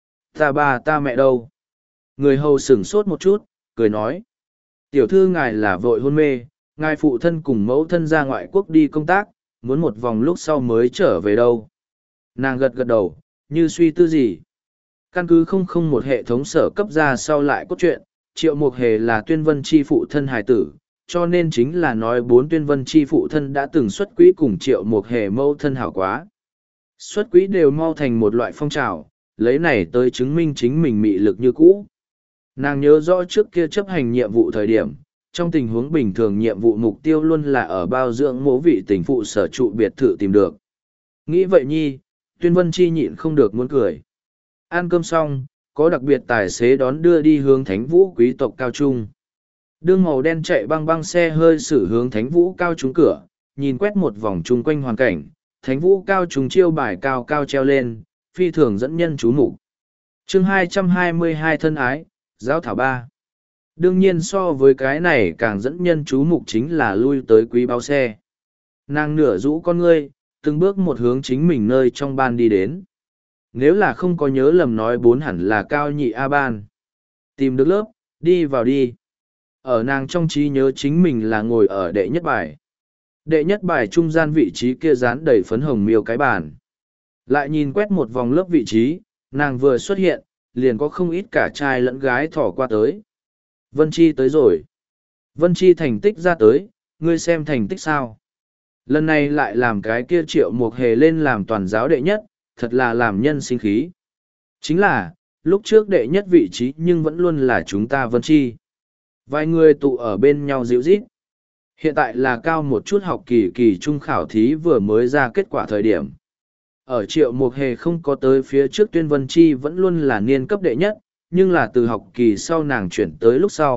Ta bà ta mẹ đâu? Người hầu sửng sốt một chút, cười nói. Tiểu thư ngài là vội hôn mê, ngài phụ thân cùng mẫu thân ra ngoại quốc đi công tác, muốn một vòng lúc sau mới trở về đâu. Nàng gật gật đầu, như suy tư gì. Căn cứ 001 hệ thống sở cấp ra sau lại cốt truyện, Triệu Mục Hề là Tuyên Vân Chi phụ thân hài tử, cho nên chính là nói 4 Tuyên Vân Chi phụ thân đã từng xuất quỹ cùng Triệu Mục Hề mâu thân hảo quá. Xuất quỹ đều mau thành một loại phong trào, lấy này tới chứng minh chính mình mị lực như cũ. Nàng nhớ rõ trước kia chấp hành nhiệm vụ thời điểm, trong tình huống bình thường nhiệm vụ mục tiêu luôn là ở bao dưỡng mỗ vị tình phụ sở trụ biệt thự tìm được. Nghĩ vậy nhi, Tuyên Vân Chi nhịn không được muốn cười. Ăn cơm xong, có đặc biệt tài xế đón đưa đi hướng Thánh Vũ quý tộc cao trung. Đương màu đen chạy băng băng xe hơi xử hướng Thánh Vũ cao trung cửa, nhìn quét một vòng chung quanh hoàn cảnh, Thánh Vũ cao trung chiêu bài cao cao treo lên, phi thường dẫn nhân chú mục. Chương 222 thân ái, giáo thảo 3. Đương nhiên so với cái này càng dẫn nhân chú mục chính là lui tới quý báo xe. Nàng nửa rũ con ngươi, từng bước một hướng chính mình nơi trong ban đi đến. Nếu là không có nhớ lầm nói 4 hẳn là cao nhị A ban. Tìm được lớp, đi vào đi. Ở nàng trong trí nhớ chính mình là ngồi ở đệ nhất bài. Đệ nhất bài trung gian vị trí kia dán đầy phấn hồng miêu cái bàn. Lại nhìn quét một vòng lớp vị trí, nàng vừa xuất hiện, liền có không ít cả trai lẫn gái thỏ qua tới. Vân Chi tới rồi. Vân Chi thành tích ra tới, ngươi xem thành tích sao. Lần này lại làm cái kia Triệu Mục Hề lên làm toàn giáo đệ nhất, thật là làm nhân sinh khí. Chính là, lúc trước đệ nhất vị trí nhưng vẫn luôn là chúng ta Vân Chi. Vài người tụ ở bên nhau dịu rít. Hiện tại là cao một chút học kỳ trung khảo thí vừa mới ra kết quả thời điểm. Ở Triệu Mục Hề không có tới phía trước Tuyên Vân Chi vẫn luôn là niên cấp đệ nhất, nhưng là từ học kỳ sau nàng chuyển tới lúc sau,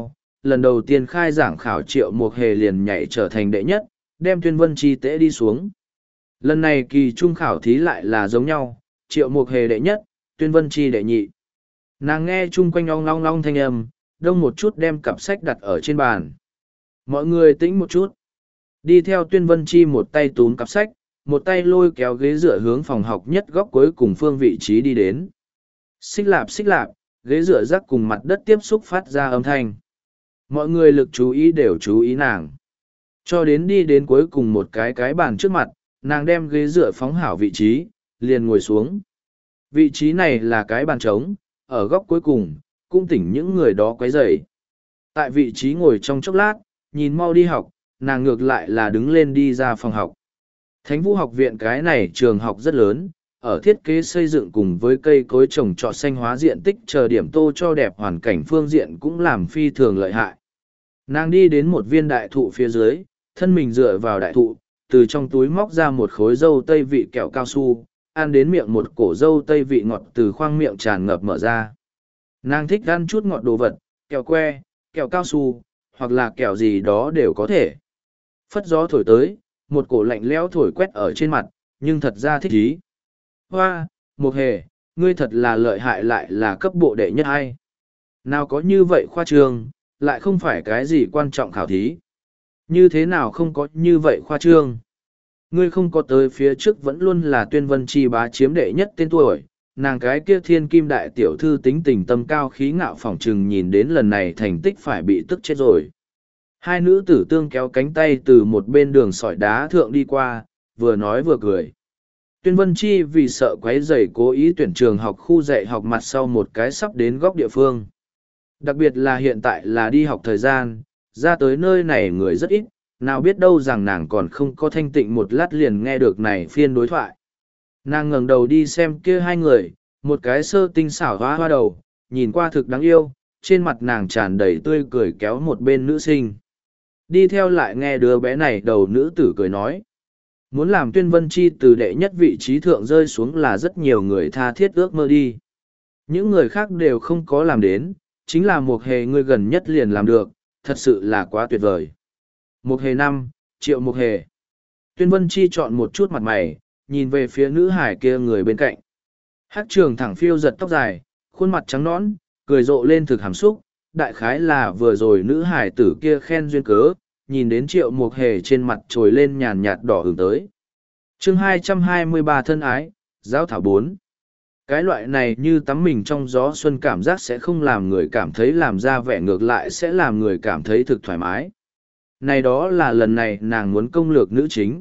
lần đầu tiên khai giảng khảo Triệu Mục Hề liền nhảy trở thành đệ nhất, đem Tuyên Vân Chi tễ đi xuống. Lần này kỳ trung khảo thí lại là giống nhau, Triệu Mục Hề đệ nhất, Tuyên Vân Chi đệ nhị. Nàng nghe chung quanh ong long long thanh âm, đông một chút đem cặp sách đặt ở trên bàn. Mọi người tĩnh một chút. Đi theo Tuyên Vân Chi một tay túm cặp sách, một tay lôi kéo ghế dựa hướng phòng học nhất góc cuối cùng phương vị trí đi đến. Xích lạp, ghế dựa rắc cùng mặt đất tiếp xúc phát ra âm thanh. Mọi người lực chú ý đều chú ý nàng. Cho đến đi đến cuối cùng một cái bàn trước mặt, nàng đem ghế dựa phóng hảo vị trí, liền ngồi xuống. Vị trí này là cái bàn trống, ở góc cuối cùng, cũng tỉnh những người đó quấy rầy. Tại vị trí ngồi trong chốc lát, nhìn mau đi học, nàng ngược lại là đứng lên đi ra phòng học. Thánh Vũ học viện cái này trường học rất lớn, ở thiết kế xây dựng cùng với cây cối trồng trọt xanh hóa diện tích chờ điểm tô cho đẹp hoàn cảnh phương diện cũng làm phi thường lợi hại. Nàng đi đến một viên đại thụ phía dưới, thân mình dựa vào đại thụ, từ trong túi móc ra một khối dâu tây vị kẹo cao su, ăn đến miệng một cổ dâu tây vị ngọt từ khoang miệng tràn ngập mở ra. Nàng thích ăn chút ngọt đồ vật, kẹo que, kẹo cao su, hoặc là kẹo gì đó đều có thể. Phất gió thổi tới, một cổ lạnh lẽo thổi quét ở trên mặt, nhưng thật ra thích ý. Hoa, Mục Hề, ngươi thật là lợi hại lại là cấp bộ đệ nhất hay. Nào có như vậy khoa trương, lại không phải cái gì quan trọng khảo thí. Như thế nào không có như vậy khoa trương? Ngươi không có tới phía trước vẫn luôn là Tuyên Vân Chi bá chiếm đệ nhất tên tuổi, nàng cái kia thiên kim đại tiểu thư tính tình tâm cao khí ngạo phỏng trừng nhìn đến lần này thành tích phải bị tức chết rồi. Hai nữ tử tương kéo cánh tay từ một bên đường sỏi đá thượng đi qua, vừa nói vừa cười. Tuyên Vân Chi vì sợ quấy rầy cố ý tuyển trường học khu dạy học mặt sau một cái sắp đến góc địa phương. Đặc biệt là hiện tại là đi học thời gian, ra tới nơi này người rất ít, nào biết đâu rằng nàng còn không có thanh tịnh một lát liền nghe được này phiên đối thoại. Nàng ngẩng đầu đi xem kia hai người, một cái sơ tinh xảo hoa hoa đầu, nhìn qua thực đáng yêu, trên mặt nàng tràn đầy tươi cười kéo một bên nữ sinh. Đi theo lại nghe đứa bé này đầu nữ tử cười nói. Muốn làm Tuyên Vân Chi từ đệ nhất vị trí thượng rơi xuống là rất nhiều người tha thiết ước mơ đi. Những người khác đều không có làm đến, chính là Mục Hề ngươi gần nhất liền làm được, thật sự là quá tuyệt vời. Mục Hề 5, Triệu Mục Hề. Tuyên Vân Chi chọn một chút mặt mày, nhìn về phía nữ hải kia người bên cạnh. Hắc trường thẳng phiêu giật tóc dài, khuôn mặt trắng nõn, cười rộ lên thực hàm xúc, đại khái là vừa rồi nữ hải tử kia khen duyên cớ, nhìn đến Triệu Mục Hề trên mặt trồi lên nhàn nhạt đỏ hưởng tới. Chương 223 thân ái, giáo thảo 4. Cái loại này như tắm mình trong gió xuân cảm giác sẽ không làm người cảm thấy làm ra vẻ ngược lại sẽ làm người cảm thấy thực thoải mái. Này đó là lần này nàng muốn công lược nữ chính.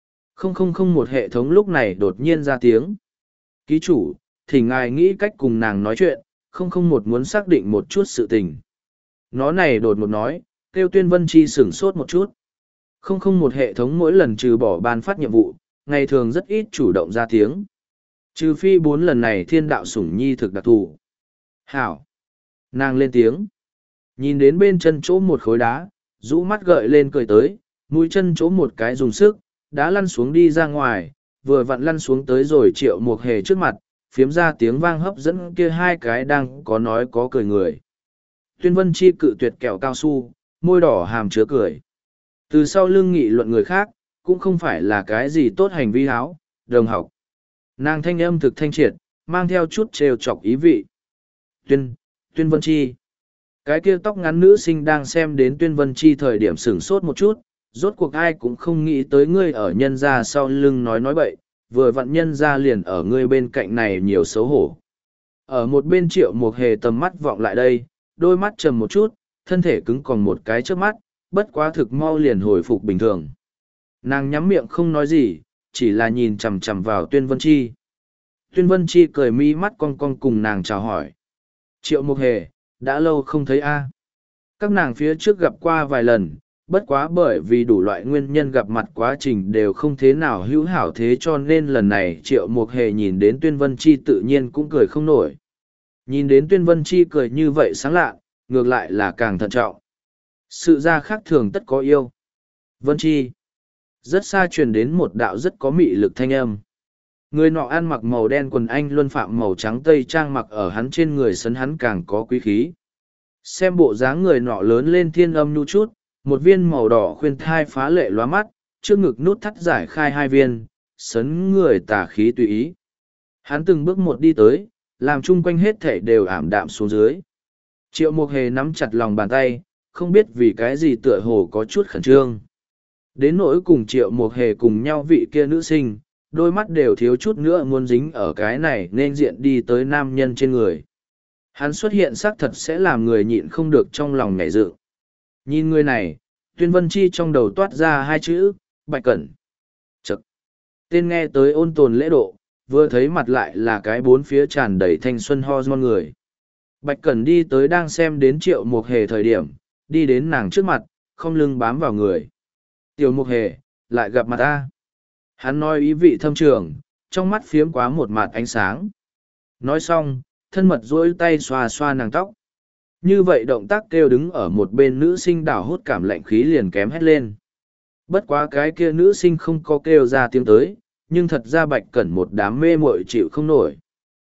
Một hệ thống lúc này đột nhiên ra tiếng. Ký chủ, thì ngài nghĩ cách cùng nàng nói chuyện, một muốn xác định một chút sự tình. Nó này đột một nói, kêu Tuyên Vân Chi sửng sốt một chút. Một hệ thống mỗi lần trừ bỏ ban phát nhiệm vụ, ngày thường rất ít chủ động ra tiếng. Trừ phi 4 lần này thiên đạo sủng nhi thực đặc thù. Hảo! Nàng lên tiếng. Nhìn đến bên chân chỗ một khối đá, rũ mắt gợi lên cười tới, mũi chân chỗ một cái dùng sức, đá lăn xuống đi ra ngoài, vừa vặn lăn xuống tới rồi Triệu Mục Hề trước mặt, phiếm ra tiếng vang hấp dẫn kia hai cái đang có nói có cười người. Tuyên Vân Chi cự tuyệt kẹo cao su, môi đỏ hàm chứa cười. Từ sau lưng nghị luận người khác, cũng không phải là cái gì tốt hành vi háo, đồng học. Nàng thanh âm thực thanh triệt, mang theo chút trêu chọc ý vị. Tuyên Vân Chi. Cái kia tóc ngắn nữ sinh đang xem đến Tuyên Vân Chi thời điểm sửng sốt một chút, rốt cuộc ai cũng không nghĩ tới ngươi ở nhân gia sau lưng nói bậy, vừa vặn nhân gia liền ở ngươi bên cạnh này nhiều xấu hổ. Ở một bên Triệu Mục Hề tầm mắt vọng lại đây, đôi mắt trầm một chút, thân thể cứng còn một cái trước mắt, bất quá thực mau liền hồi phục bình thường. Nàng nhắm miệng không nói gì, chỉ là nhìn chằm chằm vào Tuyên Vân Chi. Tuyên Vân Chi cười mi mắt cong cong cùng nàng chào hỏi. Triệu Mục Hề, đã lâu không thấy a. Các nàng phía trước gặp qua vài lần, bất quá bởi vì đủ loại nguyên nhân gặp mặt quá trình đều không thế nào hữu hảo thế cho nên lần này Triệu Mục Hề nhìn đến Tuyên Vân Chi tự nhiên cũng cười không nổi. Nhìn đến Tuyên Vân Chi cười như vậy sáng lạ, ngược lại là càng thận trọng. Sự ra khác thường tất có yêu. Vân Chi. Rất xa truyền đến một đạo rất có mị lực thanh âm. Người nọ ăn mặc màu đen quần anh luân phạm màu trắng tây trang mặc ở hắn trên người sấn hắn càng có quý khí. Xem bộ dáng người nọ lớn lên thiên âm nhu chút, một viên màu đỏ khuyên thai phá lệ lóa mắt, trước ngực nút thắt giải khai hai viên, sấn người tà khí tùy ý. Hắn từng bước một đi tới, làm chung quanh hết thảy đều ảm đạm xuống dưới. Triệu Mục Hề nắm chặt lòng bàn tay, không biết vì cái gì tựa hồ có chút khẩn trương. Đến nỗi cùng Triệu Mục Hề cùng nhau vị kia nữ sinh, đôi mắt đều thiếu chút nữa muốn dính ở cái này nên diện đi tới nam nhân trên người. Hắn xuất hiện xác thật sẽ làm người nhịn không được trong lòng nhảy dựng. Nhìn người này, Tuyên Vân Chi trong đầu toát ra hai chữ, Bạch Cẩn. Chậc. Tên nghe tới ôn tồn lễ độ, vừa thấy mặt lại là cái bốn phía tràn đầy thanh xuân hormone người. Bạch Cẩn đi tới đang xem đến Triệu Mục Hề thời điểm, đi đến nàng trước mặt, không lưng bám vào người. Tiểu Mục Hề, lại gặp mặt ta. Hắn nói ý vị thâm trường, trong mắt phiếm quá một mặt ánh sáng. Nói xong, thân mật duỗi tay xoa xoa nàng tóc. Như vậy động tác kêu đứng ở một bên nữ sinh đảo hút cảm lạnh khí liền kém hét lên. Bất quá cái kia nữ sinh không có kêu ra tiếng tới, nhưng thật ra Bạch Cẩn một đám mê muội chịu không nổi.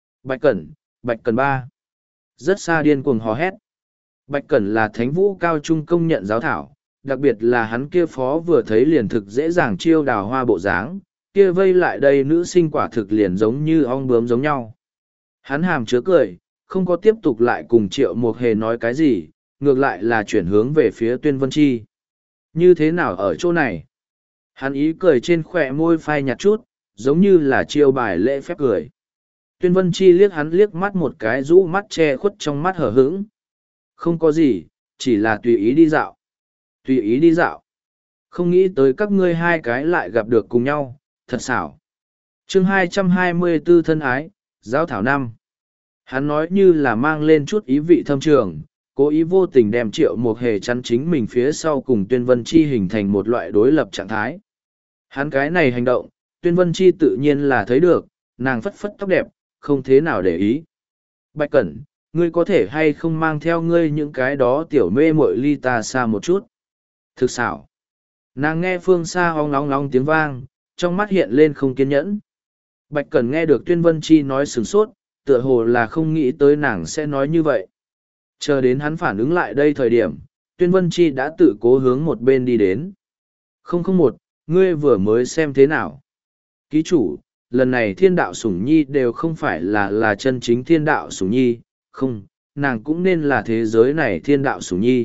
Bạch Cẩn ba. Rất xa điên cuồng hò hét. Bạch Cẩn là thánh vũ cao trung công nhận giáo thảo, đặc biệt là hắn kia phó vừa thấy liền thực dễ dàng chiêu đào hoa bộ dáng, kia vây lại đây nữ sinh quả thực liền giống như ong bướm giống nhau. Hắn hàm chứa cười, không có tiếp tục lại cùng Triệu Mục Hề nói cái gì, ngược lại là chuyển hướng về phía Tuyên Vân Chi. Như thế nào ở chỗ này? Hắn ý cười trên khỏe môi phai nhạt chút, giống như là chiêu bài lễ phép cười. Tuyên Vân Chi liếc hắn liếc mắt một cái rũ mắt che khuất trong mắt hở hững. Không có gì, chỉ là tùy ý đi dạo. Tùy ý đi dạo. Không nghĩ tới các ngươi hai cái lại gặp được cùng nhau, thật xảo. Chương 224 thân ái, giáo thảo năm. Hắn nói như là mang lên chút ý vị thâm trường, cố ý vô tình đem Triệu Mục Hề chắn chính mình phía sau cùng Tuyên Vân Chi hình thành một loại đối lập trạng thái. Hắn cái này hành động, Tuyên Vân Chi tự nhiên là thấy được, nàng phất phất tóc đẹp, không thế nào để ý. Bạch Cẩn, ngươi có thể hay không mang theo ngươi những cái đó tiểu mê muội ly ta xa một chút. Thực xảo. Nàng nghe phương xa ong long long tiếng vang, trong mắt hiện lên không kiên nhẫn. Bạch Cẩn nghe được Tuyên Vân Chi nói sửng sốt, tựa hồ là không nghĩ tới nàng sẽ nói như vậy. Chờ đến hắn phản ứng lại đây thời điểm, Tuyên Vân Chi đã tự cố hướng một bên đi đến. 001, ngươi vừa mới xem thế nào? Ký chủ, lần này thiên đạo sủng nhi đều không phải là chân chính thiên đạo sủng nhi, không, nàng cũng nên là thế giới này thiên đạo sủng nhi.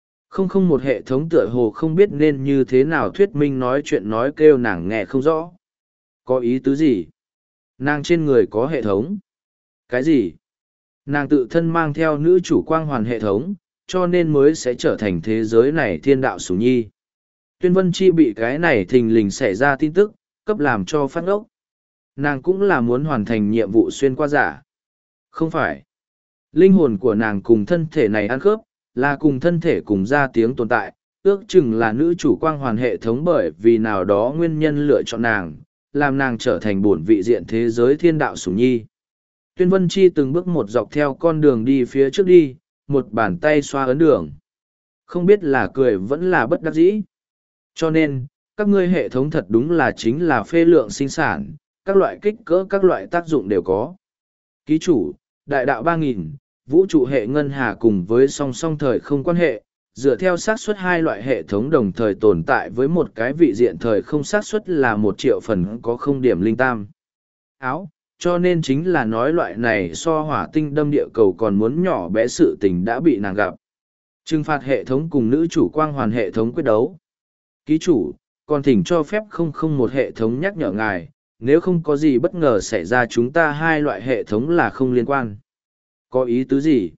001 hệ thống tựa hồ không biết nên như thế nào thuyết minh nói chuyện nói kêu nàng nghe không rõ. Có ý tứ gì? Nàng trên người có hệ thống. Cái gì? Nàng tự thân mang theo nữ chủ quang hoàn hệ thống, cho nên mới sẽ trở thành thế giới này thiên đạo sủng nhi. Tuyên Vân Chi bị cái này thình lình xảy ra tin tức, cấp làm cho phát ốc. Nàng cũng là muốn hoàn thành nhiệm vụ xuyên qua giả. Không phải. Linh hồn của nàng cùng thân thể này ăn khớp, là cùng thân thể cùng ra tiếng tồn tại, ước chừng là nữ chủ quang hoàn hệ thống bởi vì nào đó nguyên nhân lựa chọn nàng, làm nàng trở thành bổn vị diện thế giới thiên đạo sủng nhi. Tuyên Vân Chi từng bước một dọc theo con đường đi phía trước đi, một bàn tay xoa ấn đường. Không biết là cười vẫn là bất đắc dĩ. Cho nên, các ngươi hệ thống thật đúng là chính là phê lượng sinh sản, các loại kích cỡ các loại tác dụng đều có. Ký chủ, đại đạo 3000, vũ trụ hệ ngân hà cùng với song song thời không quan hệ, dựa theo xác suất hai loại hệ thống đồng thời tồn tại với một cái vị diện thời không xác suất là 1.000.000 phần có không điểm linh tam. Áo, cho nên chính là nói loại này so hỏa tinh đâm địa cầu còn muốn nhỏ bé sự tình đã bị nàng gặp. Trừng phạt hệ thống cùng nữ chủ quang hoàn hệ thống quyết đấu. Ký chủ, còn thỉnh cho phép 001 hệ thống nhắc nhở ngài, nếu không có gì bất ngờ xảy ra chúng ta hai loại hệ thống là không liên quan. Có ý tứ gì?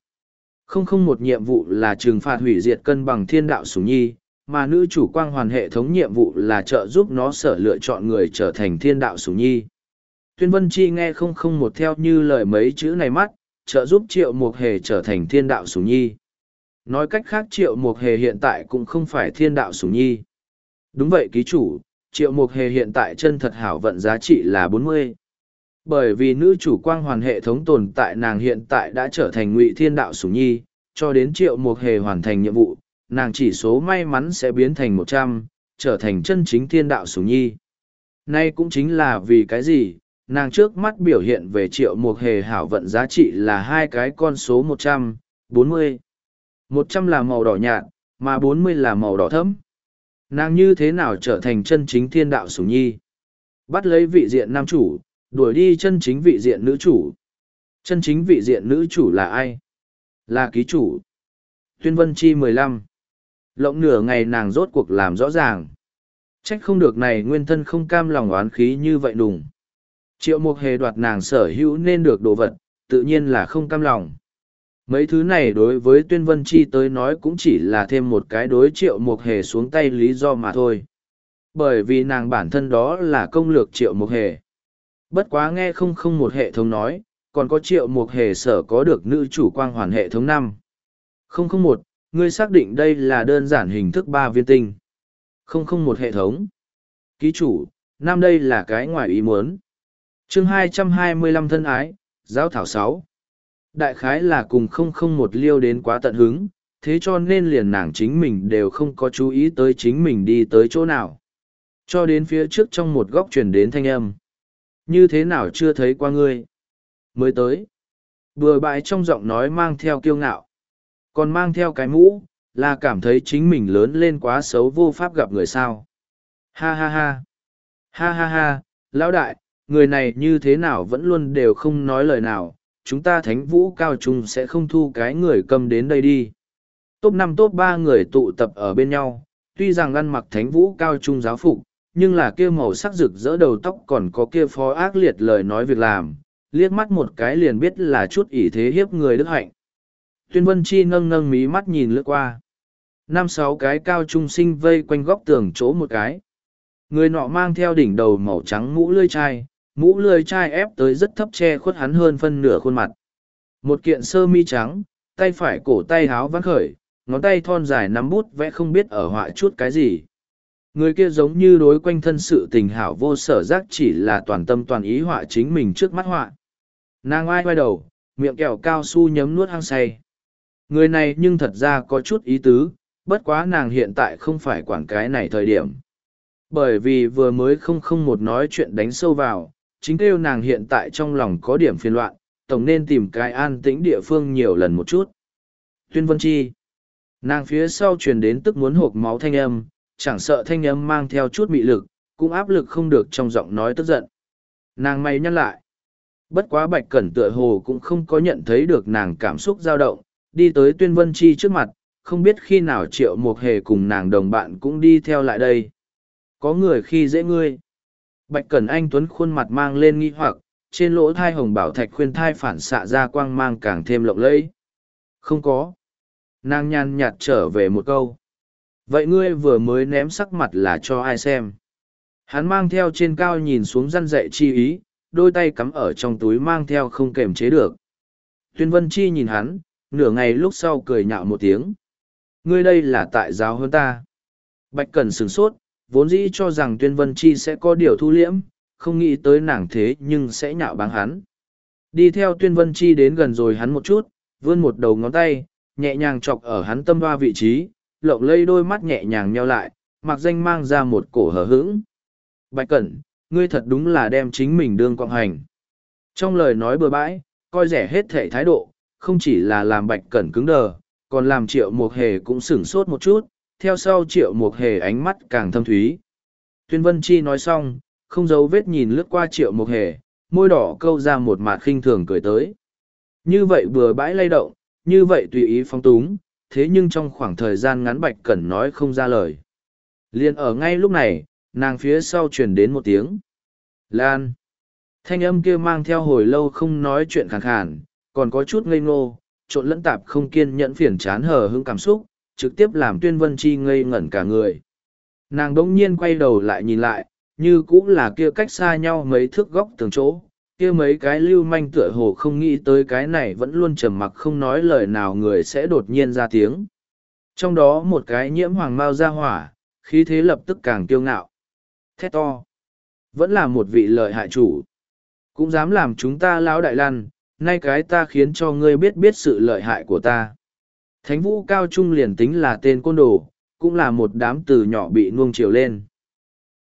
001 nhiệm vụ là trừng phạt hủy diệt cân bằng thiên đạo sủng nhi, mà nữ chủ quang hoàn hệ thống nhiệm vụ là trợ giúp nó sở lựa chọn người trở thành thiên đạo sủng nhi. Tuyên Vân Chi nghe 001 theo như lời mấy chữ này mắt, trợ giúp Triệu Mục Hề trở thành thiên đạo sủng nhi. Nói cách khác Triệu Mục Hề hiện tại cũng không phải thiên đạo sủng nhi. Đúng vậy ký chủ, Triệu Mục Hề hiện tại chân thật hảo vận giá trị là 40. Bởi vì nữ chủ quang hoàn hệ thống tồn tại nàng hiện tại đã trở thành ngụy thiên đạo sủng nhi, cho đến Triệu Mục Hề hoàn thành nhiệm vụ, nàng chỉ số may mắn sẽ biến thành 100, trở thành chân chính thiên đạo sủng nhi. Nay cũng chính là vì cái gì, nàng trước mắt biểu hiện về Triệu Mục Hề hảo vận giá trị là hai cái con số 100, 40. 100 là màu đỏ nhạt, mà 40 là màu đỏ thẫm. Nàng như thế nào trở thành chân chính thiên đạo sủng nhi? Bắt lấy vị diện nam chủ, đuổi đi chân chính vị diện nữ chủ. Chân chính vị diện nữ chủ là ai? Là ký chủ. Tuyên Vân Chi 15. Lộng nửa ngày nàng rốt cuộc làm rõ ràng. Trách không được này nguyên thân không cam lòng oán khí như vậy đùng. Triệu Mục Hề đoạt nàng sở hữu nên được đồ vật, tự nhiên là không cam lòng. Mấy thứ này đối với Tuyên Vân Chi tới nói cũng chỉ là thêm một cái đối Triệu Mục Hề xuống tay lý do mà thôi. Bởi vì nàng bản thân đó là công lược Triệu Mục Hề. Bất quá nghe không một hệ thống nói, còn có Triệu Mục Hề sở có được nữ chủ quang hoàn hệ thống 5. 001, ngươi xác định đây là đơn giản hình thức 3 viên tinh. 001 hệ thống. Ký chủ, năm đây là cái ngoài ý muốn. Chương 225 thân ái, giáo thảo 6. Đại khái là cùng 001 liêu đến quá tận hứng, thế cho nên liền nàng chính mình đều không có chú ý tới chính mình đi tới chỗ nào. Cho đến phía trước trong một góc truyền đến thanh âm. Như thế nào chưa thấy qua ngươi? Mới tới. Bừa bãi trong giọng nói mang theo kiêu ngạo. Còn mang theo cái mũ, là cảm thấy chính mình lớn lên quá xấu vô pháp gặp người sao. Ha ha ha. Ha ha ha, lão đại, người này như thế nào vẫn luôn đều không nói lời nào. Chúng ta thánh vũ cao trung sẽ không thu cái người cầm đến đây đi. Top 5 top 3 người tụ tập ở bên nhau, tuy rằng ăn mặc thánh vũ cao trung giáo phục, nhưng là kia màu sắc rực rỡ đầu tóc còn có kia phó ác liệt lời nói việc làm, liếc mắt một cái liền biết là chút ỷ thế hiếp người đức hạnh. Tuyên Vân Chi nâng nâng mí mắt nhìn lướt qua. 5-6 cái cao trung sinh vây quanh góc tường chỗ một cái. Người nọ mang theo đỉnh đầu màu trắng mũ lươi chai ép tới rất thấp che khuất hắn hơn phân nửa khuôn mặt. Một kiện sơ mi trắng, tay phải cổ tay háo vắt khởi, ngón tay thon dài nắm bút vẽ không biết ở họa chút cái gì. Người kia giống như đối quanh thân sự tình hảo vô sở giác chỉ là toàn tâm toàn ý họa chính mình trước mắt họa. Nàng oai oai đầu, miệng kẹo cao su nhấm nuốt hăng say. Người này nhưng thật ra có chút ý tứ, bất quá nàng hiện tại không phải quản cái này thời điểm. Bởi vì vừa mới 001 nói chuyện đánh sâu vào, chính kêu nàng hiện tại trong lòng có điểm phiền loạn, tổng nên tìm cái an tĩnh địa phương nhiều lần một chút. Tuyên Vân Chi. Nàng phía sau truyền đến tức muốn hộp máu thanh âm, chẳng sợ thanh âm mang theo chút mị lực, cũng áp lực không được trong giọng nói tức giận. Nàng mày nhăn lại. Bất quá Bạch Cẩn tựa hồ cũng không có nhận thấy được nàng cảm xúc dao động, đi tới Tuyên Vân Chi trước mặt, không biết khi nào Triệu Mục Hề cùng nàng đồng bạn cũng đi theo lại đây. Có người khi dễ ngươi. Bạch Cẩn anh tuấn khuôn mặt mang lên nghi hoặc, trên lỗ thai hồng bảo thạch khuyên thai phản xạ ra quang mang càng thêm lộng lẫy. Không có. Nàng nhàn nhạt trở về một câu. Vậy ngươi vừa mới ném sắc mặt là cho ai xem? Hắn mang theo trên cao nhìn xuống răn dạy chi ý, đôi tay cắm ở trong túi mang theo không kềm chế được. Tuyên Vân Chi nhìn hắn, nửa ngày lúc sau cười nhạo một tiếng. Ngươi đây là tại giáo hơn ta. Bạch Cẩn sửng sốt, vốn dĩ cho rằng Tuyên Vân Chi sẽ có điều thu liễm, không nghĩ tới nàng thế nhưng sẽ nhạo báng hắn. Đi theo Tuyên Vân Chi đến gần rồi hắn một chút, vươn một đầu ngón tay, nhẹ nhàng chọc ở hắn tâm hoa vị trí, lộng lây đôi mắt nhẹ nhàng nheo lại, mặc danh mang ra một cổ hờ hững. Bạch Cẩn, ngươi thật đúng là đem chính mình đương quạng hành. Trong lời nói bừa bãi, coi rẻ hết thể thái độ, không chỉ là làm Bạch Cẩn cứng đờ, còn làm Triệu Mục Hề cũng sửng sốt một chút, theo sau Triệu Mục Hề ánh mắt càng thâm thúy. Tuyên Vân Chi nói xong, không giấu vết nhìn lướt qua Triệu Mục Hề, môi đỏ câu ra một mặt khinh thường cười tới. Như vậy bừa bãi lay động, như vậy tùy ý phong túng, thế nhưng trong khoảng thời gian ngắn Bạch Cẩn nói không ra lời. Liền ở ngay lúc này, nàng phía sau truyền đến một tiếng. Lan. Thanh âm kia mang theo hồi lâu không nói chuyện khàn khàn, còn có chút ngây ngô, trộn lẫn tạp không kiên nhẫn phiền chán hờ hững cảm xúc, trực tiếp làm Tuyên Vân Chi ngây ngẩn cả người. Nàng đỗng nhiên quay đầu lại nhìn lại, như cũng là kia cách xa nhau mấy thước góc tường chỗ, kia mấy cái lưu manh tựa hồ không nghĩ tới cái này vẫn luôn trầm mặc không nói lời nào người sẽ đột nhiên ra tiếng. Trong đó một cái nhiễm hoàng mao ra hỏa, khí thế lập tức càng kiêu ngạo. Thét to. Vẫn là một vị lợi hại chủ. Cũng dám làm chúng ta lão đại lăn, nay cái ta khiến cho ngươi biết biết sự lợi hại của ta. Thánh vũ cao trung liền tính là tên côn đồ, cũng là một đám từ nhỏ bị nuông chiều lên.